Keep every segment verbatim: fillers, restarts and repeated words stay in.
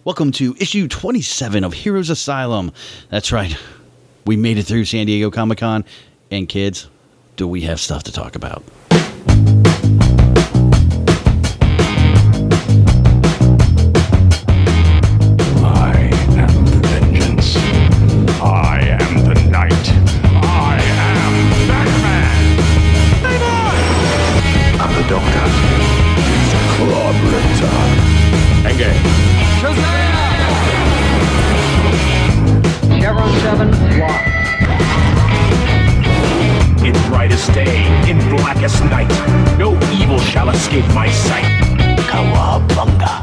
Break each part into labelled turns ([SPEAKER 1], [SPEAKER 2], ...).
[SPEAKER 1] Welcome to issue twenty-seven of Heroes Asylum. That's right. We made it through San Diego Comic-Con. And kids, do we have stuff to talk about?
[SPEAKER 2] I am the vengeance. I am the night. I am Batman. I'm the Doctor. Collaborator. Engage.
[SPEAKER 3] Chevron seven, locked.
[SPEAKER 2] In brightest day, in blackest night, no evil shall escape my sight. Cowabunga.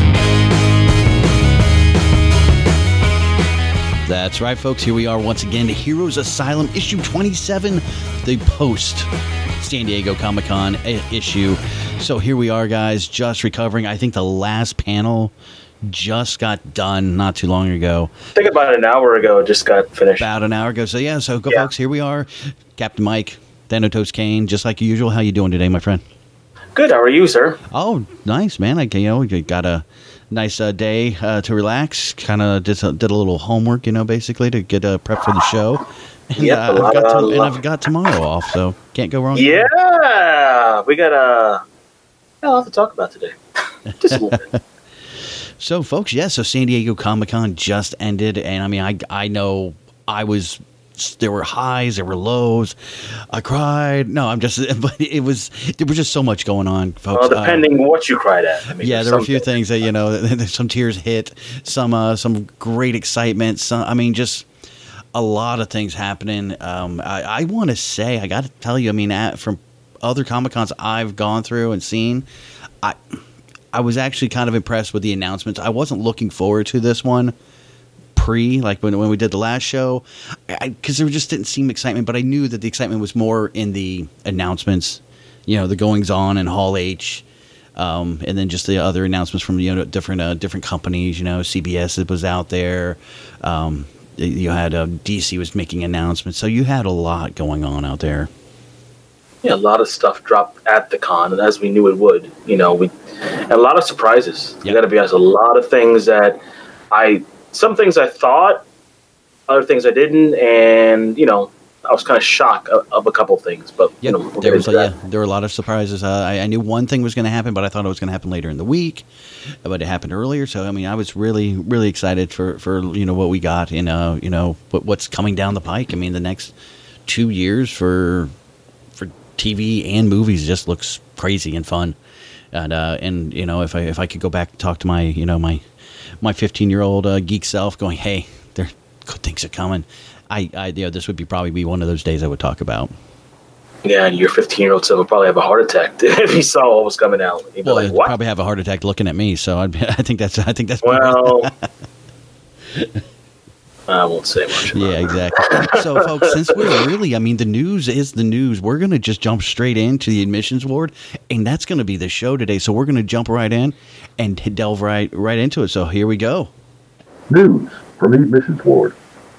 [SPEAKER 1] That's right, folks. Here we are once again to Heroes Asylum, issue twenty-seven, the post San Diego Comic-Con issue. So here we are, guys, just recovering. I think the last panel just got done not too long ago.
[SPEAKER 4] I think about an hour ago, it just got finished.
[SPEAKER 1] About an hour ago. So yeah, so go,
[SPEAKER 4] yeah.
[SPEAKER 1] folks. Here we are, Captain Mike, Thanatos Kane, just like usual. How you doing today, my friend?
[SPEAKER 4] Good. How are you, sir?
[SPEAKER 1] Oh, nice, man. I you know you got a nice uh, day uh, to relax. Kind of did a, did a little homework, you know, basically to get uh, prep for the show. And,
[SPEAKER 4] yep,
[SPEAKER 1] uh, I've got to, and I've got tomorrow off, so can't go wrong.
[SPEAKER 4] Yeah, we got a uh, lot to talk about today. Just a little bit.
[SPEAKER 1] So, folks, yeah, so San Diego Comic-Con just ended, and I mean, I I know I was, there were highs, there were lows, I cried, no, I'm just, but it was, there was just so much going on, folks.
[SPEAKER 4] Well, depending
[SPEAKER 1] uh,
[SPEAKER 4] what you cried at. I mean,
[SPEAKER 1] yeah, there were a few
[SPEAKER 4] something.
[SPEAKER 1] things that, you know, some tears hit, some, uh, some great excitement, some, I mean, just a lot of things happening. Um, I, I want to say, I got to tell you, I mean, at, from other Comic-Cons I've gone through and seen, I... I was actually kind of impressed with the announcements. I wasn't looking forward to this one pre, like when when we did the last show, because there just didn't seem excitement. But I knew that the excitement was more in the announcements, you know, the goings on in Hall H, um, and then just the other announcements from you know different uh, different companies. You know, C B S was out there. Um, you had uh, D C was making announcements, so you had a lot going on out there.
[SPEAKER 4] Yeah, a lot of stuff dropped at the con, and as we knew it would. You know, we and a lot of surprises.
[SPEAKER 1] Yep.
[SPEAKER 4] You got to be honest. A lot of things that I, some things I thought, other things I didn't, and you know, I was kind of shocked of, of a couple things. But
[SPEAKER 1] Yep.
[SPEAKER 4] you know, we'll
[SPEAKER 1] there
[SPEAKER 4] get
[SPEAKER 1] was
[SPEAKER 4] into
[SPEAKER 1] yeah,
[SPEAKER 4] that.
[SPEAKER 1] there were a lot of surprises. Uh, I, I knew one thing was going to happen, but I thought it was going to happen later in the week. But it happened earlier, so I mean, I was really, really excited for, for you know what we got in uh you know what, what's coming down the pike. I mean, the next two years for. T V and movies just looks crazy and fun, and uh, and you know if I if I could go back and talk to my you know my my fifteen year old uh, geek self, going, hey, there good things are coming. I, I you know this would be probably be one of those days I would talk about.
[SPEAKER 4] Yeah, and your fifteen year old self would probably have a heart attack if he saw what was coming out. He'd be
[SPEAKER 1] Well,
[SPEAKER 4] like,
[SPEAKER 1] he'd
[SPEAKER 4] "What?"
[SPEAKER 1] probably have a heart attack looking at me. So I'd, I think that's I think that's
[SPEAKER 4] Well, I won't say much about
[SPEAKER 1] yeah,
[SPEAKER 4] it.
[SPEAKER 1] exactly. So, folks, since we're really, I mean, the news is the news, we're going to just jump straight into the admissions ward, and that's going to be the show today. So we're going to jump right in and delve right right into it. So here we go.
[SPEAKER 5] News from the admissions ward.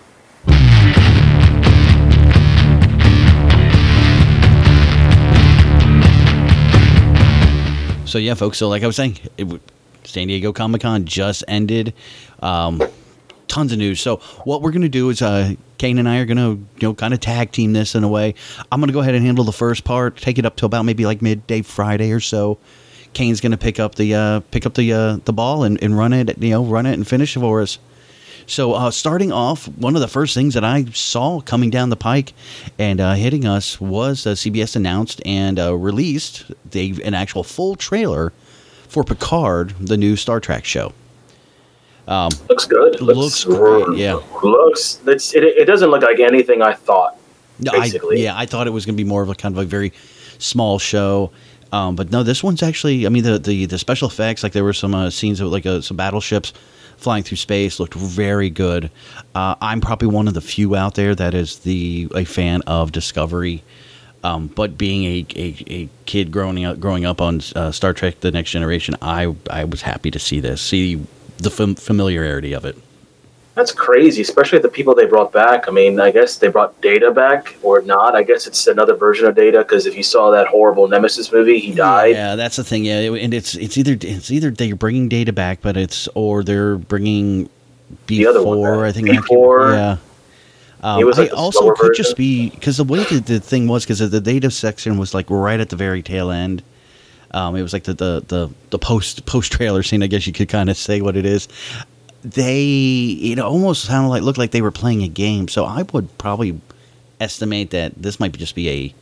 [SPEAKER 1] So, yeah, folks, so like I was saying, it, San Diego Comic-Con just ended. Um, tons of news. So what we're going to do is uh, Kane and I are going to you know kind of tag team this in a way. I'm going to go ahead and handle the first part, take it up to about maybe like midday Friday or so. Kane's going to pick up the uh, pick up the uh, the ball and, and run it, you know, run it and finish it for us. So uh, starting off, one of the first things that I saw coming down the pike and uh, hitting us was uh, C B S announced and uh, released the, an actual full trailer for Picard, the new Star Trek show. Um,
[SPEAKER 4] Looks good.
[SPEAKER 1] Looks great, yeah.
[SPEAKER 4] Looks. It's, it, it doesn't look like anything I thought.
[SPEAKER 1] No, I,
[SPEAKER 4] Basically,
[SPEAKER 1] yeah, I thought it was going to be more of a kind of a very small show, um, but no, this one's actually. I mean, the the, the special effects, like there were some uh, scenes of like uh, some battleships flying through space, looked very good. Uh, I'm probably one of the few out there that is the a fan of Discovery, um, but being a, a, a kid growing up growing up on uh, Star Trek: The Next Generation, I I was happy to see this, see the fam- familiarity of it.
[SPEAKER 4] That's crazy, especially the people they brought back. I mean, I guess they brought Data back or not. I guess it's another version of Data because if you saw that horrible Nemesis movie, he died.
[SPEAKER 1] Yeah, that's the thing. Yeah, and it's it's either it's either they're bringing Data back, but it's or they're bringing before.
[SPEAKER 4] The other one,
[SPEAKER 1] I think
[SPEAKER 4] before.
[SPEAKER 1] Yeah. Um,
[SPEAKER 4] It was like
[SPEAKER 1] I
[SPEAKER 4] the
[SPEAKER 1] also
[SPEAKER 4] slower
[SPEAKER 1] could
[SPEAKER 4] version.
[SPEAKER 1] just be because the way the, the thing was because the Data section was like right at the very tail end. Um, it was like the the the, the post post trailer scene. I guess you could kind of say what it is. They, it almost sounded like looked like they were playing a game. So I would probably estimate that this might just be a,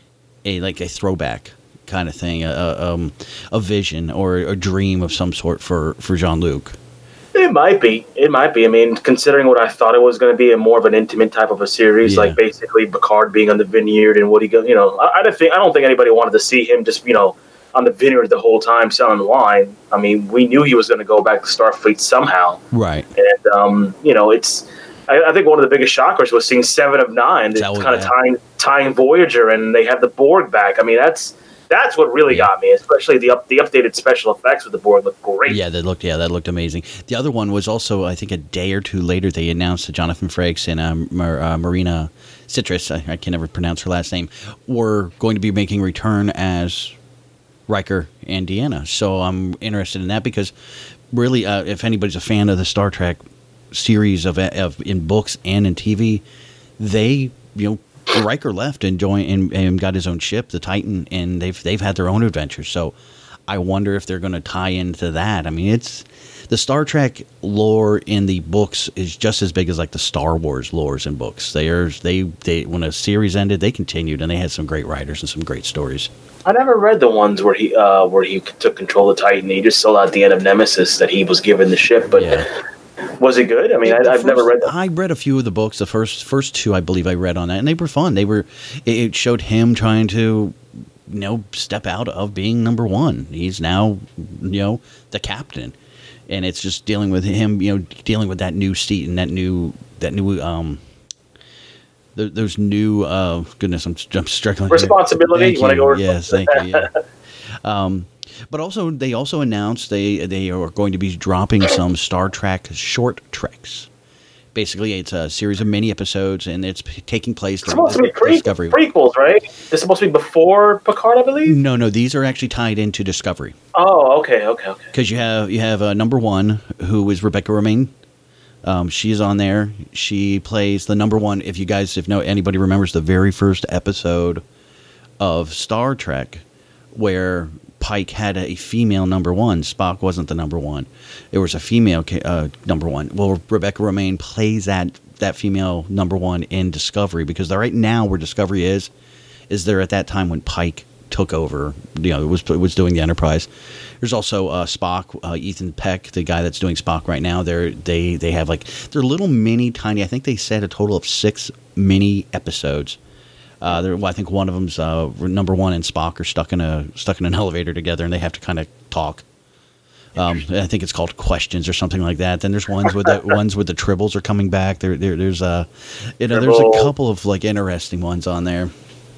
[SPEAKER 1] a like a throwback kind of thing, a a, um, a vision or a dream of some sort for for Jean-Luc.
[SPEAKER 4] It might be. It might be. I mean, considering what I thought it was going to be, a more of an intimate type of a series,
[SPEAKER 1] Yeah.
[SPEAKER 4] like basically Picard being on the vineyard and what he go. You know, I, I don't think I don't think anybody wanted to see him just you know on the vineyard the whole time selling wine. I mean, we knew he was going to go back to Starfleet somehow,
[SPEAKER 1] Right.
[SPEAKER 4] and um, you know, it's. I, I think one of the biggest shockers was seeing Seven of Nine,
[SPEAKER 1] That was
[SPEAKER 4] kind of
[SPEAKER 1] bad.
[SPEAKER 4] tying tying Voyager, and they have the Borg back. I mean, that's. That's what really
[SPEAKER 1] Yeah.
[SPEAKER 4] got me, especially the up, the updated special effects with the Borg look great.
[SPEAKER 1] Yeah, that looked yeah that looked amazing. The other one was also I think a day or two later they announced that Jonathan Frakes and um, Mar- uh, Marina Citrus, I, I can never pronounce her last name, were going to be making return as Riker and Deanna. So I'm interested in that because really, uh, if anybody's a fan of the Star Trek series of, of in books and in T V, they you know. Riker left and joined and, and got his own ship, the Titan, and they've they've had their own adventures. So I wonder if they're going to tie into that. I mean, it's the Star Trek lore in the books is just as big as like the Star Wars lores in books. They are they they when a series ended, they continued and they had some great writers and some great stories.
[SPEAKER 4] I never read the ones where he uh, where he took control of Titan. He just saw at the end of Nemesis that he was given the ship. But
[SPEAKER 1] Yeah.
[SPEAKER 4] was it good? I mean, I,
[SPEAKER 1] The
[SPEAKER 4] I've
[SPEAKER 1] first-
[SPEAKER 4] never read them.
[SPEAKER 1] I read a few of the books. The first first two, I believe, I read on that, and they were fun. They were. It it showed him trying to, you know, step out of being number one. He's now, you know, the captain, and it's just dealing with him, you know, dealing with that new seat and that new that new um. th- Those new, uh, goodness, I'm, I'm struggling. here.
[SPEAKER 4] Responsibility?
[SPEAKER 1] Thank
[SPEAKER 4] You wanna
[SPEAKER 1] you.
[SPEAKER 4] go over-
[SPEAKER 1] Yes, thank you. Yeah. Um, but also, they also announced they they are going to be dropping some Star Trek short treks. Basically, it's a series of mini episodes, and it's p- taking place
[SPEAKER 4] It's supposed to be
[SPEAKER 1] during
[SPEAKER 4] pre-
[SPEAKER 1] Discovery.
[SPEAKER 4] prequels, right? It's supposed to be before Picard, I believe.
[SPEAKER 1] No, no, these are actually tied into Discovery
[SPEAKER 4] Oh, okay, okay, okay.
[SPEAKER 1] because you have you have uh, number one, who is Rebecca Romaine. Um, she's on there. She plays the number one. If you guys, if no anybody remembers the very first episode of Star Trek, where Pike had a female number one, Spock wasn't the number one. There was a female ca- uh, number one. Well, Rebecca Romaine plays that that female number one in Discovery because they're right now where Discovery is, is there at that time when Pike took over, you know, was was doing the Enterprise. There's also uh, Spock, uh, Ethan Peck, the guy that's doing Spock right now. They're they they have like they're little mini tiny. I think they said a total of six mini episodes. Uh, there, well, I think one of them's uh, number one and Spock are stuck in a stuck in an elevator together, and they have to kind of talk. Um, I think it's called Questions or something like that. Then there's ones with the ones with the Tribbles are coming back. There, there there's a, you know, there's a
[SPEAKER 4] Tribble.
[SPEAKER 1] couple of like interesting ones on there.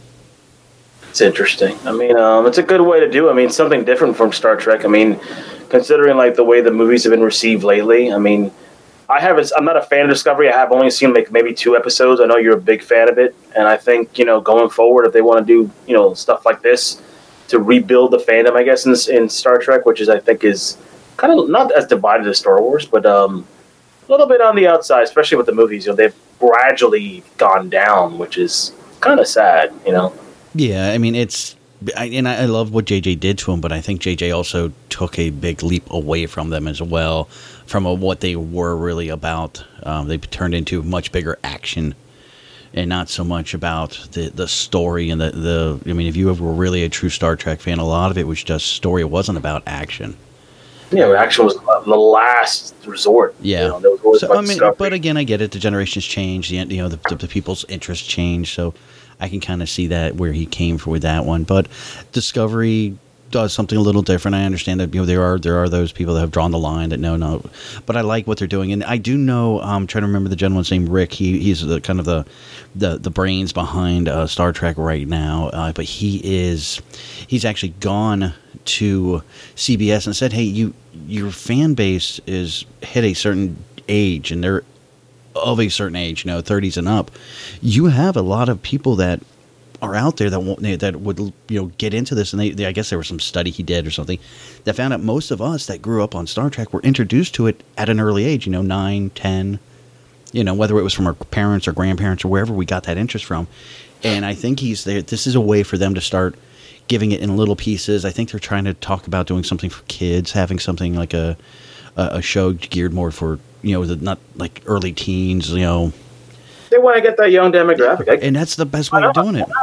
[SPEAKER 4] It's interesting. I mean, um, it's a good way to do. I mean, something different from Star Trek. I mean, considering like the way the movies have been received lately. I mean, I haven't. I'm not a fan of Discovery. I have only seen like maybe two episodes. I know you're a big fan of it, and I think you know going forward, if they want to do you know stuff like this to rebuild the fandom, I guess in, in Star Trek, which is I think is kind of not as divided as Star Wars, but um, a little bit on the outside, especially with the movies. You know, they've gradually gone down, which is kind of sad. You know.
[SPEAKER 1] Yeah, I mean it's, I, and I I love what J J did to him, but I think J J also took a big leap away from them as well, from a, what they were really about. Um, they turned into much bigger action, and not so much about the the story and the the. I mean, if you were really a true Star Trek fan, a lot of it was just story. It wasn't about action.
[SPEAKER 4] Yeah, action was the last resort.
[SPEAKER 1] Yeah.
[SPEAKER 4] You know, there was always
[SPEAKER 1] So,
[SPEAKER 4] about
[SPEAKER 1] I mean,
[SPEAKER 4] Discovery.
[SPEAKER 1] but again, I get it. The generations change. The you know the, the, the people's interests change. So I can kind of see that where he came from with that one. But Discovery does something a little different. I understand that you know there are there are those people that have drawn the line that no no, but I like what they're doing, and I do know. I'm trying to remember the gentleman's name. Rick. He he's the kind of the the, the brains behind uh, Star Trek right now. Uh, but he is he's actually gone to C B S and said, hey, you your fan base is hit a certain age, and they're of a certain age, you know, thirties and up, you have a lot of people that are out there that won't, that would, you know, get into this. And they, they, I guess there was some study he did or something that found out most of us that grew up on Star Trek were introduced to it at an early age, you know, nine, ten, you know, whether it was from our parents or grandparents or wherever we got that interest from. And I think he's there. This is a way for them to start giving it in little pieces. I think they're trying to talk about doing something for kids, having something like a, a, a show geared more for, you know, the, not like early teens, you know.
[SPEAKER 4] They want to get that young demographic. I,
[SPEAKER 1] and that's the best way of doing it.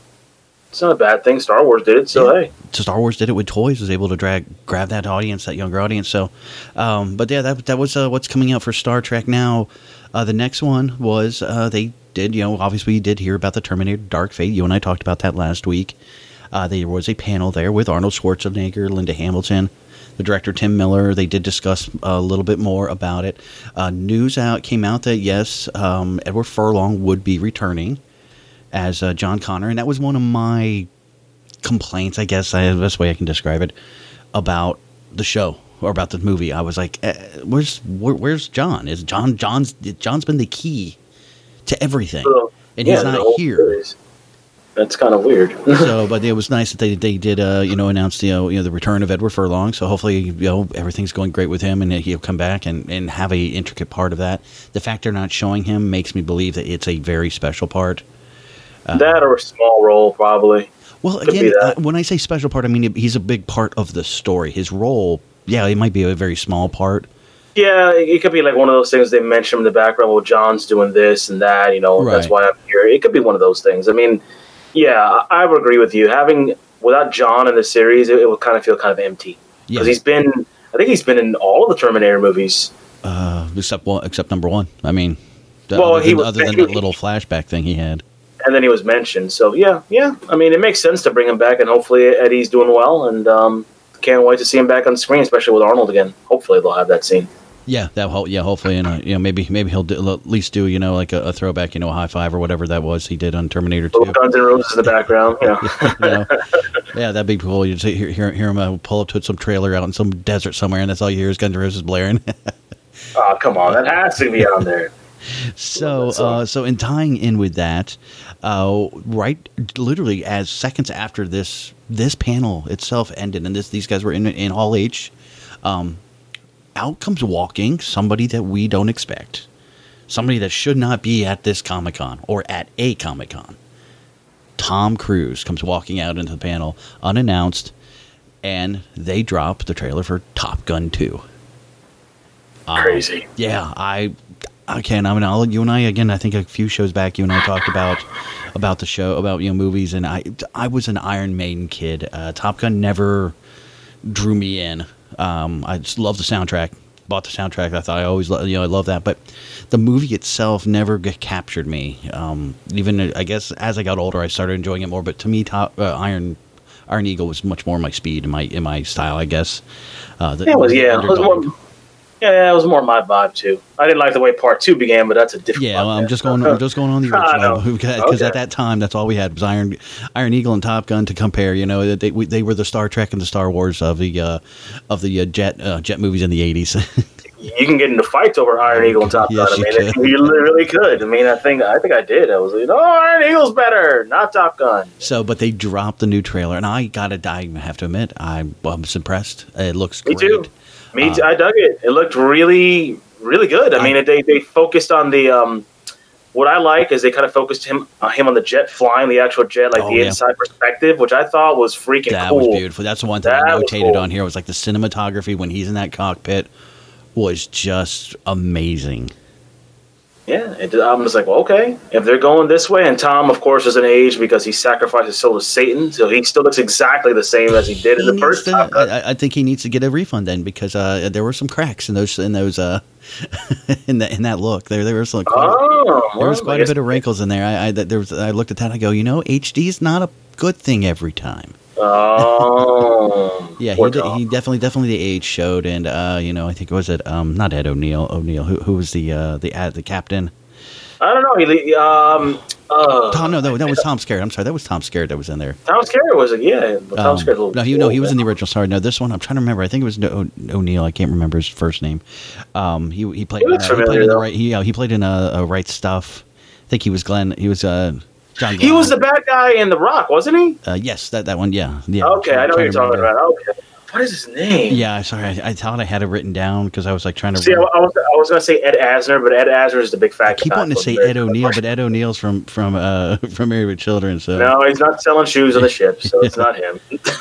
[SPEAKER 4] It's not a bad thing. Star Wars did it, so yeah. hey.
[SPEAKER 1] So Star Wars did it with toys, was able to drag grab that audience, that younger audience. So, um, but yeah, that that was uh, what's coming out for Star Trek now. Uh, the next one was uh, they did, you know, obviously you did hear about the Terminator Dark Fate. You and I talked about that last week. Uh, there was a panel there with Arnold Schwarzenegger, Linda Hamilton, the director Tim Miller. They did discuss a little bit more about it. Uh, news out came out that yes, um, Edward Furlong would be returning as uh, John Connor, and that was one of my complaints, I guess, I, the best way I can describe it, about the show or about the movie. I was like, eh, "Where's where, where's John? Is John John's John's been the key to everything, and
[SPEAKER 4] yeah,
[SPEAKER 1] he's not here."
[SPEAKER 4] Series. That's kind of weird.
[SPEAKER 1] So, but it was nice that they they did uh, you know announce the uh, you know the return of Edward Furlong. So hopefully you know everything's going great with him, and he'll come back and, and have a intricate part of that. The fact they're not showing him makes me believe that it's a very special part.
[SPEAKER 4] Uh, that or a small role, probably.
[SPEAKER 1] Well, again, uh, when I say special part, I mean he's a big part of the story. His role, yeah, it might be a very small part.
[SPEAKER 4] Yeah, it could be like one of those things they mention in the background. Well, John's doing this and that, you know, right. That's why I'm here. It could be one of those things. I mean, yeah, I would agree with you. Having without John in the series, it, it would kind of feel kind of empty because yeah. he's been. I think he's been in all of the Terminator movies,
[SPEAKER 1] uh, except one, except number one. I mean,
[SPEAKER 4] well,
[SPEAKER 1] other
[SPEAKER 4] he
[SPEAKER 1] than,
[SPEAKER 4] was,
[SPEAKER 1] other than that little flashback thing he had.
[SPEAKER 4] And then he was mentioned. So, yeah, yeah. I mean, it makes sense to bring him back, and hopefully Eddie's doing well, and um, can't wait to see him back on screen, especially with Arnold again. Hopefully they'll have that scene.
[SPEAKER 1] Yeah, that ho- yeah, hopefully, and uh, you know, maybe maybe he'll do, at least do you know like a, a throwback, you know, a high five or whatever that was he did on Terminator two.
[SPEAKER 4] Guns N' Roses in the background, yeah.
[SPEAKER 1] you know, yeah, that'd be cool. You hear hear, hear him uh, pull up to some trailer out in some desert somewhere, and that's all you hear is Guns N' Roses blaring.
[SPEAKER 4] Oh, come on, that has to be on there.
[SPEAKER 1] So, uh, so in tying in with that, uh, right, literally as seconds after this this panel itself ended, and this these guys were in in Hall H, um, out comes walking somebody that we don't expect, somebody that should not be at this Comic-Con or at a Comic-Con. Tom Cruise comes walking out into the panel unannounced, and they drop the trailer for Top Gun two. Um,
[SPEAKER 4] Crazy.
[SPEAKER 1] Yeah, I. Okay, and I mean, I'll, you and I again. I think a few shows back, you and I talked about about the show, about you know movies, and I I was an Iron Maiden kid. Uh, Top Gun never drew me in. Um, I just love the soundtrack. Bought the soundtrack. I thought I always lo- you know I love that, but the movie itself never g- captured me. Um, even I guess as I got older, I started enjoying it more. But to me, Top uh, Iron Iron Eagle was much more my speed and my in my style, I guess. Uh, the,
[SPEAKER 4] it was yeah. It was more, Yeah, it was more my vibe too. I didn't like the way part two began, but that's a different.
[SPEAKER 1] Yeah, well, I'm just going. I'm just going on the original because okay. at that time, that's all we had was Iron, Iron Eagle and Top Gun to compare. You know, they we, they were the Star Trek and the Star Wars of the uh, of the uh, jet uh, jet movies in the eighties.
[SPEAKER 4] You can get into fights over Iron Eagle and Top
[SPEAKER 1] yes,
[SPEAKER 4] Gun. I
[SPEAKER 1] you
[SPEAKER 4] mean,
[SPEAKER 1] can.
[SPEAKER 4] you really could. I mean, I think I think I did. I was like, no, Iron Eagle's better, not Top Gun.
[SPEAKER 1] So, but they dropped the new trailer, and I gotta, I have to admit, I was impressed. It looks
[SPEAKER 4] Me
[SPEAKER 1] great.
[SPEAKER 4] too. Me too.
[SPEAKER 1] Uh,
[SPEAKER 4] I dug it. It looked really, really good. I, I mean, they they focused on the. Um, what I like is they kind of focused him uh, him on the jet flying, the actual jet, like
[SPEAKER 1] oh,
[SPEAKER 4] the
[SPEAKER 1] yeah.
[SPEAKER 4] inside perspective, which I thought was freaking
[SPEAKER 1] that
[SPEAKER 4] cool.
[SPEAKER 1] That was beautiful. That's the one thing
[SPEAKER 4] that
[SPEAKER 1] I notated
[SPEAKER 4] cool.
[SPEAKER 1] on here was like the cinematography when he's in that cockpit was just amazing.
[SPEAKER 4] Yeah, it, I'm just like, well, okay, if they're going this way, and Tom, of course, is an age because he sacrificed his soul to Satan, so he still looks exactly the same as he did
[SPEAKER 1] he
[SPEAKER 4] in the first
[SPEAKER 1] to,
[SPEAKER 4] Top Gun.
[SPEAKER 1] I, I think he needs to get a refund then because uh, there were some cracks in those in those uh, in that in that look. There there was like quite,
[SPEAKER 4] oh,
[SPEAKER 1] there was
[SPEAKER 4] well,
[SPEAKER 1] quite a bit of wrinkles in there. I, I there was I looked at that and I go, you know, H D is not a good thing every time.
[SPEAKER 4] Oh,
[SPEAKER 1] yeah, he, de- he definitely, definitely the age showed, and uh, you know, I think it was it, um, not Ed O'Neill, O'Neill, who who was the uh, the uh, the captain,
[SPEAKER 4] I don't know. He um. Uh,
[SPEAKER 1] Oh no, that, that was Tom Skerritt. I'm sorry, that was Tom Skerritt that was in there.
[SPEAKER 4] Tom Skerritt was it? Yeah, but Tom
[SPEAKER 1] Um,
[SPEAKER 4] Skerritt.
[SPEAKER 1] no, he no, he was in the original. Sorry, no, this one I'm trying to remember. I think it was o- O'Neill. I can't remember his first name. Um, he he played.
[SPEAKER 4] He looks
[SPEAKER 1] uh, he played
[SPEAKER 4] familiar,
[SPEAKER 1] in the
[SPEAKER 4] though.
[SPEAKER 1] right. He uh, he played in a, a Right Stuff. I think he was Glenn. He was uh John.
[SPEAKER 4] He
[SPEAKER 1] Glenn.
[SPEAKER 4] was the bad guy in The Rock, wasn't he?
[SPEAKER 1] Uh, yes, that that one. Yeah, yeah.
[SPEAKER 4] Okay, I know what you're
[SPEAKER 1] Trying to
[SPEAKER 4] talking
[SPEAKER 1] remember.
[SPEAKER 4] about. Okay, what is his name?
[SPEAKER 1] Yeah, sorry. I, I thought I had it written down because I was like trying to.
[SPEAKER 4] See, I, I
[SPEAKER 1] remember.
[SPEAKER 4] was I was gonna say Ed Asner, but Ed Asner is the big fat.
[SPEAKER 1] I keep
[SPEAKER 4] guy
[SPEAKER 1] wanting to
[SPEAKER 4] from
[SPEAKER 1] say
[SPEAKER 4] the-
[SPEAKER 1] Ed O'Neill, but Ed O'Neill's from from uh from Married with Children. So,
[SPEAKER 4] No, he's not selling shoes on the ship, so it's not him.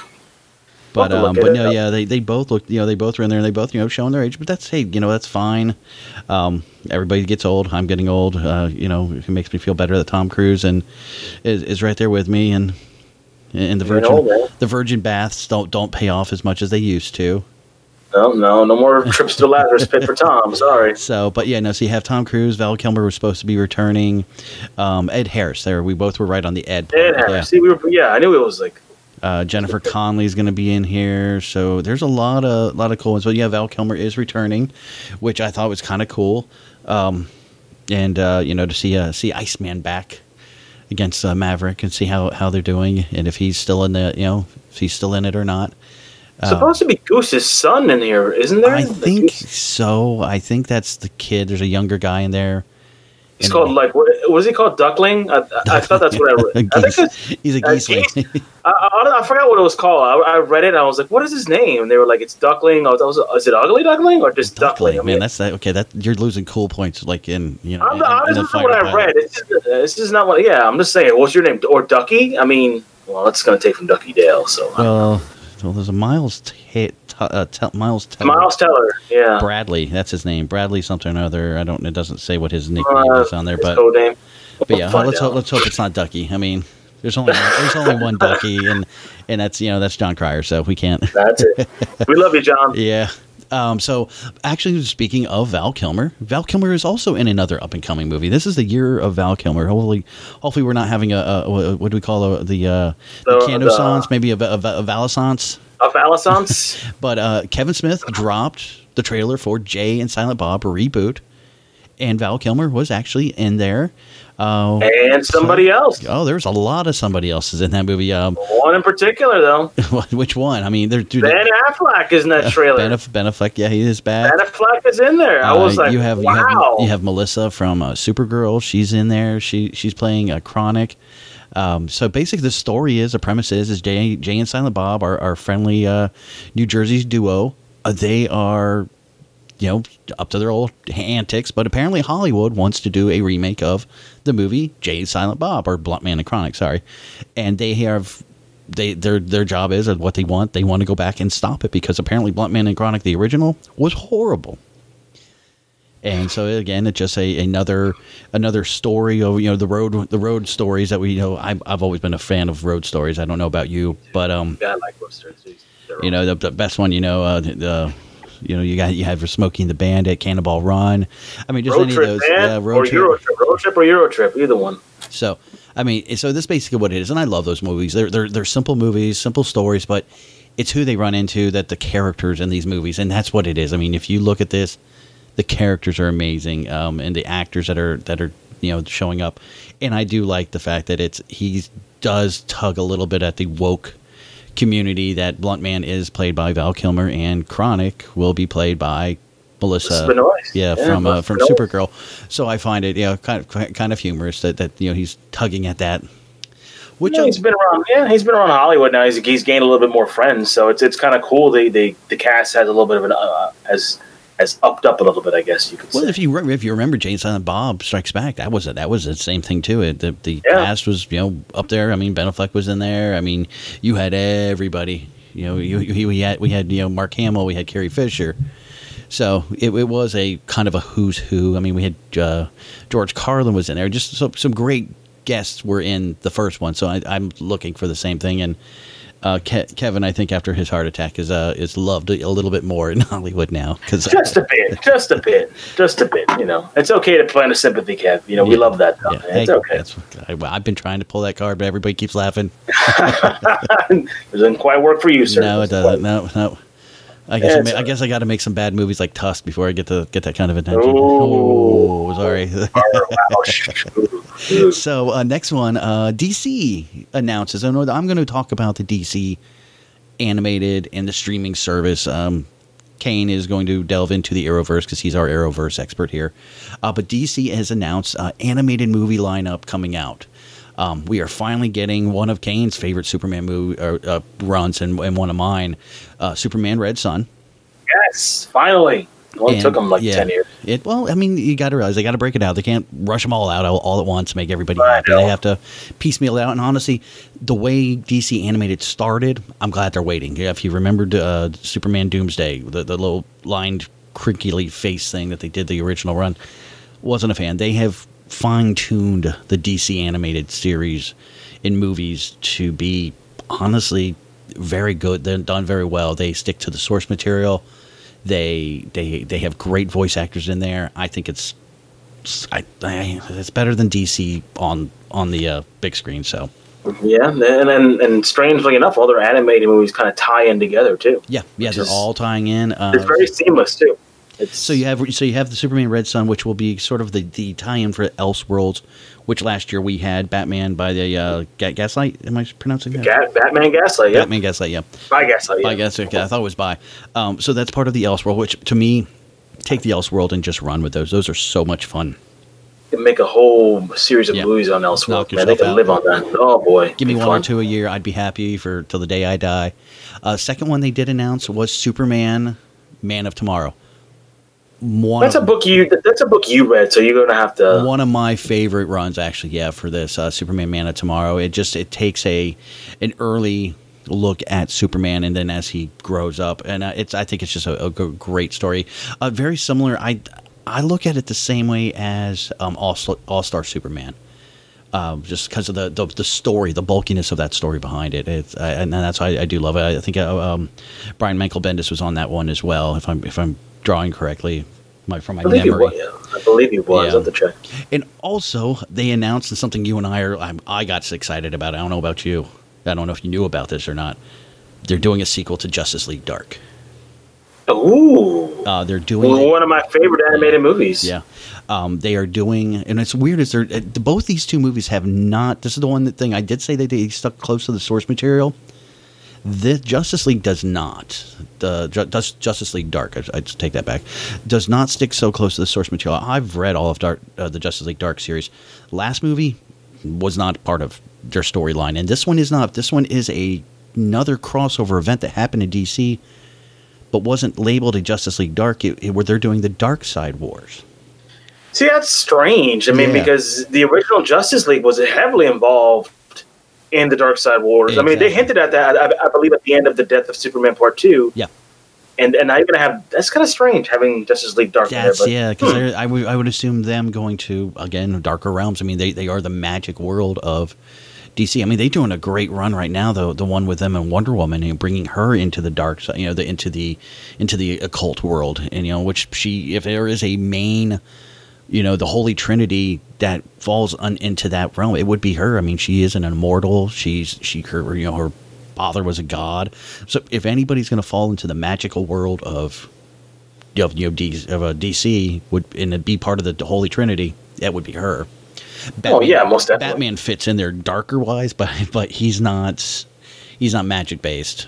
[SPEAKER 1] but
[SPEAKER 4] I'll have to
[SPEAKER 1] um,
[SPEAKER 4] look
[SPEAKER 1] but
[SPEAKER 4] it
[SPEAKER 1] no,
[SPEAKER 4] up.
[SPEAKER 1] yeah, they, they both look, you know, they both were in there, and they both, you know, showing their age. But that's hey, you know, that's fine. Um, everybody gets old. I'm getting old. Uh, you know, it makes me feel better that Tom Cruise and is, is right there with me, and and the
[SPEAKER 4] You're
[SPEAKER 1] virgin
[SPEAKER 4] old, man.
[SPEAKER 1] the virgin baths don't don't pay off as much as they used to.
[SPEAKER 4] No, no, no more trips to the Lazarus Pit for Tom. Sorry.
[SPEAKER 1] So, but yeah, no. So you have Tom Cruise, Val Kilmer was supposed to be returning, um, Ed Harris. There, we both were right on the Ed. part,
[SPEAKER 4] Ed Harris.
[SPEAKER 1] yeah.
[SPEAKER 4] See, we were. Yeah, I knew it was like.
[SPEAKER 1] Uh, Jennifer Connelly's going to be in here, so there's a lot of lot of cool ones. But yeah, Val Kilmer is returning, which I thought was kind of cool, um, and uh, you know, to see uh, see Iceman back against uh, Maverick and see how, how they're doing, and if he's still in the, you know, if he's still in it or not.
[SPEAKER 4] Supposed to be Goose's son in here, isn't there?
[SPEAKER 1] I
[SPEAKER 4] Like,
[SPEAKER 1] think
[SPEAKER 4] Goose-
[SPEAKER 1] so. I think that's the kid. There's a younger guy in there.
[SPEAKER 4] he's called like what was he called? Duckling. I, I thought that's what I read. I think
[SPEAKER 1] Geese.
[SPEAKER 4] it's,
[SPEAKER 1] He's a
[SPEAKER 4] uh,
[SPEAKER 1] geeseling.
[SPEAKER 4] geese. I, I, I forgot what it was called. I, I read it and I was like, "What is his name?" And they were like, "It's Duckling." I was, I was is it Ugly Duckling or just Duckling? I
[SPEAKER 1] Man,
[SPEAKER 4] mean,
[SPEAKER 1] that's that. Okay, that you're losing cool points. Like in you know.
[SPEAKER 4] I'm
[SPEAKER 1] in-
[SPEAKER 4] the,
[SPEAKER 1] in
[SPEAKER 4] this
[SPEAKER 1] the
[SPEAKER 4] is
[SPEAKER 1] fighter
[SPEAKER 4] what I
[SPEAKER 1] pilot.
[SPEAKER 4] read. It's just, uh, this is not what. Yeah, I'm just saying. What's your name? Or Ducky? I mean, well, that's going to take from Ducky Dale. So
[SPEAKER 1] Well, well, there's a Miles T- t- uh, t- Miles Teller.
[SPEAKER 4] Miles Teller. Yeah.
[SPEAKER 1] Bradley, that's his name. Bradley something or other. I don't. It doesn't say what his nickname
[SPEAKER 4] Uh,
[SPEAKER 1] is on there,
[SPEAKER 4] his
[SPEAKER 1] but
[SPEAKER 4] code name.
[SPEAKER 1] but
[SPEAKER 4] We'll
[SPEAKER 1] yeah,
[SPEAKER 4] find
[SPEAKER 1] let's
[SPEAKER 4] out.
[SPEAKER 1] hope, let's hope it's not Ducky. I mean, there's only there's only one Ducky, and and that's you know that's John Cryer, so we can't.
[SPEAKER 4] That's it. We love you, John.
[SPEAKER 1] Yeah. Um, so, actually, speaking of Val Kilmer, Val Kilmer is also in another up and coming movie. This is the year of Val Kilmer. Hopefully, hopefully we're not having a, a what do we call a, the uh, the
[SPEAKER 4] The-
[SPEAKER 1] Candosance, maybe a, a, a Valasance.
[SPEAKER 4] Of Alisance.
[SPEAKER 1] But uh, Kevin Smith dropped the trailer for Jay and Silent Bob reboot, and Val Kilmer was actually in there. Uh,
[SPEAKER 4] And somebody else.
[SPEAKER 1] oh, there's a lot of somebody else's in that movie. Um,
[SPEAKER 4] One in particular, though.
[SPEAKER 1] which one? I mean, they're dude,
[SPEAKER 4] Ben Affleck is in that trailer.
[SPEAKER 1] Ben, Aff- Ben Affleck. Yeah, he is bad.
[SPEAKER 4] Ben Affleck is in there. I was
[SPEAKER 1] Uh,
[SPEAKER 4] like,
[SPEAKER 1] you have,
[SPEAKER 4] wow.
[SPEAKER 1] you have you have Melissa from uh, Supergirl. She's in there. She she's playing a Chronic. Um, so basically, the story is the premise is is Jay, Jay and Silent Bob are, are friendly uh, New Jersey's duo. Uh, they are, you know, up to their old antics. But apparently, Hollywood wants to do a remake of the movie Jay and Silent Bob or Blunt Man and Chronic. Sorry, and they have. They their their job is and what they want. They want to go back and stop it because apparently Blunt Man and Chronic, the original, was horrible. And so again, it's just a another another story of you know the road the road stories that we you know I've I've always been a fan of road stories. I don't know about you, but um
[SPEAKER 4] Yeah, I like Westerns. They're
[SPEAKER 1] you know the, the best one you know uh, the, the you know you got you have Smokey and the Bandit, Cannonball Run. I mean just
[SPEAKER 4] road
[SPEAKER 1] any
[SPEAKER 4] trip,
[SPEAKER 1] of those
[SPEAKER 4] man.
[SPEAKER 1] yeah,
[SPEAKER 4] or
[SPEAKER 1] road trip.
[SPEAKER 4] Euro trip. Road trip or Euro trip, either one.
[SPEAKER 1] So I mean so this is basically what it is, and I love those movies. They're they're they're simple movies, simple stories, but it's who they run into that the characters in these movies, and that's what it is. I mean if you look at this. The characters are amazing, um, and the actors that are that are you know showing up, and I do like the fact that it's he does tug a little bit at the woke community. That Blunt Man is played by Val Kilmer, and Chronic will be played by Melissa,
[SPEAKER 4] Benoist.
[SPEAKER 1] yeah,
[SPEAKER 4] Yeah,
[SPEAKER 1] from uh,
[SPEAKER 4] Melissa
[SPEAKER 1] from
[SPEAKER 4] Benoist.
[SPEAKER 1] Supergirl. So I find it you know kind of kind of humorous that, that you know he's tugging at that. Which
[SPEAKER 4] Yeah, he's been around. Yeah, he's been around Hollywood now. He's he's gained a little bit more friends, so it's it's kind of cool. They they the cast has a little bit of an uh, has has upped up a little bit, I guess you could
[SPEAKER 1] Well,
[SPEAKER 4] say.
[SPEAKER 1] if you re- if you remember, Jay and Silent Bob Strikes Back, that was a, that was the same thing too. It the the
[SPEAKER 4] Yeah.
[SPEAKER 1] cast was you know up there. I mean, Ben Affleck was in there. I mean, you had everybody. You know, you, you we had we had you know Mark Hamill, we had Carrie Fisher. So it, it was a kind of a who's who. I mean, we had uh, George Carlin was in there. Just so, some great guests were in the first one. So I, I'm looking for the same thing. And uh, Ke- Kevin, I think after his heart attack, is uh, is loved a little bit more in Hollywood now because
[SPEAKER 4] Just a bit, just a bit, just a bit. You know, it's okay to play on a sympathy, Kev. You know, we
[SPEAKER 1] Yeah.
[SPEAKER 4] love that. Stuff,
[SPEAKER 1] Yeah,
[SPEAKER 4] man.
[SPEAKER 1] hey,
[SPEAKER 4] It's okay.
[SPEAKER 1] that's, I, I've been trying to pull that card, but everybody keeps laughing.
[SPEAKER 4] It doesn't quite work for you, sir.
[SPEAKER 1] No, it doesn't. No, no. I guess
[SPEAKER 4] Yeah,
[SPEAKER 1] I,
[SPEAKER 4] it's
[SPEAKER 1] ma- I
[SPEAKER 4] all
[SPEAKER 1] guess I got to make some bad movies like Tusk before I get to get that kind of attention.
[SPEAKER 4] Ooh.
[SPEAKER 1] Oh, sorry.
[SPEAKER 4] right.
[SPEAKER 1] So uh, next one, uh, D C announces. I know that I'm going to talk about the D C animated and the streaming service. Um, Kane is going to delve into the Arrowverse because he's our Arrowverse expert here. Uh, but D C has announced uh, animated movie lineup coming out. Um, we are finally getting one of Kane's favorite Superman movie uh, uh, runs and, and one of mine, uh, Superman Red Son.
[SPEAKER 4] Yes, finally. It only
[SPEAKER 1] And,
[SPEAKER 4] took them like
[SPEAKER 1] yeah,
[SPEAKER 4] ten years.
[SPEAKER 1] It well, I mean, you got to realize they got to break it out. They can't rush them all out all, all at once, make everybody
[SPEAKER 4] I
[SPEAKER 1] happy.
[SPEAKER 4] know.
[SPEAKER 1] They have to piecemeal it out. And honestly, the way D C animated started, I'm glad they're waiting. Yeah, if you remembered uh, Superman Doomsday, the the little lined crinkly face thing that they did the original run, wasn't a fan. They have fine-tuned the D C animated series in movies to be honestly very good. They're done very well. They stick to the source material. They they they have great voice actors in there. I think it's I, I, it's better than D C on on the uh, big screen. So
[SPEAKER 4] Yeah, and and, and strangely enough, all their animated movies kind of tie in together too.
[SPEAKER 1] yeah, yeah,
[SPEAKER 4] Which
[SPEAKER 1] they're
[SPEAKER 4] is-
[SPEAKER 1] all tying in. Uh,
[SPEAKER 4] It's very seamless too. It's
[SPEAKER 1] So you have so you have the Superman Red Son, which will be sort of the, the tie-in for Elseworlds, which last year we had Batman by the uh, Ga- Gaslight. Am I pronouncing that?
[SPEAKER 4] Ga- Batman Gaslight. Yeah,
[SPEAKER 1] Batman Gaslight. Yeah,
[SPEAKER 4] by Gaslight. Yeah.
[SPEAKER 1] by Gaslight. Okay, I thought it was by. Um, so that's part of the Elseworld, which to me, take the Elseworld and just run with those. Those are so much fun.
[SPEAKER 4] They make a whole series of
[SPEAKER 1] Yeah.
[SPEAKER 4] movies on
[SPEAKER 1] Knock
[SPEAKER 4] Elseworld. Man,
[SPEAKER 1] yourself
[SPEAKER 4] they can
[SPEAKER 1] out.
[SPEAKER 4] live on that. Oh boy,
[SPEAKER 1] Give me
[SPEAKER 4] Be
[SPEAKER 1] one
[SPEAKER 4] fun.
[SPEAKER 1] or two a year. I'd be happy for till the day I die. Uh, second one they did announce was Superman, Man of Tomorrow. One
[SPEAKER 4] That's a
[SPEAKER 1] of-
[SPEAKER 4] book you. That's a book you read, so you're gonna have to.
[SPEAKER 1] One of my favorite runs, actually, yeah, for this uh, Superman Man of Tomorrow. It just it takes a an early look at Superman, and then as he grows up, and uh, it's I think it's just a, a g- great story. Uh, very similar. I I look at it the same way as um, All All Star Superman. Um, just because of the, the the story, the bulkiness of that story behind it, it's, I, and that's why I, I do love it. I think uh, um, Brian Michael Bendis was on that one as well, if I'm if I'm drawing correctly, my from my
[SPEAKER 4] I believe he
[SPEAKER 1] memory.
[SPEAKER 4] was. Yeah. I believe he was.
[SPEAKER 1] Yeah.
[SPEAKER 4] At the check.
[SPEAKER 1] And also, they announced something you and I are. I'm, I got excited about. I don't know about you. I don't know if you knew about this or not. They're doing a sequel to Justice League Dark.
[SPEAKER 4] Ooh,
[SPEAKER 1] Uh, they're doing.
[SPEAKER 4] one of my favorite animated movies.
[SPEAKER 1] Yeah, um, they are doing, and it's weird. Is they're uh, both these two movies have not. This is the one that thing I did say that they stuck close to the source material. The Justice League does not. The Ju- does Justice League Dark. I, I just take that back. Does not stick so close to the source material. I've read all of Dark, uh, the Justice League Dark series. Last movie was not part of their storyline, and this one is not. This one is a another crossover event that happened in D C, but wasn't labeled a Justice League Dark. It, it, where they're doing the Dark Side Wars.
[SPEAKER 4] See, that's strange. I mean,
[SPEAKER 1] Yeah.
[SPEAKER 4] because the original Justice League was heavily involved in the Dark Side Wars. I mean, they
[SPEAKER 1] Exactly.
[SPEAKER 4] hinted at that, I, I believe, at the end of the Death of Superman Part Two.
[SPEAKER 1] Yeah.
[SPEAKER 4] And and now you're gonna have that's kind of strange having Justice League Dark
[SPEAKER 1] That's
[SPEAKER 4] in there.
[SPEAKER 1] yeah, because I would I would assume them going to again darker realms. I mean, they, they are the magic world of D C. I mean, they're doing a great run right now, though. The one with them and Wonder Woman, and bringing her into the dark side, you know, the into the into the occult world, and you know, which she, if there is a main, you know, the Holy Trinity that falls on, into that realm, it would be her. I mean, she is an immortal. She's she her you know her father was a god. So if anybody's going to fall into the magical world of you know, you know D, of a D C would and be part of the, the Holy Trinity, that would be her.
[SPEAKER 4] Oh, yeah, most definitely.
[SPEAKER 1] Batman fits in there darker wise, but but he's not he's not magic based.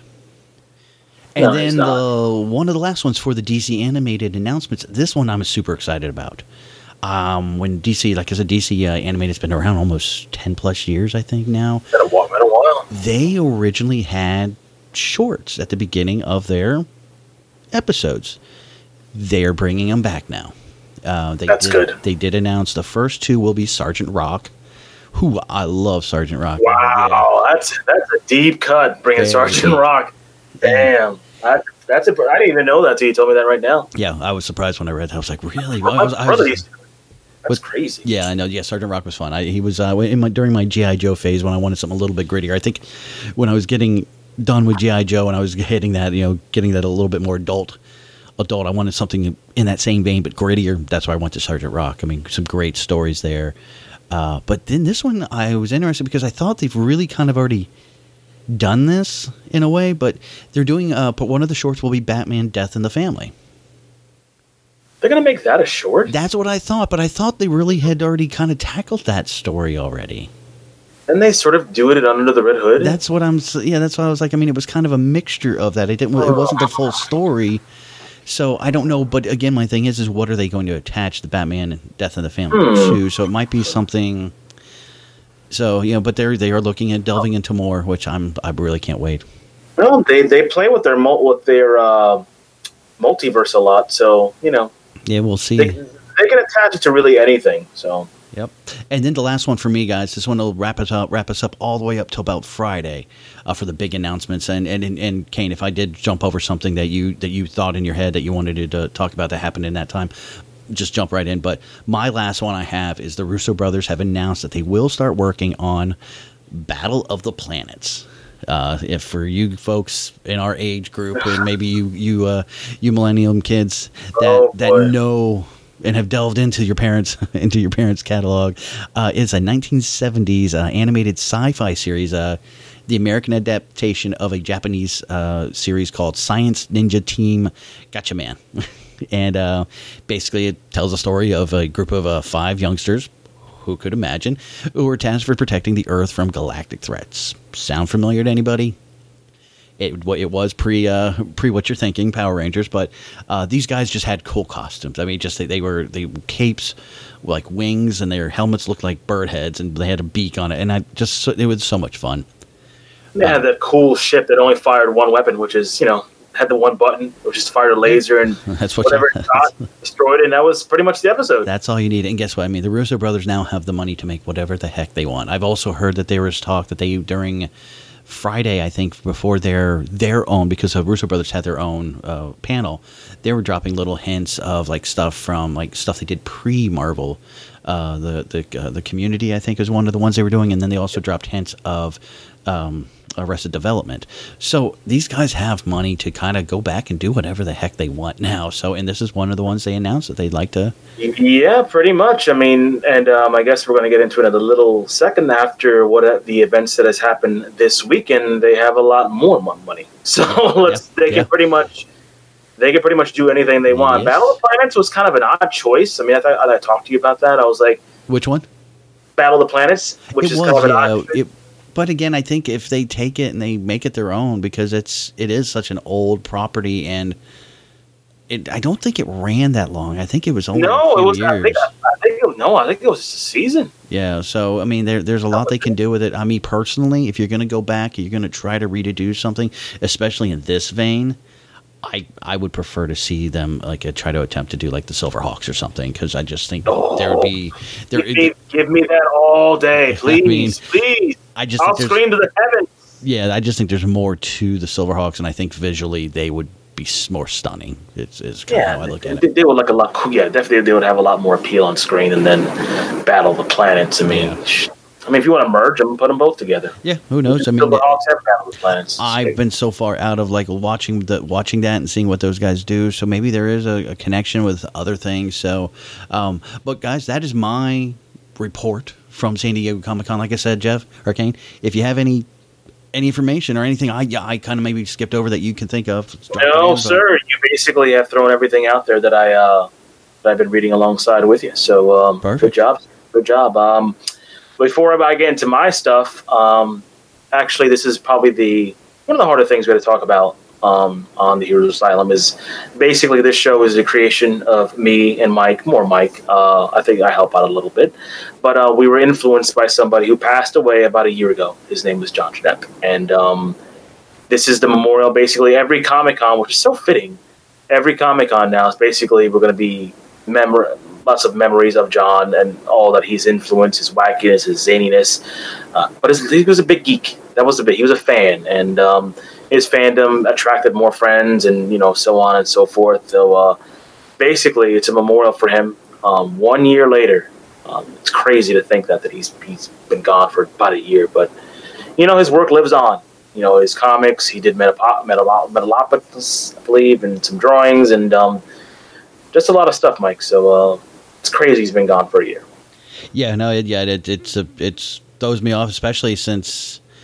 [SPEAKER 1] And
[SPEAKER 4] No, he's
[SPEAKER 1] then
[SPEAKER 4] not.
[SPEAKER 1] the one of the last ones for the D C animated announcements. This one I'm super excited about. Um, when D C, like I said, D C uh, animated's been around almost ten plus years, I think now.
[SPEAKER 4] Been a while. Been a while.
[SPEAKER 1] They originally had shorts at the beginning of their episodes. They're bringing them back now. Uh, they
[SPEAKER 4] That's
[SPEAKER 1] did,
[SPEAKER 4] good.
[SPEAKER 1] They did announce the first two will be Sergeant Rock, who I love Sergeant Rock.
[SPEAKER 4] Wow, that's that's a deep cut. Bringing
[SPEAKER 1] Very
[SPEAKER 4] Sergeant
[SPEAKER 1] deep.
[SPEAKER 4] Rock. Damn, that, that's a, I didn't even know that till you told me that right now.
[SPEAKER 1] Yeah, I was surprised when I read that. I was like, really?
[SPEAKER 4] My
[SPEAKER 1] I was, I
[SPEAKER 4] brother
[SPEAKER 1] was,
[SPEAKER 4] used to. That's
[SPEAKER 1] was-
[SPEAKER 4] crazy.
[SPEAKER 1] yeah, I know. Yeah, Sergeant Rock was fun. I, he was uh, in my, during my G I Joe phase when I wanted something a little bit grittier. I think when I was getting done with G I Joe and I was hitting that, you know, getting that a little bit more adult, adult. I wanted something in that same vein but grittier. That's why I went to Sergeant Rock. I mean, some great stories there. Uh, but then this one, I was interested because I thought they've really kind of already done this in a way, but they're doing uh, but one of the shorts will be Batman: Death in the Family.
[SPEAKER 4] They're gonna make that a short?
[SPEAKER 1] That's what I thought, but I thought they really had already kind of tackled that story already.
[SPEAKER 4] And they sort of do it under the Red Hood.
[SPEAKER 1] That's what I'm. Yeah, that's what I was like. I mean, it was kind of a mixture of that. It didn't. It wasn't the full story. So I don't know. But again, my thing is, is what are they going to attach the Batman and Death in the Family
[SPEAKER 4] hmm.
[SPEAKER 1] to? So it might be something. So you know, but they're they are looking at delving into more, which I'm I really can't wait.
[SPEAKER 4] Well, they they play with their with their uh, multiverse a lot. So you know.
[SPEAKER 1] Yeah, we'll see.
[SPEAKER 4] They, they can attach it to really anything. So.
[SPEAKER 1] Yep. And then the last one for me, guys, this one will wrap us up, wrap us up all the way up till about Friday uh, for the big announcements. And, and, and, and Kane, if I did jump over something that you that you thought in your head that you wanted to uh, talk about that happened in that time, just jump right in. But my last one I have is the Russo brothers have announced that they will start working on Battle of the Planets. Uh, if for you folks in our age group, and maybe you you uh, you millennium kids that
[SPEAKER 4] oh,
[SPEAKER 1] that know and have delved into your parents into your parents' catalog, uh, is a nineteen seventies uh, animated sci-fi series, uh, the American adaptation of a Japanese uh, series called Science Ninja Team Gatchaman. And uh, basically it tells a story of a group of uh, five youngsters, who could imagine, who were tasked for protecting the Earth from galactic threats. Sound familiar to anybody? It, it was pre uh, pre what you're thinking, Power Rangers, but uh, these guys just had cool costumes. I mean, just they, they were they capes, like wings, and their helmets looked like bird heads, and they had a beak on it. And I just it was so much fun.
[SPEAKER 4] They had that cool ship that only fired one weapon, which is you know had the one button, which just fired a laser and
[SPEAKER 1] that's what
[SPEAKER 4] whatever
[SPEAKER 1] you,
[SPEAKER 4] it got destroyed it. And that was pretty much the episode.
[SPEAKER 1] That's all you need. And guess what? I mean, the Russo brothers now have the money to make whatever the heck they want. I've also heard that there was talk that they during Friday, I think, before their their own, because the Russo brothers had their own uh, panel, they were dropping little hints of like stuff from like stuff they did pre Marvel. Uh, the the uh, the Community, I think, is one of the ones they were doing, and then they also dropped hints of um, Arrested Development. So these guys have money to kind of go back and do whatever the heck they want now. So, and this is one of the ones they announced that they'd like to.
[SPEAKER 4] Yeah, pretty much. I mean, and um, I guess we're going to get into it in a little second after what the events that has happened this weekend. They have a lot more money, so let's
[SPEAKER 1] yeah,
[SPEAKER 4] they
[SPEAKER 1] yeah.
[SPEAKER 4] can pretty much. They can pretty much do anything they want.
[SPEAKER 1] Yes.
[SPEAKER 4] Battle of the Planets was kind of an odd choice. I mean, I thought I talked to you about that. I was like,
[SPEAKER 1] Which one?
[SPEAKER 4] Battle of the Planets, which
[SPEAKER 1] It
[SPEAKER 4] is
[SPEAKER 1] was,
[SPEAKER 4] kind of an
[SPEAKER 1] yeah,
[SPEAKER 4] odd choice.
[SPEAKER 1] it, but again, I think if they take it and they make it their own, because it's it is such an old property, and it I don't think it ran that long. I think it was only
[SPEAKER 4] No,
[SPEAKER 1] a few
[SPEAKER 4] it was.
[SPEAKER 1] years.
[SPEAKER 4] I think, I think it was, no, I think it was just a season.
[SPEAKER 1] Yeah, so I mean, there, there's a lot they can do with it. I mean, personally, if you're going to go back, you're going to try to redo something, especially in this vein. I, I would prefer to see them like uh, try to attempt to do like the Silverhawks or something, because I just think
[SPEAKER 4] Oh,
[SPEAKER 1] there would be there.
[SPEAKER 4] Give me, give me that all day, please,
[SPEAKER 1] I mean,
[SPEAKER 4] please.
[SPEAKER 1] I just
[SPEAKER 4] I'll
[SPEAKER 1] think there's-
[SPEAKER 4] scream to the heavens.
[SPEAKER 1] Yeah, I just think there's more to the Silverhawks, and I think visually they would be s- more stunning. It's is kind of
[SPEAKER 4] Yeah,
[SPEAKER 1] how I look at
[SPEAKER 4] they,
[SPEAKER 1] it.
[SPEAKER 4] they would look a lot. cool. Yeah, definitely, they would have a lot more appeal on screen, and then Battle of the Planets. I mean,
[SPEAKER 1] Yeah.
[SPEAKER 4] sh- I mean, if you want to merge them, put them both together.
[SPEAKER 1] Yeah, who knows? I mean,
[SPEAKER 4] Silverhawks and Battle of the Planets.
[SPEAKER 1] I've been so far out of like watching the watching that and seeing what those guys do. So maybe there is a, a connection with other things. So, um, but guys, that is my report from San Diego Comic-Con. Like I said, Jeff Hurricane, if you have any any information or anything I I kind of maybe skipped over that you can think of, drop it
[SPEAKER 4] No,
[SPEAKER 1] in, but-
[SPEAKER 4] sir. You basically have thrown everything out there that I uh, that I've been reading alongside with you. So, um,
[SPEAKER 1] Perfect.
[SPEAKER 4] good job. Good job. Um, before I get into my stuff, um, actually, this is probably the one of the harder things we got to talk about um, on the Heroes Asylum. Is basically this show is a creation of me and Mike, more Mike. Uh, I think I help out a little bit, but uh, we were influenced by somebody who passed away about a year ago. His name was John Schnepp, and um, this is the memorial. Basically, every Comic-Con, which is so fitting, every Comic-Con now is basically we're going to be memor- lots of memories of John and all that he's influenced, his wackiness, his zaniness. Uh, but his, he was a big geek. That was the big. He was a fan, and um, his fandom attracted more friends, and you know, so on and so forth. So uh, basically, it's a memorial for him. Um, one year later, um, it's crazy to think that that he's he's been gone for about a year, but you know, his work lives on. You know, his comics. He did Metapop, Metalo- Metalopolis, I believe, and some drawings, and um, just a lot of stuff, Mike. So uh, it's crazy he's been gone for a year.
[SPEAKER 1] Yeah, no, it, yeah, it, it's a, it's throws me off, especially since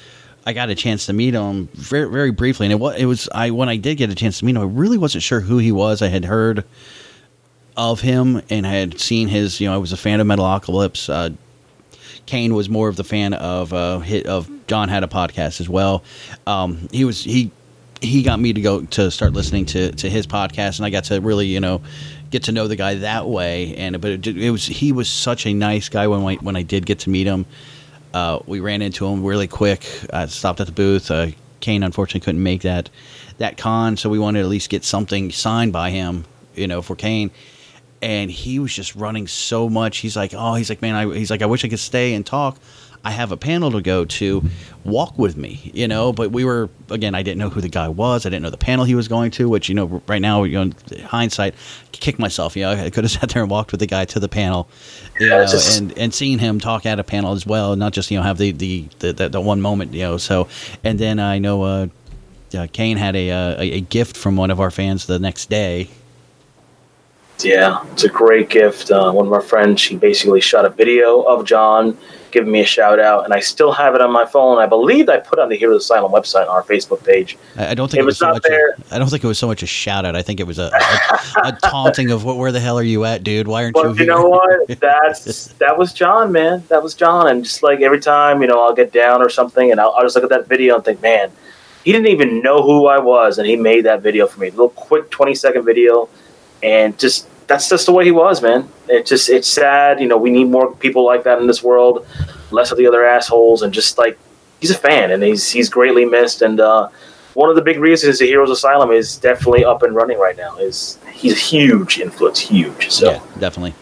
[SPEAKER 1] I got a chance to meet him very, very briefly, and it was, it was I when I did get a chance to meet him, I really wasn't sure who he was. I had heard of him and I had seen his, you know, I was a fan of Metalocalypse. Uh, Kane was more of the fan of uh, hit of John had a podcast as well. Um, he was he he got me to go to start listening to to his podcast, and I got to really, you know, get to know the guy that way. And but it, it was he was such a nice guy when I, when I did get to meet him. Uh, we ran into him really quick. I stopped at the booth. Uh, Kane unfortunately couldn't make that that con, so we wanted to at least get something signed by him, you know, for Kane. And he was just running so much. He's like, oh, he's like, man, I, he's like, I wish I could stay and talk. I have a panel to go to. Walk with me, you know. But we were, again, I didn't know who the guy was. I didn't know the panel he was going to, which, you know, right now, you know, hindsight, kick myself. You know, I could have sat there and walked with the guy to the panel, you know, and, and seen him talk at a panel as well, not just, you know, have the the, the, the, the one moment, you know. So, and then I know uh, uh, Kane had a, a a gift from one of our fans the next day.
[SPEAKER 4] Yeah, it's a great gift. Uh, one of our friends, she basically shot a video of John giving me a shout out, and I still have it on my phone. I believe I put it on the Heroes Asylum website on our Facebook page.
[SPEAKER 1] I don't think it, it was, was so much. A, I don't think it was so much a shout out. I think it was a, a, a taunting of what, where the hell are you at, dude? Why aren't
[SPEAKER 4] but
[SPEAKER 1] you here?
[SPEAKER 4] You know what? That's that was John, man. That was John. And just like every time, you know, I'll get down or something, and I'll, I'll just look at that video and think, man, he didn't even know who I was, and he made that video for me. A little quick twenty second video, and just. That's just the way he was, man. It just it's sad. You know, we need more people like that in this world, less of the other assholes, and just like he's a fan, and he's he's greatly missed. And uh, one of the big reasons the Heroes Asylum is definitely up and running right now is he's a huge influence, huge. So
[SPEAKER 1] yeah, definitely.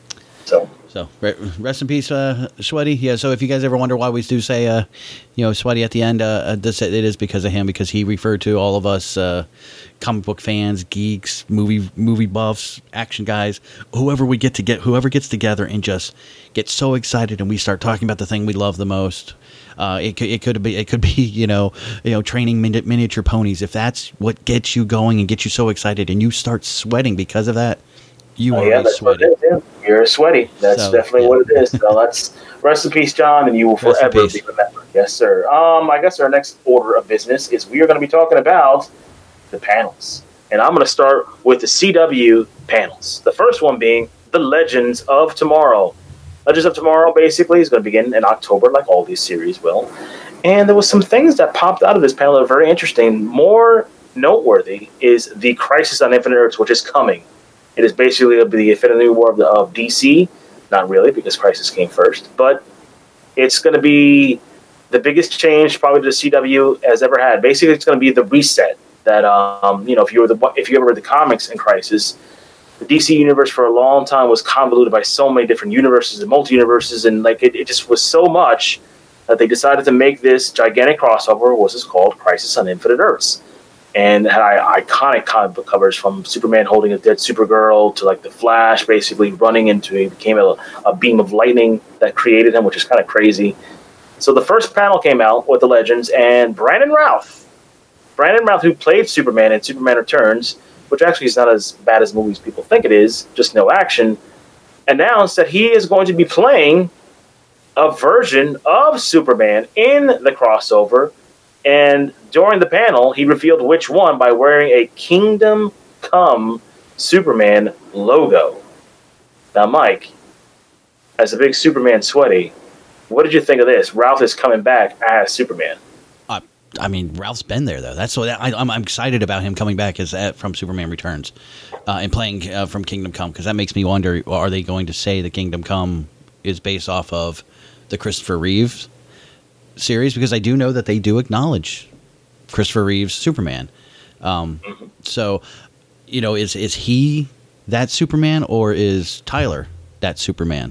[SPEAKER 4] So.
[SPEAKER 1] So rest in peace, uh, Sweaty. Yeah. So if you guys ever wonder why we do say, uh, you know, Sweaty at the end, uh, this it is because of him, because he referred to all of us, uh, comic book fans, geeks, movie movie buffs, action guys, whoever we get to get, whoever gets together and just get so excited and we start talking about the thing we love the most. Uh, it could it could be it could be you know you know training min- miniature ponies. If that's what gets you going and gets you so excited and you start sweating because of that. You
[SPEAKER 4] oh,
[SPEAKER 1] are
[SPEAKER 4] yeah, that's
[SPEAKER 1] sweaty.
[SPEAKER 4] What it is, yeah. You're sweaty. That's
[SPEAKER 1] so,
[SPEAKER 4] definitely
[SPEAKER 1] yeah.
[SPEAKER 4] what it is. So let's rest in peace, John, and you will
[SPEAKER 1] Rest
[SPEAKER 4] forever be remembered. Yes, sir. Um, I guess our next order of business is we are going to be talking about the panels, and I'm going to start with the C W panels. The first one being the Legends of Tomorrow. Legends of Tomorrow basically is going to begin in October, like all these series will. And there was some things that popped out of this panel that are very interesting. More noteworthy is the Crisis on Infinite Earths, which is coming. It is basically the Infinity War of, the, of D C. Not really, because Crisis came first. But it's going to be the biggest change probably the C W has ever had. Basically, it's going to be the reset that, um, you know, if you were the if you ever read the comics in Crisis, the D C universe for a long time was convoluted by so many different universes and multi-universes, and like it, it just was so much that they decided to make this gigantic crossover, which is called Crisis on Infinite Earths. And had iconic comic book covers from Superman holding a dead Supergirl to like the Flash basically running into he became a, a beam of lightning that created him, which is kind of crazy. So the first panel came out with the Legends, and Brandon Routh, Brandon Routh, who played Superman in Superman Returns, which actually is not as bad as movies people think it is, just no action, announced that he is going to be playing a version of Superman in the crossover. And during the panel, he revealed which one by wearing a Kingdom Come Superman logo. Now, Mike, as a big Superman sweaty, what did you think of this? Ralph is coming back as Superman.
[SPEAKER 1] Uh, I mean, Ralph's been there, though. That's what I, I'm, I'm excited about him coming back as uh, from Superman Returns uh, and playing uh, from Kingdom Come, because that makes me wonder, are they going to say the Kingdom Come is based off of the Christopher Reeves series? Because I do know that they do acknowledge Christopher Reeves Superman. Um, mm-hmm. So, you know, is is he that Superman, or is Tyler that Superman?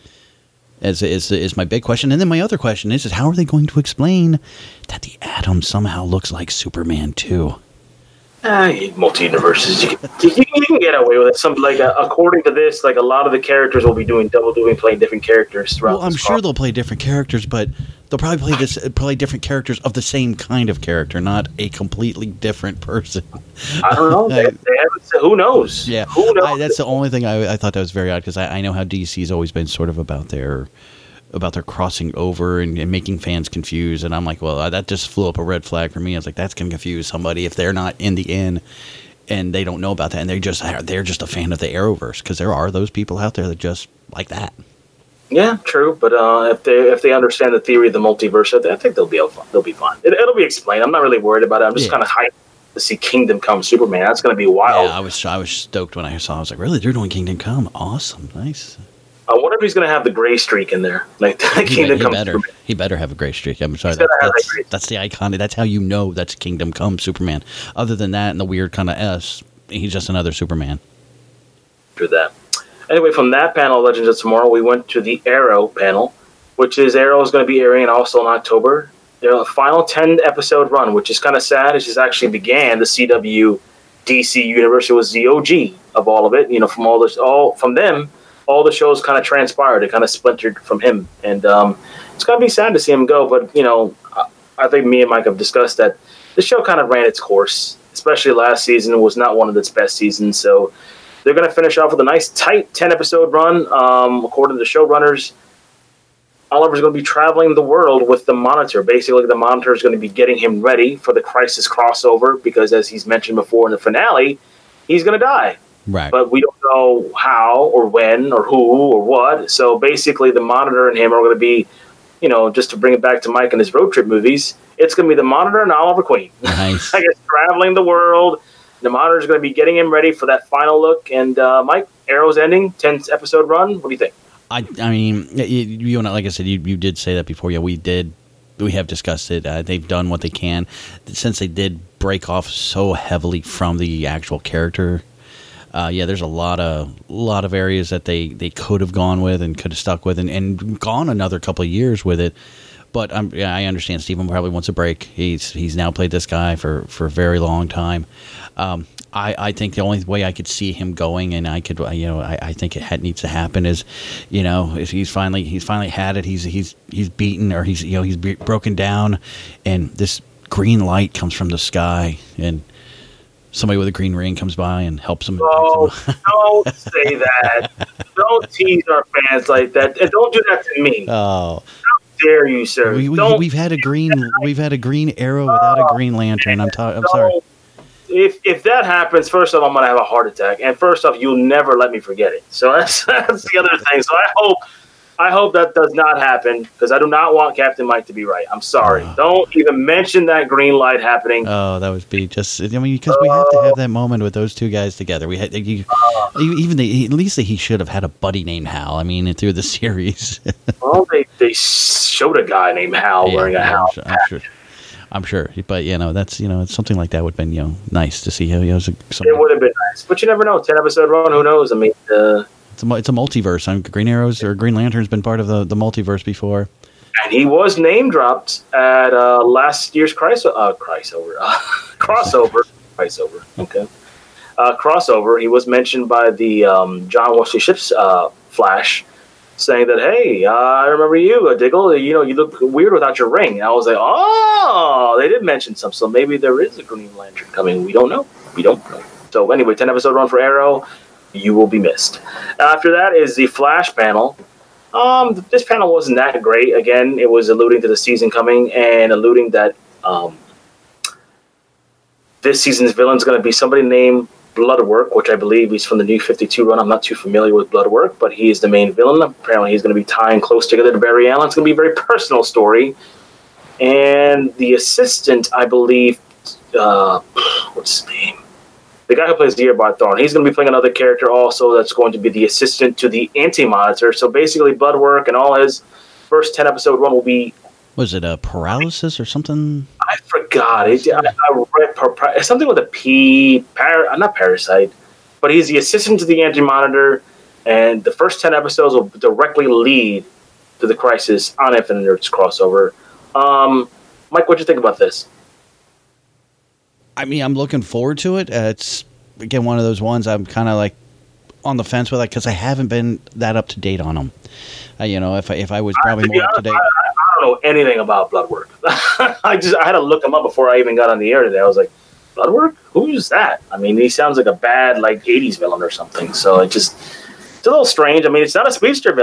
[SPEAKER 1] Is is is my big question. And then my other question is, is how are they going to explain that the Atom somehow looks like Superman too?
[SPEAKER 4] Ah, multi-universes. You, you, you can get away with it. Some like uh, according to this, like a lot of the characters will be doing double doing, playing different characters throughout.
[SPEAKER 1] Well, I'm sure they'll play different characters, but they'll probably play this play different characters of the same kind of character, not a completely different person.
[SPEAKER 4] I don't know. They, they haven't said, who knows?
[SPEAKER 1] Yeah,
[SPEAKER 4] who knows?
[SPEAKER 1] I, that's the only thing I, I thought that was very odd, because I, I know how D C's always been sort of about their about their crossing over and, and making fans confused. And I'm like, well, that just flew up a red flag for me. I was like, that's going to confuse somebody if they're not in the in and they don't know about that. And they just, they're just a fan of the Arrowverse, because there are those people out there that just like that.
[SPEAKER 4] Yeah, true. But uh, if they if they understand the theory of the multiverse, I think they'll be they'll be fine. It, it'll be explained. I'm not really worried about it. I'm just yeah. kind of hyped to see Kingdom Come Superman. That's going to be wild.
[SPEAKER 1] Yeah, I was I was stoked when I saw. I was like, really? They're doing Kingdom Come? Awesome, nice.
[SPEAKER 4] I wonder if he's going to have the gray streak in there, like the
[SPEAKER 1] he
[SPEAKER 4] Kingdom
[SPEAKER 1] he
[SPEAKER 4] Come
[SPEAKER 1] better,
[SPEAKER 4] Superman.
[SPEAKER 1] He better have a gray streak. I'm sorry, that, that's, that's the iconic. That's how you know that's Kingdom Come Superman. Other than that, and the weird kind of S, he's just another Superman.
[SPEAKER 4] Through that. Anyway, from that panel, Legends of Tomorrow, we went to the Arrow panel, which is Arrow is going to be airing also in October. Their final ten episode run, which is kind of sad. It just actually began the C W D C universe. It was the O G of all of it. You know, from all this, all from them, all the shows kind of transpired. It kind of splintered from him, and um, it's going to be sad to see him go. But you know, I think me and Mike have discussed that the show kind of ran its course. Especially last season, it was not one of its best seasons. So they're going to finish off with a nice, tight ten episode run. Um, according to the showrunners, Oliver's going to be traveling the world with the Monitor. Basically, the Monitor is going to be getting him ready for the Crisis crossover because, as he's mentioned before in the finale, he's going to die.
[SPEAKER 1] Right.
[SPEAKER 4] But we don't know how or when or who or what. So basically, the Monitor and him are going to be, you know, just to bring it back to Mike and his road trip movies, it's going to be the Monitor and Oliver Queen.
[SPEAKER 1] Nice.
[SPEAKER 4] I guess traveling the world. The Monitor is going to be getting him ready for that final look. And uh, Mike, Arrow's ending, tenth episode run. What do you think?
[SPEAKER 1] I I mean, you, you know, like I said, you, you did say that before. Yeah, we did. We have discussed it. Uh, they've done what they can. Since they did break off so heavily from the actual character, uh, yeah, there's a lot of lot of areas that they, they could have gone with and could have stuck with and, and gone another couple of years with it. But um, yeah, I understand Stephen probably wants a break. He's he's now played this guy for, for a very long time. Um, I, I think the only way I could see him going, and I could, you know, I, I think it had, needs to happen is, you know, is he's finally he's finally had it. He's he's he's beaten, or he's you know he's be- broken down, and this green light comes from the sky, and somebody with a green ring comes by and helps him.
[SPEAKER 4] Oh, don't say that! Don't tease our fans like that, and don't do that to me.
[SPEAKER 1] Oh.
[SPEAKER 4] Dare you, sir?
[SPEAKER 1] We, we, we've had a green, we've had a green arrow without a green lantern. I'm, ta- I'm sorry.
[SPEAKER 4] If if that happens, first off, I'm gonna have a heart attack, and first off, you'll never let me forget it. So that's that's the other thing. So I hope I hope that does not happen because I do not want Captain Mike to be right. I'm sorry. Oh. Don't even mention that green light happening.
[SPEAKER 1] Oh, that would be just. I mean, because we have to have that moment with those two guys together. We had you, uh, even the, at least he should have had a buddy named Hal. I mean, through the series.
[SPEAKER 4] Well, they they showed a guy named Hal yeah, wearing a Hal.
[SPEAKER 1] I'm sure, I'm sure, but you know, that's you know, something like that would have been you know nice to see how he was.
[SPEAKER 4] It would have been nice, but you never know. Ten episode run, who knows? I mean, uh,
[SPEAKER 1] it's a it's a multiverse. I'm, Green Arrows or Green Lantern's been part of the, the multiverse before,
[SPEAKER 4] and he was name dropped at uh, last year's Christ uh, crossover uh, crossover crossover. Okay, uh, crossover. He was mentioned by the um, John Wesley Ships uh, Flash. Saying that, hey, uh, I remember you, uh, Diggle. You know, you look weird without your ring. And I was like, oh, they did mention some, so maybe there is a Green Lantern coming. We don't know. We don't know. So anyway, ten episode run for Arrow. You will be missed. After that is the Flash panel. Um, this panel wasn't that great. Again, it was alluding to the season coming and alluding that um, this season's villain is going to be somebody named Bloodwork, which I believe is from the New fifty-two run. I'm not too familiar with Bloodwork, but he is the main villain. Apparently, he's going to be tying close together to Barry Allen. It's going to be a very personal story. And the assistant, I believe, uh, what's his name? The guy who plays Dearbot Thorne. He's going to be playing another character also that's going to be the assistant to the Anti-Monitor. So basically, Bloodwork and all his first ten episode run will be.
[SPEAKER 1] Was it a paralysis or something?
[SPEAKER 4] I forgot. It, I, I read par- something with a P. Par- not parasite, but he's the assistant to the Anti-Monitor, and the first ten episodes will directly lead to the Crisis on Infinite Earths crossover. Um, Mike, what'd you think about this?
[SPEAKER 1] I mean, I'm looking forward to it. Uh, it's again one of those ones I'm kind of like on the fence with, like because I haven't been that up to date on them. Uh, you know, if I, if I was probably uh, more honest, up to date. I,
[SPEAKER 4] I don't know anything about Bloodwork. I just I had to look him up before I even got on the air today. I was like, Bloodwork? Who's that? I mean, he sounds like a bad like eighties villain or something. So it just it's a little strange. I mean, it's not a speedster villain,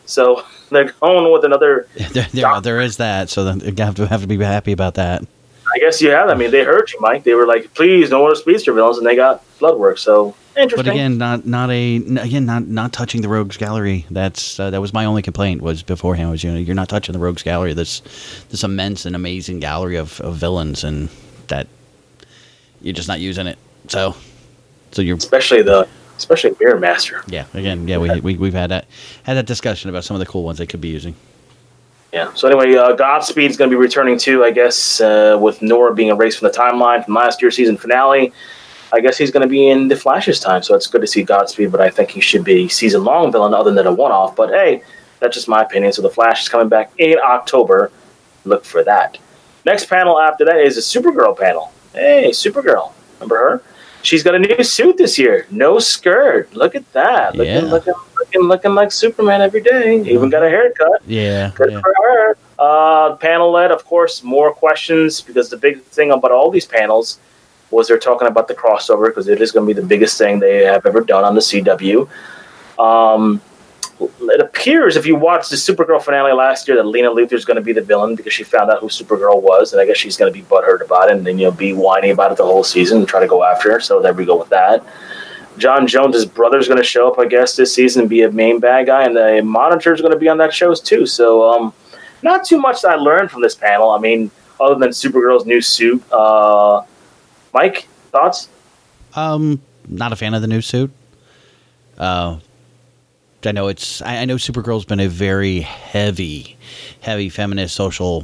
[SPEAKER 4] So they're going with another.
[SPEAKER 1] There, there, there is that. So then you have to have to be happy about that.
[SPEAKER 4] I guess you have. I mean, they heard you, Mike. They were like, "Please, no more speedster villains," and they got Bloodwork. So interesting.
[SPEAKER 1] But again, not not a again not not touching the Rogues Gallery. That's uh, that was my only complaint was beforehand was you know you're not touching the Rogues Gallery. This this immense and amazing gallery of, of villains, and that you're just not using it. So so you're
[SPEAKER 4] especially the especially Mirror Master.
[SPEAKER 1] Yeah. Again, yeah, we we we've had that had that discussion about some of the cool ones they could be using.
[SPEAKER 4] Yeah. So anyway, uh, Godspeed's going to be returning too, I guess, uh, with Nora being erased from the timeline from last year's season finale. I guess he's going to be in the Flash's time, so it's good to see Godspeed. But I think he should be season-long villain other than a one-off. But hey, that's just my opinion. So the Flash is coming back in October. Look for that. Next panel after that is a Supergirl panel. Hey, Supergirl, remember her? She's got a new suit this year. No skirt. Look at that. Looking,
[SPEAKER 1] Yeah.
[SPEAKER 4] looking, looking, looking like Superman every day. Even got a haircut.
[SPEAKER 1] Yeah.
[SPEAKER 4] Good
[SPEAKER 1] yeah.
[SPEAKER 4] for her. Uh, panel led, of course, more questions because the big thing about all these panels was they're talking about the crossover because it is going to be the biggest thing they have ever done on the C W. Um, it appears, if you watched the Supergirl finale last year, that Lena Luthor's going to be the villain because she found out who Supergirl was, and I guess she's going to be butthurt about it and then you know be whiny about it the whole season and try to go after her. So there we go with that. John Jones' brother's going to show up, I guess, this season and be a main bad guy, and the Monitor's going to be on that show too. So, um, not too much that I learned from this panel. I mean, other than Supergirl's new suit. Uh, Mike, thoughts?
[SPEAKER 1] Um, not a fan of the new suit. Uh, I know it's. I, I know Supergirl's been a very heavy, heavy feminist social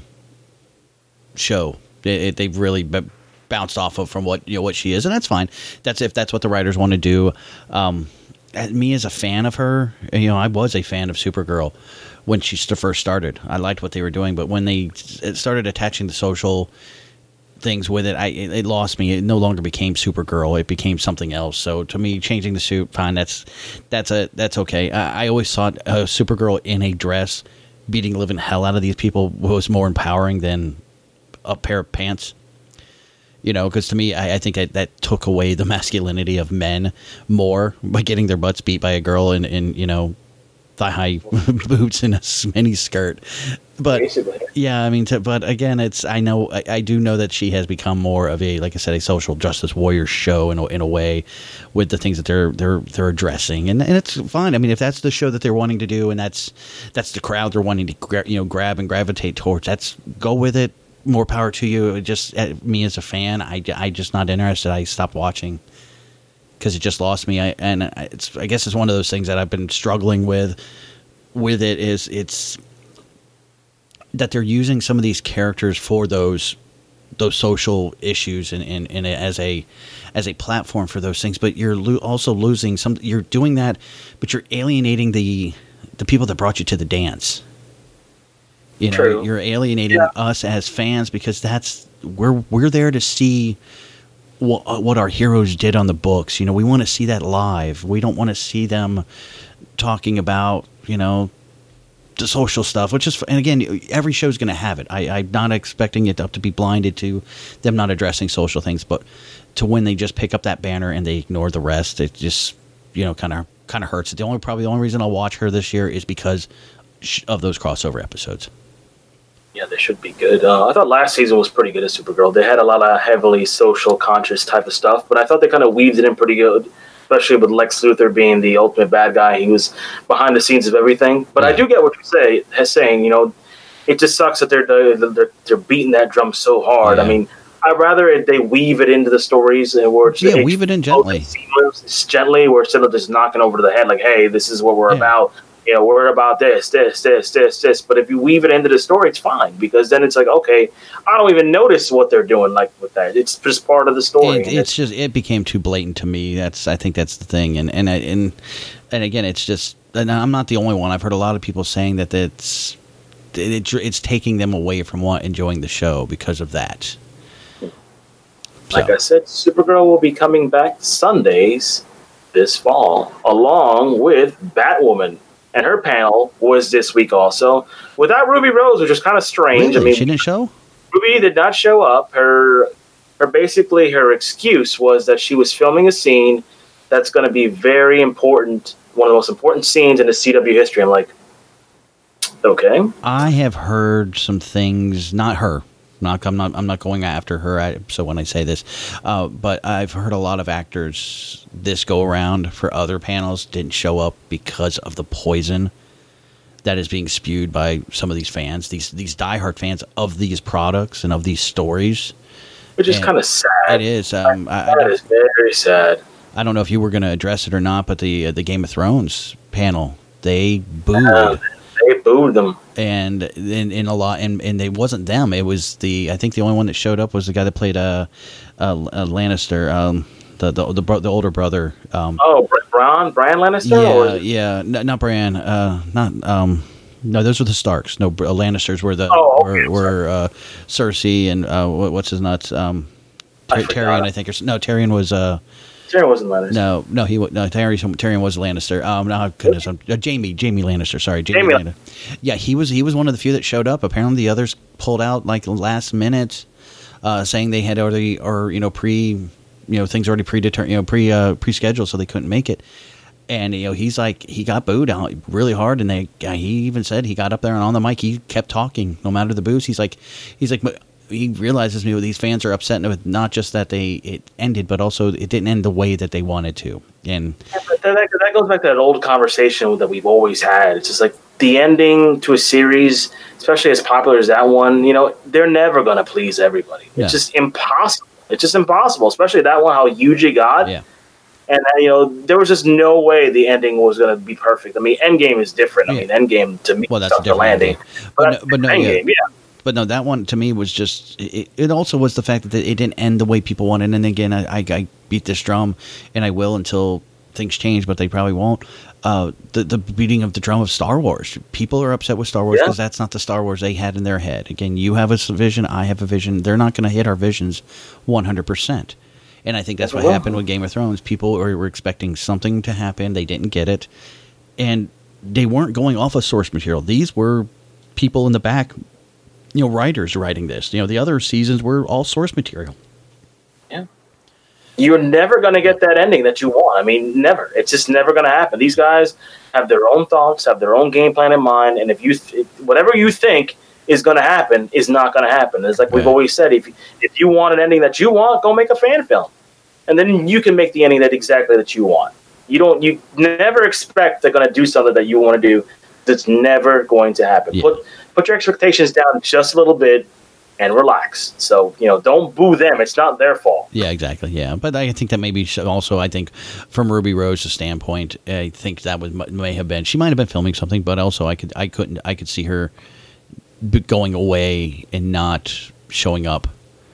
[SPEAKER 1] show. It, it, they've really b- bounced off of from what you know what she is, and that's fine. That's if that's what the writers want to do. Um, me as a fan of her, you know, I was a fan of Supergirl when she st- first started. I liked what they were doing, but when they s- started attaching the social things with it, I it, it lost me. It no longer became Supergirl. It became something else. So to me, changing the suit, fine. That's that's a that's okay. I, I always thought a Supergirl in a dress beating the living hell out of these people was more empowering than a pair of pants. You know, because to me, I, I think that, that took away the masculinity of men more by getting their butts beat by a girl in, in you know, thigh-high boots and a mini skirt. But
[SPEAKER 4] Basically.
[SPEAKER 1] yeah, I mean, to, but again, it's I know I, I do know that she has become more of a, like I said, a social justice warrior show in a, in a way, with the things that they're they're they're addressing, and and it's fine. I mean, if that's the show that they're wanting to do, and that's that's the crowd they're wanting to gra- you know grab and gravitate towards, that's go with it. More power to you. It just uh, me as a fan, I I just not interested. I stopped watching because it just lost me. I and it's I guess it's one of those things that I've been struggling with. With it is it's that they're using some of these characters for those those social issues and, and, and as a as a platform for those things, but you're lo- also losing some. You're doing that, but you're alienating the the people that brought you to the dance. You know,
[SPEAKER 4] True.
[SPEAKER 1] You're alienating
[SPEAKER 4] Yeah.
[SPEAKER 1] us as fans because that's we're we're there to see what what our heroes did on the books. You know, we want to see that live. We don't want to see them talking about you know the social stuff, which is and again every show's going to have it. I, I'm not expecting it to, to be blinded to them not addressing social things, but to when they just pick up that banner and they ignore the rest, it just you know kind of kind of hurts. The only probably the only reason I'll watch her this year is because of those crossover episodes.
[SPEAKER 4] Yeah, they should be good. Uh, I thought last season was pretty good as Supergirl. They had a lot of heavily social conscious type of stuff, but I thought they kind of weaved it in pretty good, especially with Lex Luthor being the ultimate bad guy. He was behind the scenes of everything. But I do get what you say, has saying, you know, it just sucks that they're they're, they're beating that drum so hard.
[SPEAKER 1] Yeah.
[SPEAKER 4] I mean, I'd rather it, they weave it into the stories and where it's
[SPEAKER 1] Yeah, weave it in gently.
[SPEAKER 4] seamless, gently, where instead of just knocking over to the head, like, hey, this is what we're
[SPEAKER 1] Yeah.
[SPEAKER 4] about. You know, we're about this, this, this, this, this. But if you weave it into the story, it's fine because then it's like, okay, I don't even notice what they're doing. Like with that, it's just part of the story.
[SPEAKER 1] It, it's just it became too blatant to me. That's I think that's the thing. And and I- and and again, it's just. And I'm not the only one. I've heard a lot of people saying that it's it, it's taking them away from what enjoying the show because of that.
[SPEAKER 4] Like
[SPEAKER 1] So,
[SPEAKER 4] I said, Supergirl will be coming back Sundays this fall, along with Batwoman. And her panel was this week also. Without Ruby Rose, which was kind of strange.
[SPEAKER 1] really?
[SPEAKER 4] I mean,
[SPEAKER 1] She didn't show?
[SPEAKER 4] Ruby did not show up. Her, her basically her excuse was that she was filming a scene that's going to be very important, one of the most important scenes in the C W history. I'm like, Okay.
[SPEAKER 1] I have heard some things, not her. Not, I'm not. I'm not going after her. I, so when I say this, uh, but I've heard a lot of actors this go around for other panels didn't show up because of the poison that is being spewed by some of these fans, these these diehard fans of these products and of these stories.
[SPEAKER 4] Which is kind of sad.
[SPEAKER 1] It is. Um, I,
[SPEAKER 4] that
[SPEAKER 1] I
[SPEAKER 4] is very sad.
[SPEAKER 1] I don't know if you were going to address it or not, but the uh, the Game of Thrones panel, they booed.
[SPEAKER 4] Uh, they booed them.
[SPEAKER 1] And in, in a lot, and, and it wasn't them. It was the, I think the only one that showed up was the guy that played uh, uh, uh Lannister, um, the the the, bro- the older brother. Um,
[SPEAKER 4] oh, Bran, Bran Lannister.
[SPEAKER 1] Yeah,
[SPEAKER 4] or
[SPEAKER 1] yeah, no, not Bran. Uh, not um, no, those were the Starks. No, uh, Lannisters were the
[SPEAKER 4] oh, okay,
[SPEAKER 1] were, were uh, Cersei and uh, what, what's his nuts? Um, Ty-
[SPEAKER 4] I
[SPEAKER 1] Tyrion, I think. Or, no, Tyrion was. Uh,
[SPEAKER 4] Tyrion wasn't Lannister.
[SPEAKER 1] No, no, he no Tyrion. Tyrion was Lannister. Um, no, goodness, I'm, uh, Jamie, Jamie Lannister. Sorry, Jamie.
[SPEAKER 4] Jamie.
[SPEAKER 1] Lannister. Yeah, he was he was one of the few that showed up. Apparently, the others pulled out like last minute, uh, saying they had already or you know pre, you know things already predetermined, you know pre uh, pre scheduled, so they couldn't make it. And you know he's like he got booed out really hard, and they he even said he got up there and on the mic he kept talking no matter the boos. He's like he's like. He realizes me these fans are upset with not just that they it ended, but also it didn't end the way that they wanted to. And
[SPEAKER 4] yeah, but that, that goes back to that old conversation that we've always had. It's just like the ending to a series, especially as popular as that one. You know, they're never going to please everybody. It's
[SPEAKER 1] yeah.
[SPEAKER 4] just impossible. It's just impossible, especially that one. How huge it got.
[SPEAKER 1] Yeah.
[SPEAKER 4] And uh, you know, there was just no way the ending was going to be perfect. I mean, Endgame is different. I
[SPEAKER 1] yeah.
[SPEAKER 4] mean, Endgame to me,
[SPEAKER 1] well, that's a different
[SPEAKER 4] landing.
[SPEAKER 1] But,
[SPEAKER 4] But,
[SPEAKER 1] no, but no,
[SPEAKER 4] Endgame,
[SPEAKER 1] yeah.
[SPEAKER 4] yeah.
[SPEAKER 1] But no, that one to me was just. It, it also was the fact that it didn't end the way people wanted. And again, I, I, I beat this drum, and I will until things change, but they probably won't. Uh, the the beating of the drum of Star Wars. People are upset with Star Wars because yeah. that's not the Star Wars they had in their head. Again, you have a vision, I have a vision. They're not going to hit our visions one hundred percent. And I think that's what happened with Game of Thrones. People were expecting something to happen. They didn't get it. And they weren't going off of source material. These were people in the back, you know, writers writing this. You know, the other seasons were all source material.
[SPEAKER 4] Yeah. You're never going to get that ending that you want. I mean, never. It's just never going to happen. These guys have their own thoughts, have their own game plan in mind. And if you, th- whatever you think is going to happen is not going to happen. It's like right. we've always said, if, if you want an ending that you want, go make a fan film. And then you can make the ending that exactly that you want. You don't. You never expect they're going to do something that you want to do. That's never going to happen. Yeah. Put put your expectations down just a little bit and relax. So you know, don't boo them. It's not their fault.
[SPEAKER 1] Yeah, exactly. Yeah, but I think that maybe also, I think from Ruby Rose's standpoint, I think that was may have been she might have been filming something, but also I could I couldn't I could see her going away and not showing up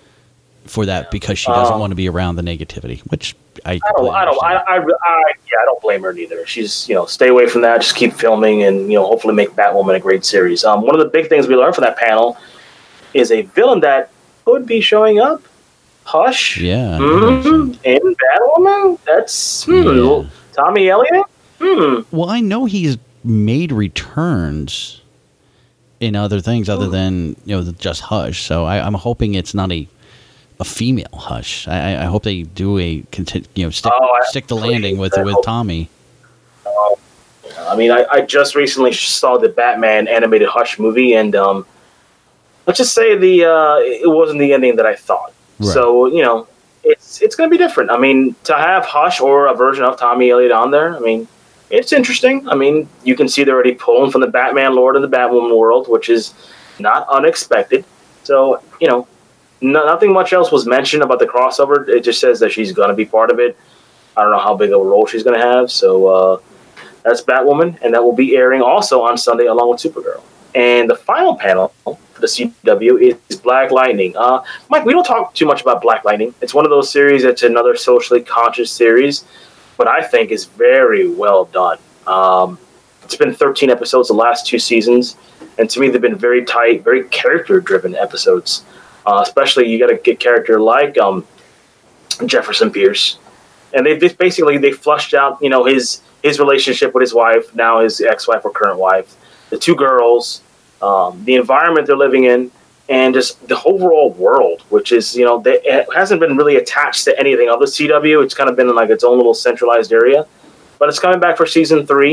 [SPEAKER 1] for that because she doesn't um, want to be around the negativity, which I
[SPEAKER 4] I don't I don't I, I, I yeah I don't blame her neither. She's you know stay away from that. Just keep filming and you know hopefully make Batwoman a great series. Um, one of the big things we learned from that panel is a villain that could be showing up. Hush.
[SPEAKER 1] Yeah.
[SPEAKER 4] Mm-hmm. In Batwoman. That's hmm, yeah. Tommy Elliott. Hmm.
[SPEAKER 1] Well, I know he's made returns in other things other than you know just Hush. So I, I'm hoping it's not a. A female Hush. I, I hope they do a conti- you know stick
[SPEAKER 4] oh,
[SPEAKER 1] stick the landing with with Tommy.
[SPEAKER 4] Uh, I mean, I, I just recently saw the Batman animated Hush movie, and um, let's just say the uh, it wasn't the ending that I thought. Right. So you know, it's it's going to be different. I mean, to have Hush or a version of Tommy Elliott on there, I mean, it's interesting. I mean, you can see they're already pulling from the Batman lore to the Batwoman world, which is not unexpected. So you know. No, nothing much else was mentioned about the crossover. It just says that she's going to be part of it. I don't know how big of a role she's going to have. So uh, that's Batwoman, and that will be airing also on Sunday along with Supergirl. And the final panel for the C W is Black Lightning. Uh, Mike, we don't talk too much about Black Lightning. It's one of those series that's another socially conscious series, but I think is very well done. Um, it's been thirteen episodes the last two seasons, and to me they've been very tight, very character-driven episodes. Uh, especially, you got to get character like um, Jefferson Pierce, and they basically they flushed out, you know, his his relationship with his wife, now his ex-wife or current wife, the two girls, um, the environment they're living in, and just the overall world, which is, you know, they, it hasn't been really attached to anything of the C W. It's kind of been in like its own little centralized area, but it's coming back for season three.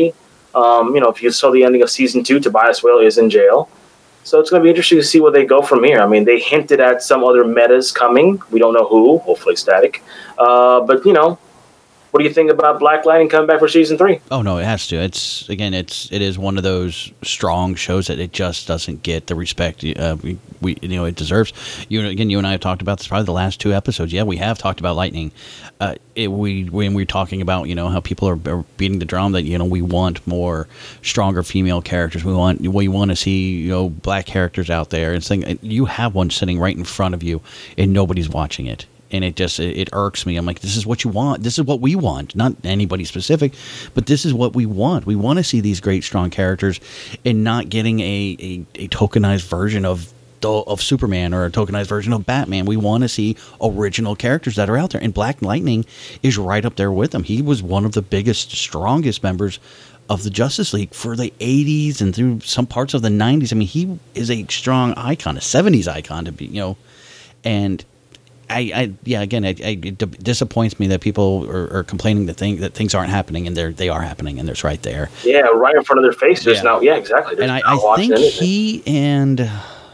[SPEAKER 4] Um, you know, if you saw the ending of season two, Tobias Whale is in jail. So it's going to be interesting to see where they go from here. I mean, they hinted at some other metas coming. We don't know who, hopefully Static. Uh, but, you know, what do you think about Black Lightning coming back for season three?
[SPEAKER 1] Oh no, it has to. It's again, it's it is one of those strong shows that it just doesn't get the respect uh, we, we you know it deserves. You again, you and I have talked about this probably the last two episodes. Yeah, we have talked about Lightning. Uh, it, we when we're talking about you know how people are, are beating the drum that you know we want more stronger female characters. We want we want to see you know black characters out there and saying you have one sitting right in front of you and nobody's watching it. And it just, it, it irks me. I'm like, this is what you want. This is what we want. Not anybody specific, but this is what we want. We want to see these great, strong characters and not getting a, a, a tokenized version of of Superman or a tokenized version of Batman. We want to see original characters that are out there. And Black Lightning is right up there with them. He was one of the biggest, strongest members of the Justice League for the eighties and through some parts of the nineties. I mean, he is a strong icon, a seventies icon to be, you know, and I, I, yeah, again, I, I, it d- disappoints me that people are, are complaining that, thing, that things aren't happening, and they're they are happening, and it's right there.
[SPEAKER 4] Yeah, right in front of their face. There's
[SPEAKER 1] yeah.
[SPEAKER 4] now, yeah, exactly. There's
[SPEAKER 1] and I, I think anything. he and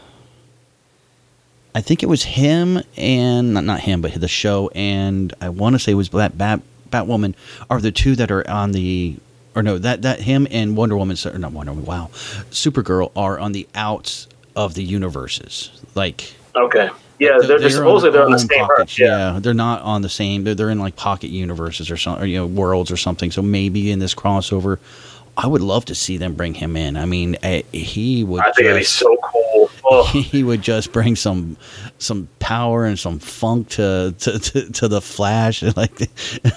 [SPEAKER 1] I think it was him and not not him, but the show, and I want to say it was Bat, Bat Batwoman are the two that are on the or no that that him and Wonder Woman, or not Wonder Woman, wow, Supergirl are on the outs of the universes, like
[SPEAKER 4] okay. Yeah, they're, they're, they're supposedly they're on the same
[SPEAKER 1] pockets,
[SPEAKER 4] Earth. Yeah.
[SPEAKER 1] yeah, they're not on the same. They're, they're in like pocket universes or some, or, you know, worlds or something. So maybe in this crossover, I would love to see them bring him in. I mean, I, he would.
[SPEAKER 4] I think it'd be so cool. Oh.
[SPEAKER 1] He would just bring some some power and some funk to to, to, to the Flash. Like,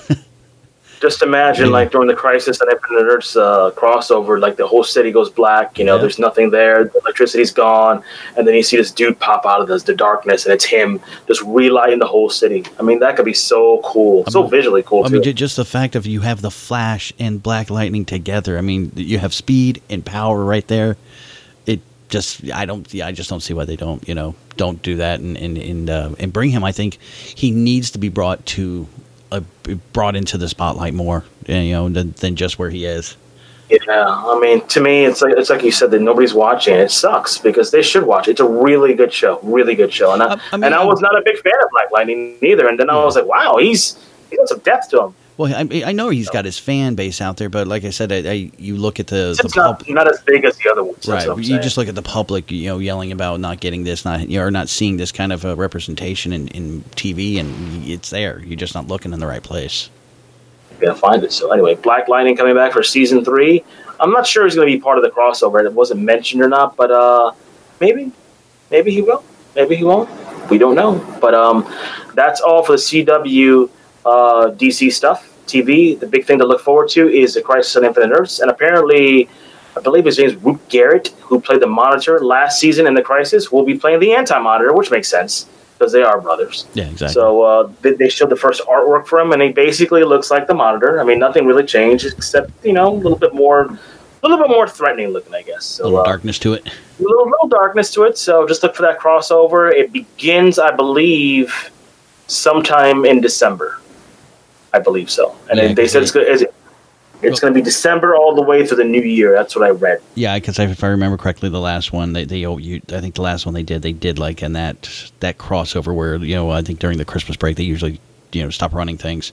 [SPEAKER 4] just imagine, yeah. like during the Crisis and Infinite Earths uh, crossover, like the whole city goes black. You know, yeah. there's nothing there. The electricity's gone, and then you see this dude pop out of the, the darkness, and it's him just relighting the whole city. I mean, that could be so cool, I so mean, visually cool.
[SPEAKER 1] I
[SPEAKER 4] too.
[SPEAKER 1] mean, just the fact of you have the Flash and Black Lightning together. I mean, you have speed and power right there. It just, I don't, yeah, I just don't see why they don't, you know, don't do that and and and, uh, and bring him. I think he needs to be brought to. Uh, brought into the spotlight more, you know, than, than just where he is.
[SPEAKER 4] Yeah, I mean, to me, it's like it's like you said that nobody's watching. It sucks because they should watch it. It's a really good show, really good show. And I, I, I mean, and I was not a big fan of Black Lightning either. And then yeah. I was like, wow, he's he's got some depth to him.
[SPEAKER 1] Well, I, I know he's got his fan base out there, but like I said, I, I you look at the,
[SPEAKER 4] it's
[SPEAKER 1] the
[SPEAKER 4] not, pub- not as big as the other ones.
[SPEAKER 1] Right,
[SPEAKER 4] you
[SPEAKER 1] saying. Just look at the public, you know, yelling about not getting this, not you know, or not seeing this kind of a representation in, in T V, and it's there. You're just not looking in the right place.
[SPEAKER 4] You gotta find it. So anyway, Black Lightning coming back for season three. I'm not sure he's going to be part of the crossover. It wasn't mentioned or not, but uh, maybe, maybe he will. Maybe he won't. We don't know. But um, that's all for the C W uh, D C stuff. T V, the big thing to look forward to is the Crisis on Infinite Earths, and apparently, I believe his name is Root Garrett, who played the Monitor last season in the Crisis, will be playing the Anti-Monitor, which makes sense because they are brothers.
[SPEAKER 1] Yeah, exactly.
[SPEAKER 4] So uh, they, they showed the first artwork for him, and he basically looks like the Monitor. I mean, nothing really changed except you know a little bit more, a little bit more threatening looking, I guess. So,
[SPEAKER 1] a little
[SPEAKER 4] uh,
[SPEAKER 1] darkness to it.
[SPEAKER 4] A little, little darkness to it. So just look for that crossover. It begins, I believe, sometime in December. I believe so, and yeah, they said it's good. It's, it's going to be December all the way through the new year. That's what I read.
[SPEAKER 1] Yeah, because if I remember correctly, the last one they they oh, you, I think the last one they did they did like in that that crossover where you know I think during the Christmas break they usually you know stop running things.